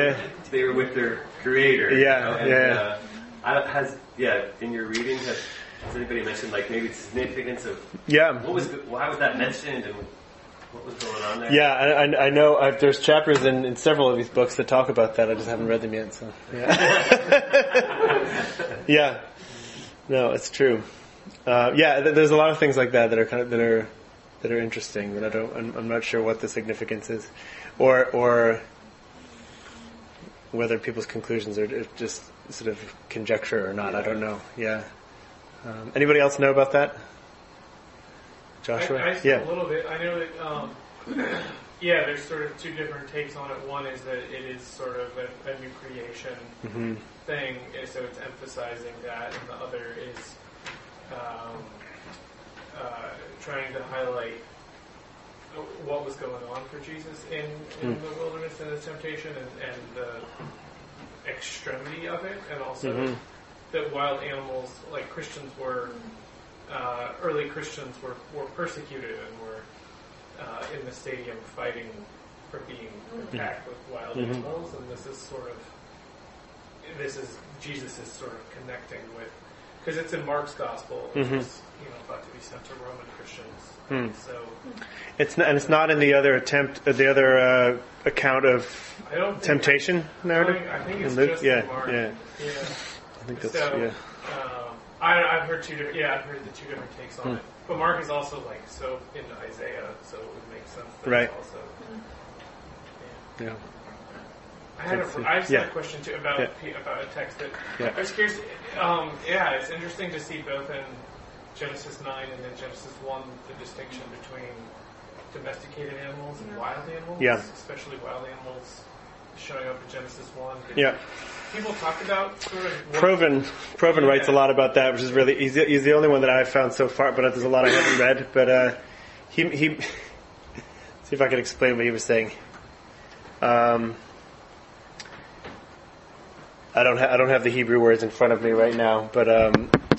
They were with their creator. In your reading, Has anybody mentioned like maybe the significance of Yeah. Why was that mentioned and what was going on there? Yeah, I know there's chapters in several of these books that talk about that. I just haven't read them yet. So yeah. Yeah. No, it's true. There's a lot of things like that that are interesting, but I'm not sure what the significance is, or whether people's conclusions are just sort of conjecture or not. I don't know. Yeah. Anybody else know about that? Joshua? I a little bit. I know that, there's sort of two different takes on it. One is that it is sort of a new creation thing, and so it's emphasizing that, and the other is trying to highlight what was going on for Jesus in the wilderness and his temptation, and the extremity of it, and also that wild animals, like Christians were, early Christians were persecuted and were in the stadium fighting for being attacked with wild animals, and Jesus is sort of connecting with, because it's in Mark's gospel, which is thought to be sent to Roman Christians. So it's not in the other account of temptation narrative. I think it's just in Mark. Yeah. I think that's I've heard the two different takes on it. But Mark is also so into Isaiah, so it would make sense that right. It's also. Yeah. I just had a question too about a text that I was curious. It's interesting to see both in Genesis 9 and in Genesis 1 the distinction between domesticated animals and wild animals, especially wild animals showing up in Genesis 1. People talk about sort of... Proven writes a lot about that, which is really... He's the only one that I've found so far, but there's a lot I haven't read. But he see if I can explain what he was saying. I don't have the Hebrew words in front of me right now, but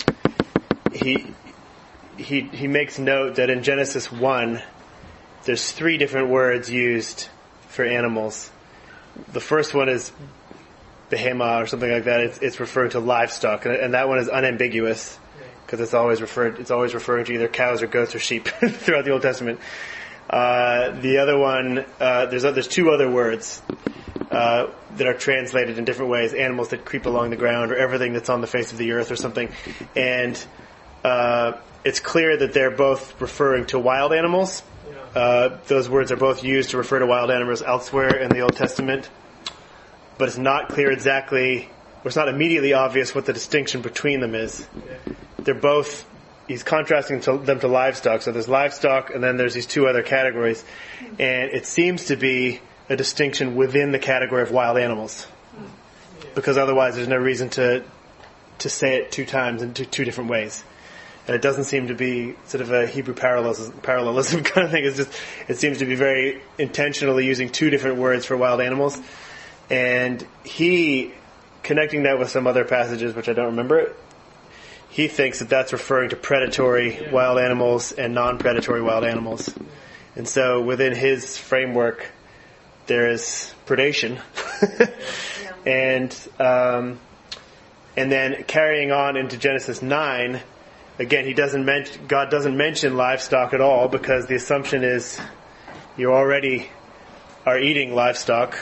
he makes note that in Genesis 1, there's 3 different words used for animals. The first one is behema or something like that. It's referring to livestock, and that one is unambiguous because it's always referring to either cows or goats or sheep throughout the Old Testament. The other one, there's 2 other words that are translated in different ways: animals that creep along the ground, or everything that's on the face of the earth, or something. And it's clear that they're both referring to wild animals. Those words are both used to refer to wild animals elsewhere in the Old Testament, but it's not clear exactly, or it's not immediately obvious what the distinction between them is. They're both, he's contrasting them to livestock, so there's livestock and then there's these 2 other categories, and it seems to be a distinction within the category of wild animals, because otherwise there's no reason to say it 2 times in 2 different ways. And it doesn't seem to be sort of a Hebrew parallelism kind of thing. It seems to be very intentionally using 2 different words for wild animals. And he, connecting that with some other passages, which I don't remember, he thinks that that's referring to predatory wild animals and non-predatory wild animals. And so within his framework, there is predation. And then carrying on into Genesis 9, again, God doesn't mention livestock at all, because the assumption is you already are eating livestock.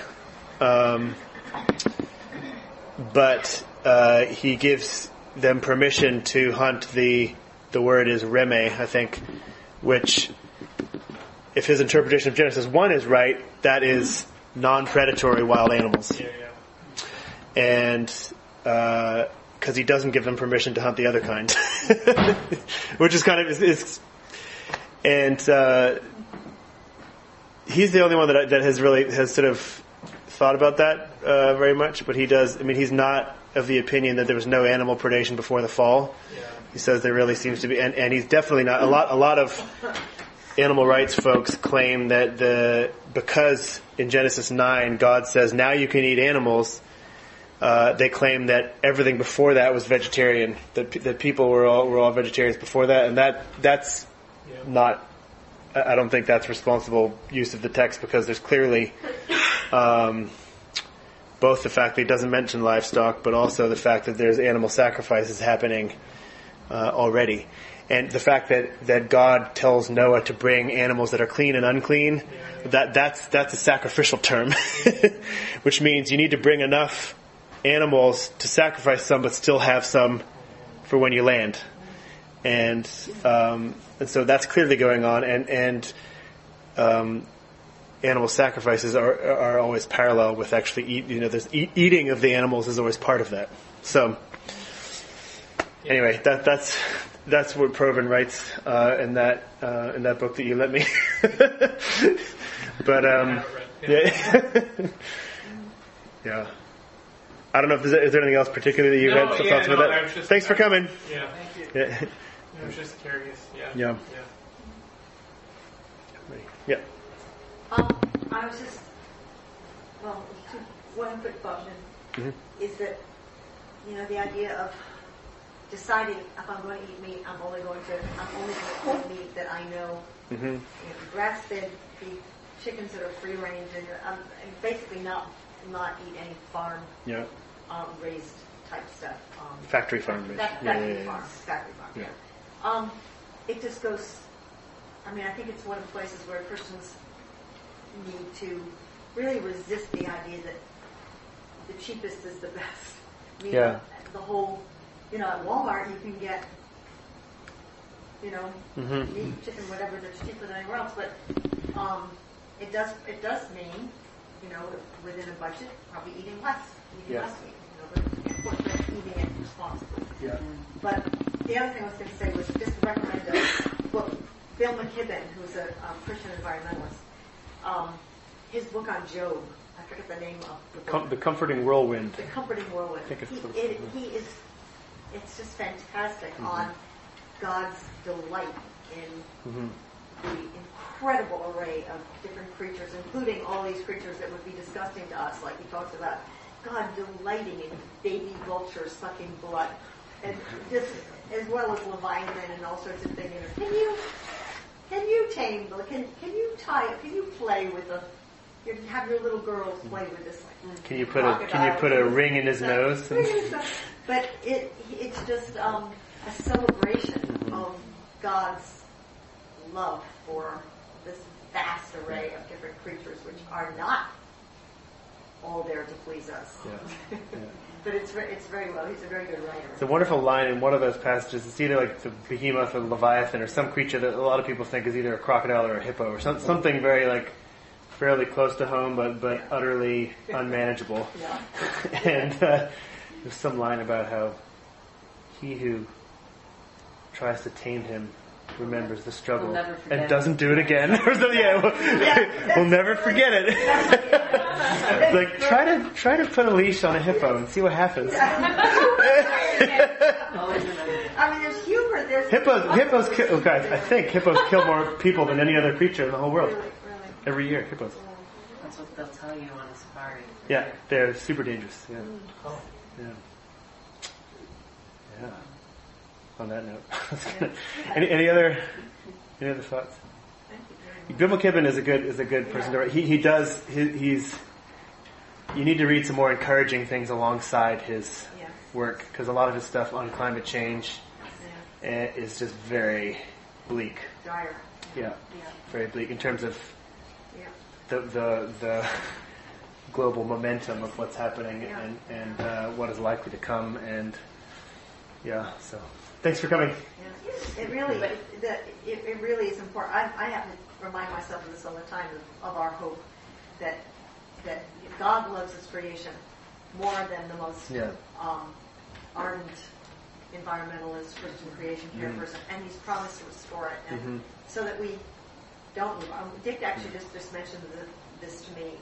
But he gives them permission to hunt the word is reme, I think, which, if his interpretation of Genesis 1 is right, that is non-predatory wild animals. And because he doesn't give them permission to hunt the other kind, which is kind of and he's the only one that has sort of thought about that very much. But he does. I mean, he's not of the opinion that there was no animal predation before the fall. He says there really seems to be, and he's definitely not. A lot of animal rights folks claim that because in Genesis 9 God says now you can eat animals. They claim that everything before that was vegetarian. That people were all vegetarians before that, and that's not. I don't think that's responsible use of the text, because there's clearly both the fact that he doesn't mention livestock, but also the fact that there's animal sacrifices happening already. And the fact that God tells Noah to bring animals that are clean and unclean, that's a sacrificial term, which means you need to bring enough animals to sacrifice some, but still have some for when you land. And so that's clearly going on. And animal sacrifices are always parallel with actually there's eating of the animals is always part of that. So anyway, that's what Proven writes in that book that you lent me. But yeah. I don't know if is there anything else particularly that you had thoughts about that? Thanks for coming. Yeah, thank you. Yeah. I was just curious. Yeah. I was just one quick question is that the idea of deciding if I'm going to eat meat, I'm only going to eat meat that I know, grass-fed beef, chickens that are free range, and basically not eat any farm raised type stuff. Factory farm raised. Factory farm. Yeah. It just goes. I mean, I think it's one of the places where Christians need to really resist the idea that the cheapest is the best. I mean, the whole. At Walmart you can get, meat, chicken, whatever that's cheaper than anywhere else. But it does mean, within a budget, probably eating less meat. But of course, eating it responsibly. Yeah. But the other thing I was going to say was just recommend a book. Bill McKibben, who's a Christian environmentalist, his book on Job. I forget the name of the book. The Comforting Whirlwind. The Comforting Whirlwind. I think it's just fantastic on God's delight in the incredible array of different creatures, including all these creatures that would be disgusting to us, like he talks about God delighting in baby vultures sucking blood, and just as well as Leviathan and all sorts of things. Can you tame? Can you play with have your little girls play with this? Can you put a ring in his nose? But it's just a celebration of God's love for this vast array of different creatures, which are not all there to please us. Yeah. But it's very well. He's a very good writer. It's a wonderful line in one of those passages. It's either like the behemoth or the Leviathan or some creature that a lot of people think is either a crocodile or a hippo or something very fairly close to home, but utterly unmanageable. Yeah. And there's some line about how he who tries to tame him remembers the struggle and doesn't do it again. Or something. We'll never forget it. It's like try to put a leash on a hippo and see what happens. I mean, there's humor. Hippos. Guys, I think hippos kill more people than any other creature in the whole world. Really? Every year, hippos. That's what they'll tell you on a safari. Yeah, they're super dangerous. Yeah. Yeah. On that note, any other thoughts? Bill McKibben is a good person to write. He's. You need to read some more encouraging things alongside his work, because a lot of his stuff on climate change is just very bleak. Dire. Yeah. Very bleak in terms of the global momentum of what's happening and what is likely to come, and so thanks for coming. It really is important. I have to remind myself of this all the time, of our hope that God loves His creation more than the most ardent environmentalist, Christian creation care person, and He's promised to restore it, and so that we don't. Dick actually just mentioned this to me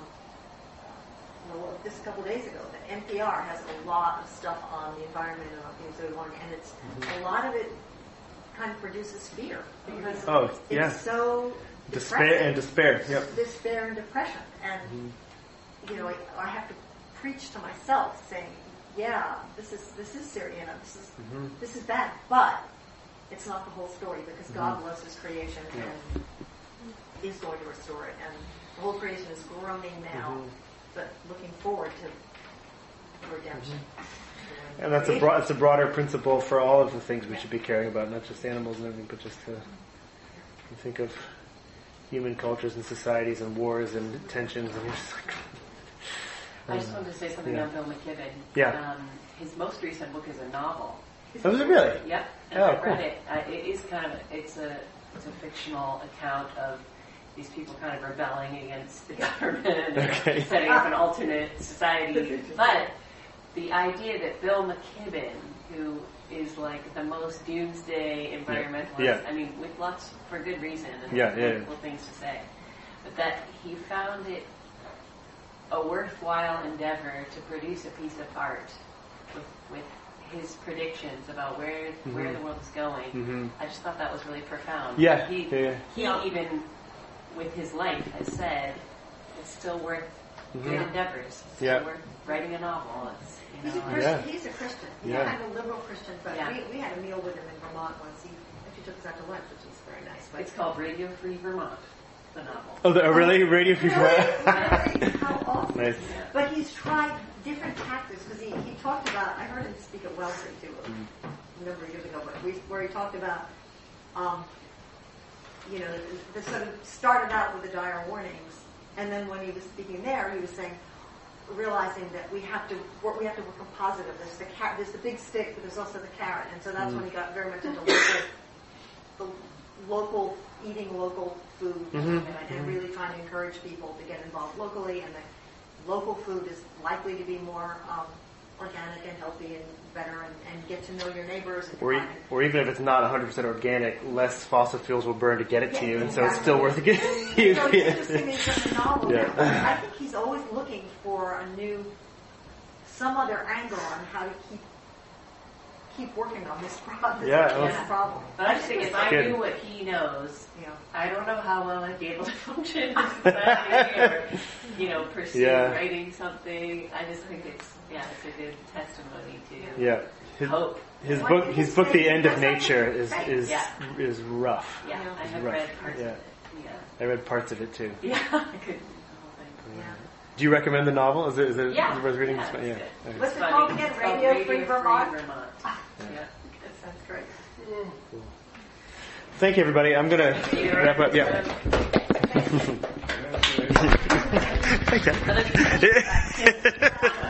just a couple of days ago. That NPR has a lot of stuff on the environment and on things that are going, and it's a lot of it kind of produces fear because it's so despair and despair. Yep. Despair and depression, and I have to preach to myself saying, this is serious, this is bad, but it's not the whole story, because God loves His creation and is going to restore it, and the whole creation is groaning now, but looking forward to redemption. And that's a broader principle for all of the things we should be caring about, not just animals and everything, but just to think of human cultures and societies and wars and tensions. And you're just like, I just wanted to say something on Bill McKibben. Yeah. His most recent book is a novel. Oh, was it really? Yep. And I read it. It is kind of it's a fictional account of these people kind of rebelling against the government and setting up an alternate society. But the idea that Bill McKibben, who is like the most doomsday environmentalist, I mean, with lots for good reason and wonderful things to say, but that he found it a worthwhile endeavor to produce a piece of art with his predictions about where the world is going. Mm-hmm. I just thought that was really profound. Yeah. He even with his life has said it's still worth good endeavors. It's still worth writing a novel. It's, he's a Christian. He's kind of a liberal Christian, but we had a meal with him in Vermont once. He actually took us out to lunch, which was very nice. But it's called Radio Free Vermont, the novel. Oh, really? Radio Free Vermont? How awesome. Nice. But he's tried different tactics, because he talked about, I heard him speak at Wellesley too, a number of years ago, but where he talked about, the sort of started out with the dire warnings, and then when he was speaking there, he was saying, realizing that we have to work on positive. There's the big stick, but there's also the carrot, and so that's when he got very much into local eating local food, and really trying to encourage people to get involved locally, and the local food is likely to be more organic and healthy and better, and get to know your neighbors. And or even if it's not 100% organic, less fossil fuels will burn to get it to you, and so it's still worth it. It's interesting in the novel. I think he's always looking for some other angle on how to keep working on this problem. But I just think if I knew what he knows, I don't know how well I'd be able to function in society or, pursue writing something. I just think it's a good testimony to hope. His book, The End of Nature, is rough. Yeah, I have read parts of it. Yeah. I read parts of it too. Yeah, I could. Do you recommend the novel? Is it worth reading? Yeah. What's it called again? Radio Free Vermont. That sounds great. Cool. Thank you, everybody. I'm going to wrap up. Yeah. Okay.